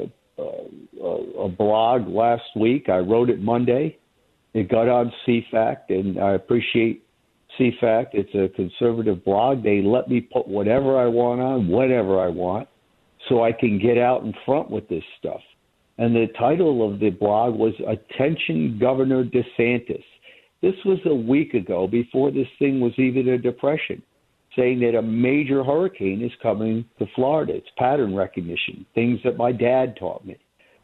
a blog last week. I wrote it Monday. It got on CFACT, and I appreciate CFACT. It's a conservative blog. They let me put whatever I want on, whatever I want, so I can get out in front with this stuff. And the title of the blog was Attention Governor DeSantis. This was a week ago, before this thing was even a depression, saying that a major hurricane is coming to Florida. It's pattern recognition, things that my dad taught me.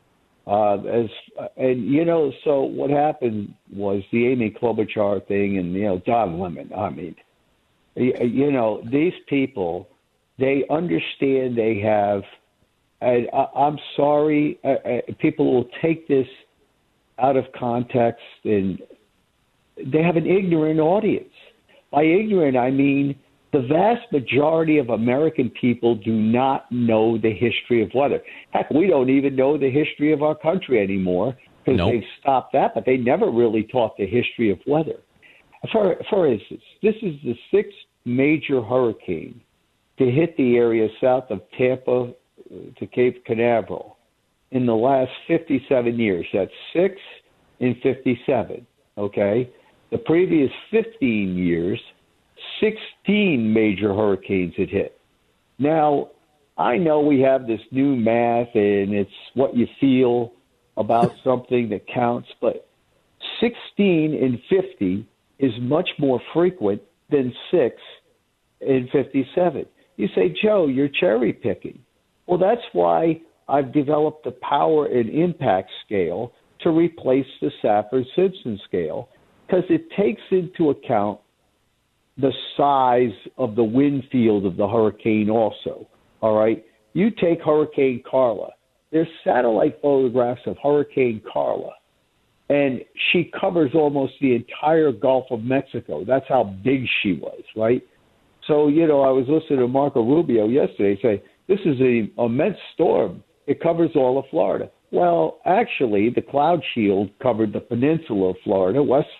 So what happened was the Amy Klobuchar thing and, Don Lemon. I mean, these people, they understand they have, and I'm sorry, people will take this out of context, and they have an ignorant audience. By ignorant, I mean the vast majority of American people do not know the history of weather. Heck, we don't even know the history of our country anymore, because they've stopped that, but they never really taught the history of weather. For instance, this is the sixth major hurricane to hit the area south of Tampa to Cape Canaveral in the last 57 years. That's 6 in 57, okay? The previous 15 years, 16 major hurricanes had hit. Now, I know we have this new math, and it's what you feel about something that counts, but 16 in 50 is much more frequent than 6 in 57. You say, Joe, you're cherry picking. Well, that's why I've developed the power and impact scale to replace the Safford-Simpson scale, because it takes into account the size of the wind field of the hurricane also, all right? You take Hurricane Carla. There's satellite photographs of Hurricane Carla, and she covers almost the entire Gulf of Mexico. That's how big she was, right? So, I was listening to Marco Rubio yesterday say, this is an immense storm. It covers all of Florida. Well, actually, the cloud shield covered the peninsula of Florida, West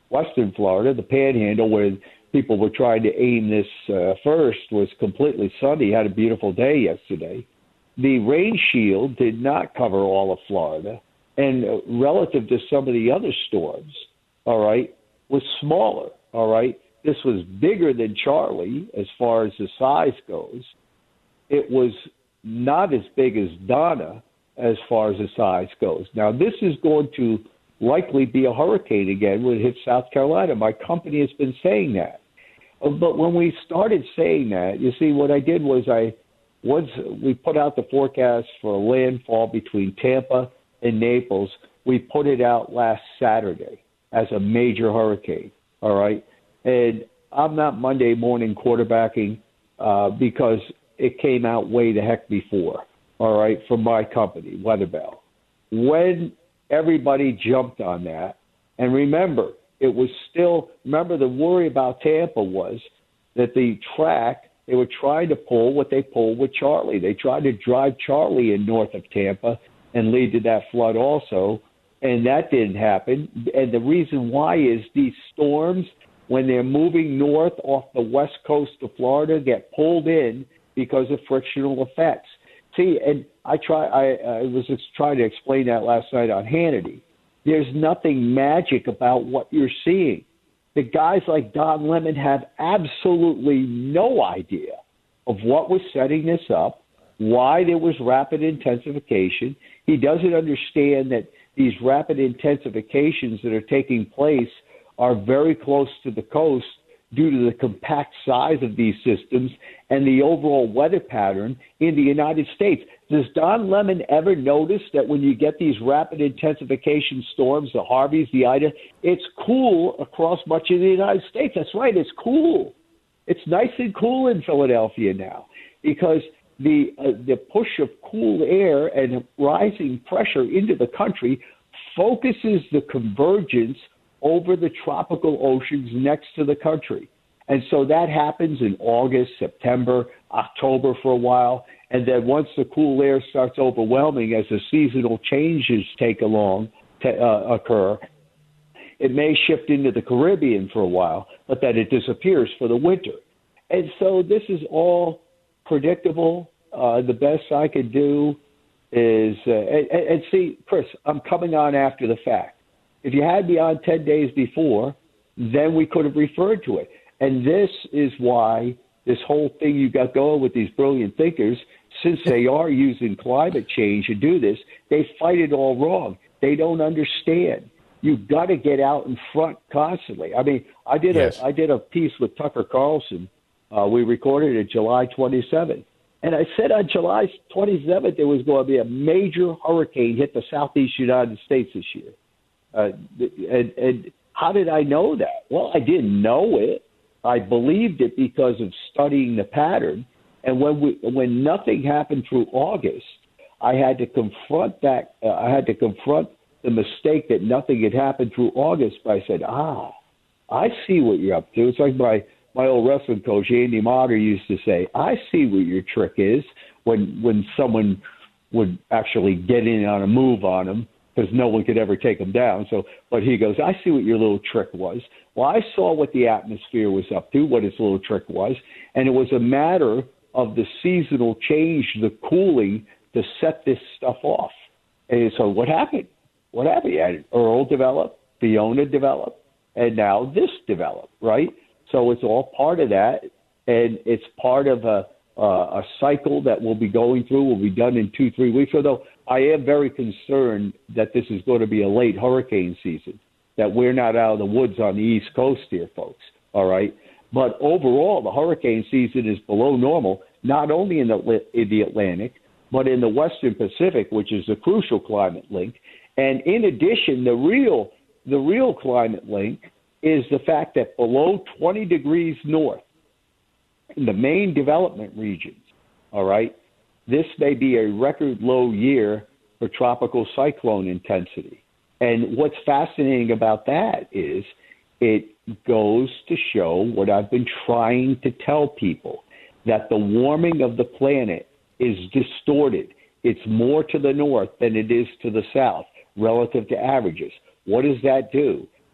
western Florida, the Panhandle, where people were trying to aim this first, was completely sunny. Had a beautiful day yesterday. The rain shield did not cover all of Florida, and relative to some of the other storms, all right, was smaller, all right. This was bigger than Charlie as far as the size goes. It was not as big as Donna as far as the size goes. Now, this is going to likely be a hurricane again when it hits South Carolina. My company has been saying that. But when we started saying that, you see, what I did was once we put out the forecast for a landfall between Tampa and Naples, we put it out last Saturday as a major hurricane, all right? And I'm not Monday morning quarterbacking because it came out way the heck before, all right, from my company, Weatherbell. When everybody jumped on that, and remember, it was still, remember the worry about Tampa was that the track, they were trying to pull what they pulled with Charlie. They tried to drive Charlie in north of Tampa and lead to that flood also, and that didn't happen. And the reason why is these storms, when they're moving north off the west coast of Florida, get pulled in because of frictional effects. See, and I was just trying to explain that last night on Hannity. There's nothing magic about what you're seeing. The guys like Don Lemon have absolutely no idea of what was setting this up, why there was rapid intensification. He doesn't understand that these rapid intensifications that are taking place are very close to the coast due to the compact size of these systems and the overall weather pattern in the United States. Does Don Lemon ever notice that when you get these rapid intensification storms, the Harveys, the Ida, it's cool across much of the United States? That's right, it's cool. It's nice and cool in Philadelphia now because the push of cool air and rising pressure into the country focuses the convergence over the tropical oceans next to the country. And so that happens in August, September, October for a while. And then once the cool air starts overwhelming as the seasonal changes occur, it may shift into the Caribbean for a while, but then it disappears for the winter. And so this is all predictable. The best I could do is, and see, Chris, I'm coming on after the fact. If you had me on 10 days before, then we could have referred to it. And this is why this whole thing you got going with these brilliant thinkers, since they are using climate change to do this, they fight it all wrong. They don't understand. You've got to get out in front constantly. I mean, I did a piece with Tucker Carlson. We recorded it July 27th. And I said on July 27th there was going to be a major hurricane hit the southeast United States this year. And how did I know that? Well, I didn't know it. I believed it because of studying the pattern. And when nothing happened through August, I had to confront that. I had to confront the mistake that nothing had happened through August. But I said, I see what you're up to. It's like my old wrestling coach, Andy Motter, used to say, I see what your trick is when someone would actually get in on a move on him, because no one could ever take him down. But he goes, I see what your little trick was. Well, I saw what the atmosphere was up to, what its little trick was, and it was a matter of the seasonal change, the cooling, to set this stuff off. And so what happened? What happened? You had Earl develop, Fiona develop, and now this developed, right? So it's all part of that, and it's part of a cycle that we'll be going through. Will be done in 2-3 weeks. Although I am very concerned that this is going to be a late hurricane season, that we're not out of the woods on the East Coast here, folks, all right? But overall, the hurricane season is below normal, not only in the Atlantic, but in the Western Pacific, which is the crucial climate link. And in addition, the real climate link is the fact that below 20 degrees north, in the main development regions, all right, this may be a record low year for tropical cyclone intensity. And what's fascinating about that is it goes to show what I've been trying to tell people, that the warming of the planet is distorted. It's more to the north than it is to the south relative to averages. What does that do?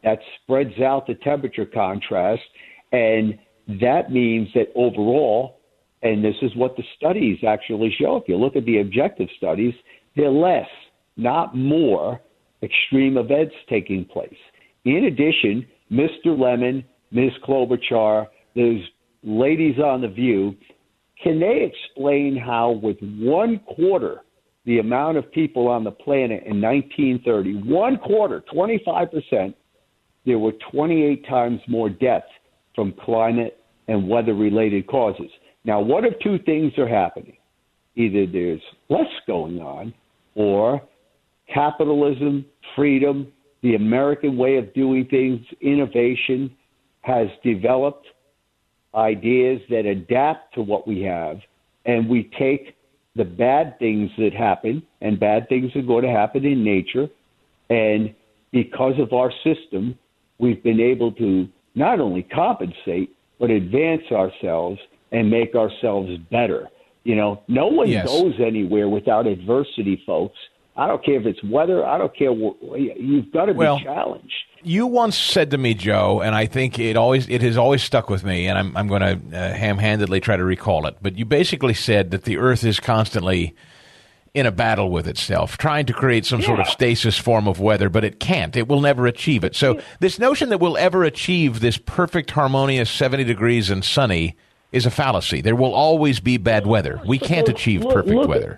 that spreads out the temperature contrast, and that means that overall, and this is what the studies actually show, if you look at the objective studies, there are less, not more, extreme events taking place. In addition, Mr. Lemon, Ms. Klobuchar, those ladies on The View, can they explain how with 1/4 the amount of people on the planet in 1930, 1/4, 25%, there were 28 times more deaths from climate and weather-related causes. Now, what if two things are happening? Either there's less going on, or capitalism, freedom, the American way of doing things, innovation, has developed ideas that adapt to what we have, and we take the bad things that happen, and bad things are going to happen in nature, and because of our system, we've been able to not only compensate, but advance ourselves and make ourselves better. You know, no one goes anywhere without adversity, folks. I don't care if it's weather. I don't care. You've got to be challenged. You once said to me, Joe, and I think it has always stuck with me, and I'm going to ham-handedly try to recall it. But you basically said that the Earth is constantly in a battle with itself, trying to create some sort of stasis form of weather, but it can't. It will never achieve it. So this notion that we'll ever achieve this perfect, harmonious 70 degrees and sunny is a fallacy. There will always be bad weather. We can't achieve perfect weather.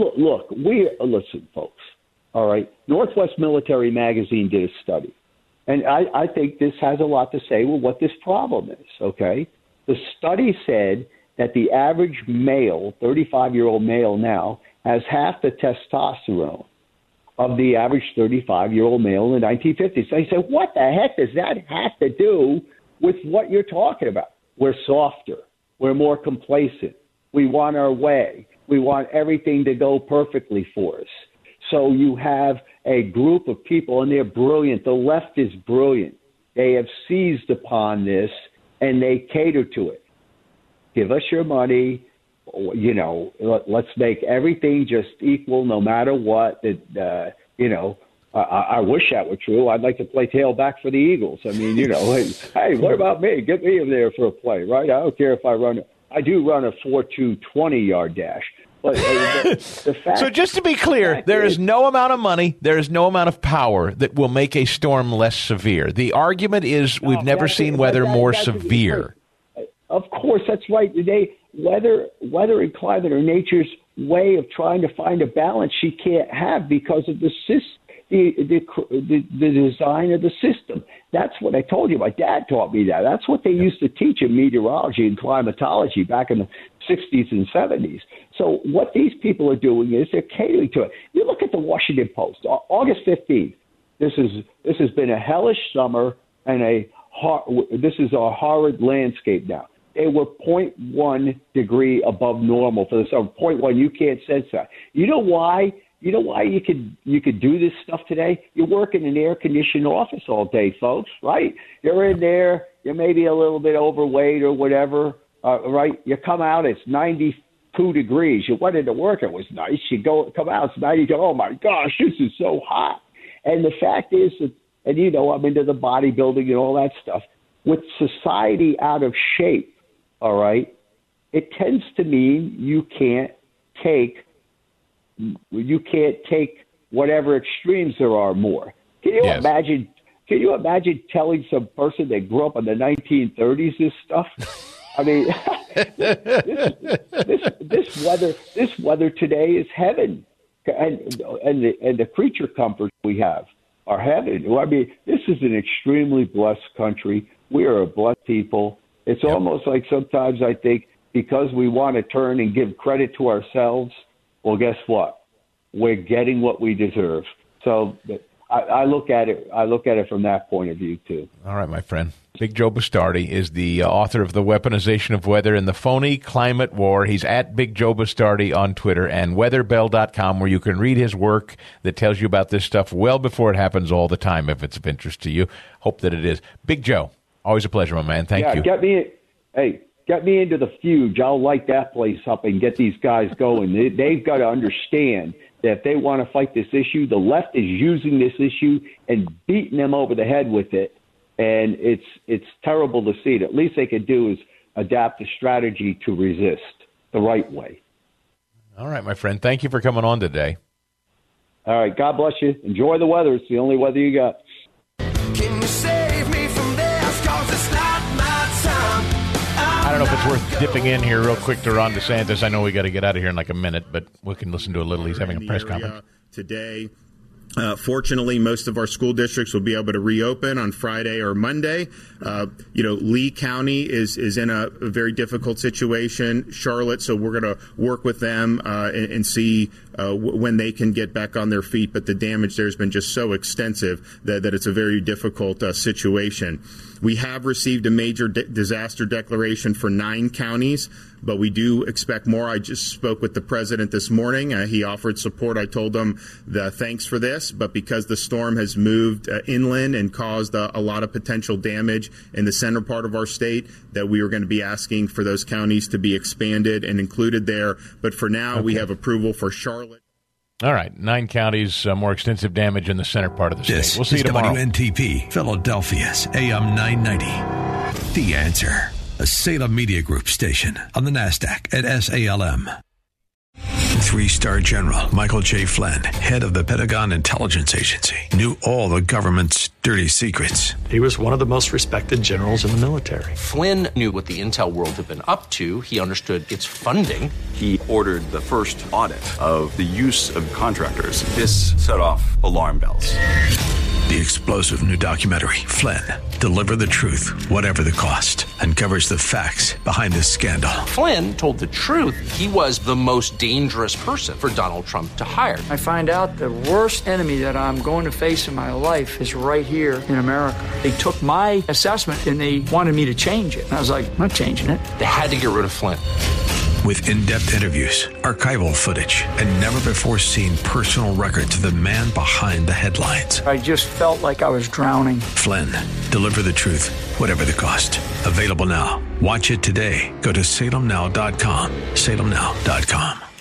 Listen, folks, all right? Northwest Military Magazine did a study, and I think this has a lot to say with what this problem is, okay? The study said that the average male, 35-year-old male now, has half the testosterone of the average 35-year-old male in the 1950s. So you say, what the heck does that have to do with what you're talking about? We're softer. We're more complacent. We want our way. We want everything to go perfectly for us. So you have a group of people, and they're brilliant. The left is brilliant. They have seized upon this, and they cater to it. Give us your money. You know, let's make everything just equal no matter what. I wish that were true. I'd like to play tailback for the Eagles. I mean, you know, hey, what about me? Get me in there for a play, right? I don't care if I do run a 4.2 20-yard dash. But the fact, so just to be clear, there is no amount of money, there is no amount of power that will make a storm less severe. The argument is we've never seen weather more severe. Of course, that's right. Weather and climate are nature's way of trying to find a balance she can't have because of the design of the system. That's what I told you. My dad taught me that. That's what they used to teach in meteorology and climatology back in the 60s and 70s. So what these people are doing is they're catering to it. You look at the Washington Post, August 15th. This has been a hellish summer, and this is a horrid landscape now. They were 0.1 degree above normal for the summer. 0.1, you can't sense that. You know why? You know why you could do this stuff today? You work in an air-conditioned office all day, folks, right? You're in there. You're maybe a little bit overweight or whatever, right? You come out, it's 92 degrees. You went into work, it was nice. You come out, it's 90. Oh, my gosh, this is so hot. And the fact is that, and you know, I'm into the bodybuilding and all that stuff. With society out of shape, all right, it tends to mean you can't take whatever extremes there are more. Can you imagine? Can you imagine telling some person that grew up in the 1930s this stuff? I mean, this weather today is heaven, and the creature comforts we have are heaven. I mean, this is an extremely blessed country. We are a blessed people. It's almost like sometimes I think because we want to turn and give credit to ourselves. Well, guess what? We're getting what we deserve. So I look at it. I look at it from that point of view too. All right, my friend. Big Joe Bastardi is the author of The Weaponization of Weather and the Phony Climate War. He's at Big Joe Bastardi on Twitter and weatherbell.com, where you can read his work that tells you about this stuff well before it happens all the time, if it's of interest to you. Hope that it is. Big Joe, always a pleasure, my man. Thank you. Get me into the Fuge. I'll light that place up and get these guys going. They've got to understand if they want to fight this issue, the left is using this issue and beating them over the head with it. And it's terrible to see it. At least they could do is adapt a strategy to resist the right way. All right, my friend. Thank you for coming on today. All right. God bless you. Enjoy the weather. It's the only weather you got. Can you save me from this? 'Cause it's not my time. I don't know if it's worth dipping in here real quick to Ron DeSantis. I know we got to get out of here in like a minute, but we can listen to a little. He's having a press conference today. Fortunately, most of our school districts will be able to reopen on Friday or Monday. Lee County is in a very difficult situation, Charlotte, so we're going to work with them and see when they can get back on their feet. But the damage there has been just so extensive that it's a very difficult situation. We have received a major disaster declaration for 9 counties, but we do expect more. I just spoke with the president this morning. He offered support. I told him thanks for this, but because the storm has moved inland and caused a lot of potential damage in the center part of our state, that we were going to be asking for those counties to be expanded and included there. But for now, we have approval for Charlotte. All right, 9 counties, more extensive damage in the center part of the state. This We'll see you tomorrow. WNTP, Philadelphia's AM 990. The Answer, a Salem Media Group station on the NASDAQ at SALM. 3-star General Michael J. Flynn, head of the Pentagon Intelligence Agency, knew all the government's dirty secrets. He was one of the most respected generals in the military. Flynn knew what the intel world had been up to. He understood its funding. He ordered the first audit of the use of contractors. This set off alarm bells. The explosive new documentary, Flynn, Deliver the Truth, Whatever the Cost, uncovers the facts behind this scandal. Flynn told the truth. He was the most dangerous person for Donald Trump to hire. I find out the worst enemy that I'm going to face in my life is right here in America. They took my assessment and they wanted me to change it. And I was like, I'm not changing it. They had to get rid of Flynn. With in-depth interviews, archival footage, and never-before-seen personal records of the man behind the headlines. I just felt like I was drowning. Flynn, Deliver the Truth, Whatever the Cost. Available now. Watch it today. Go to salemnow.com. salemnow.com.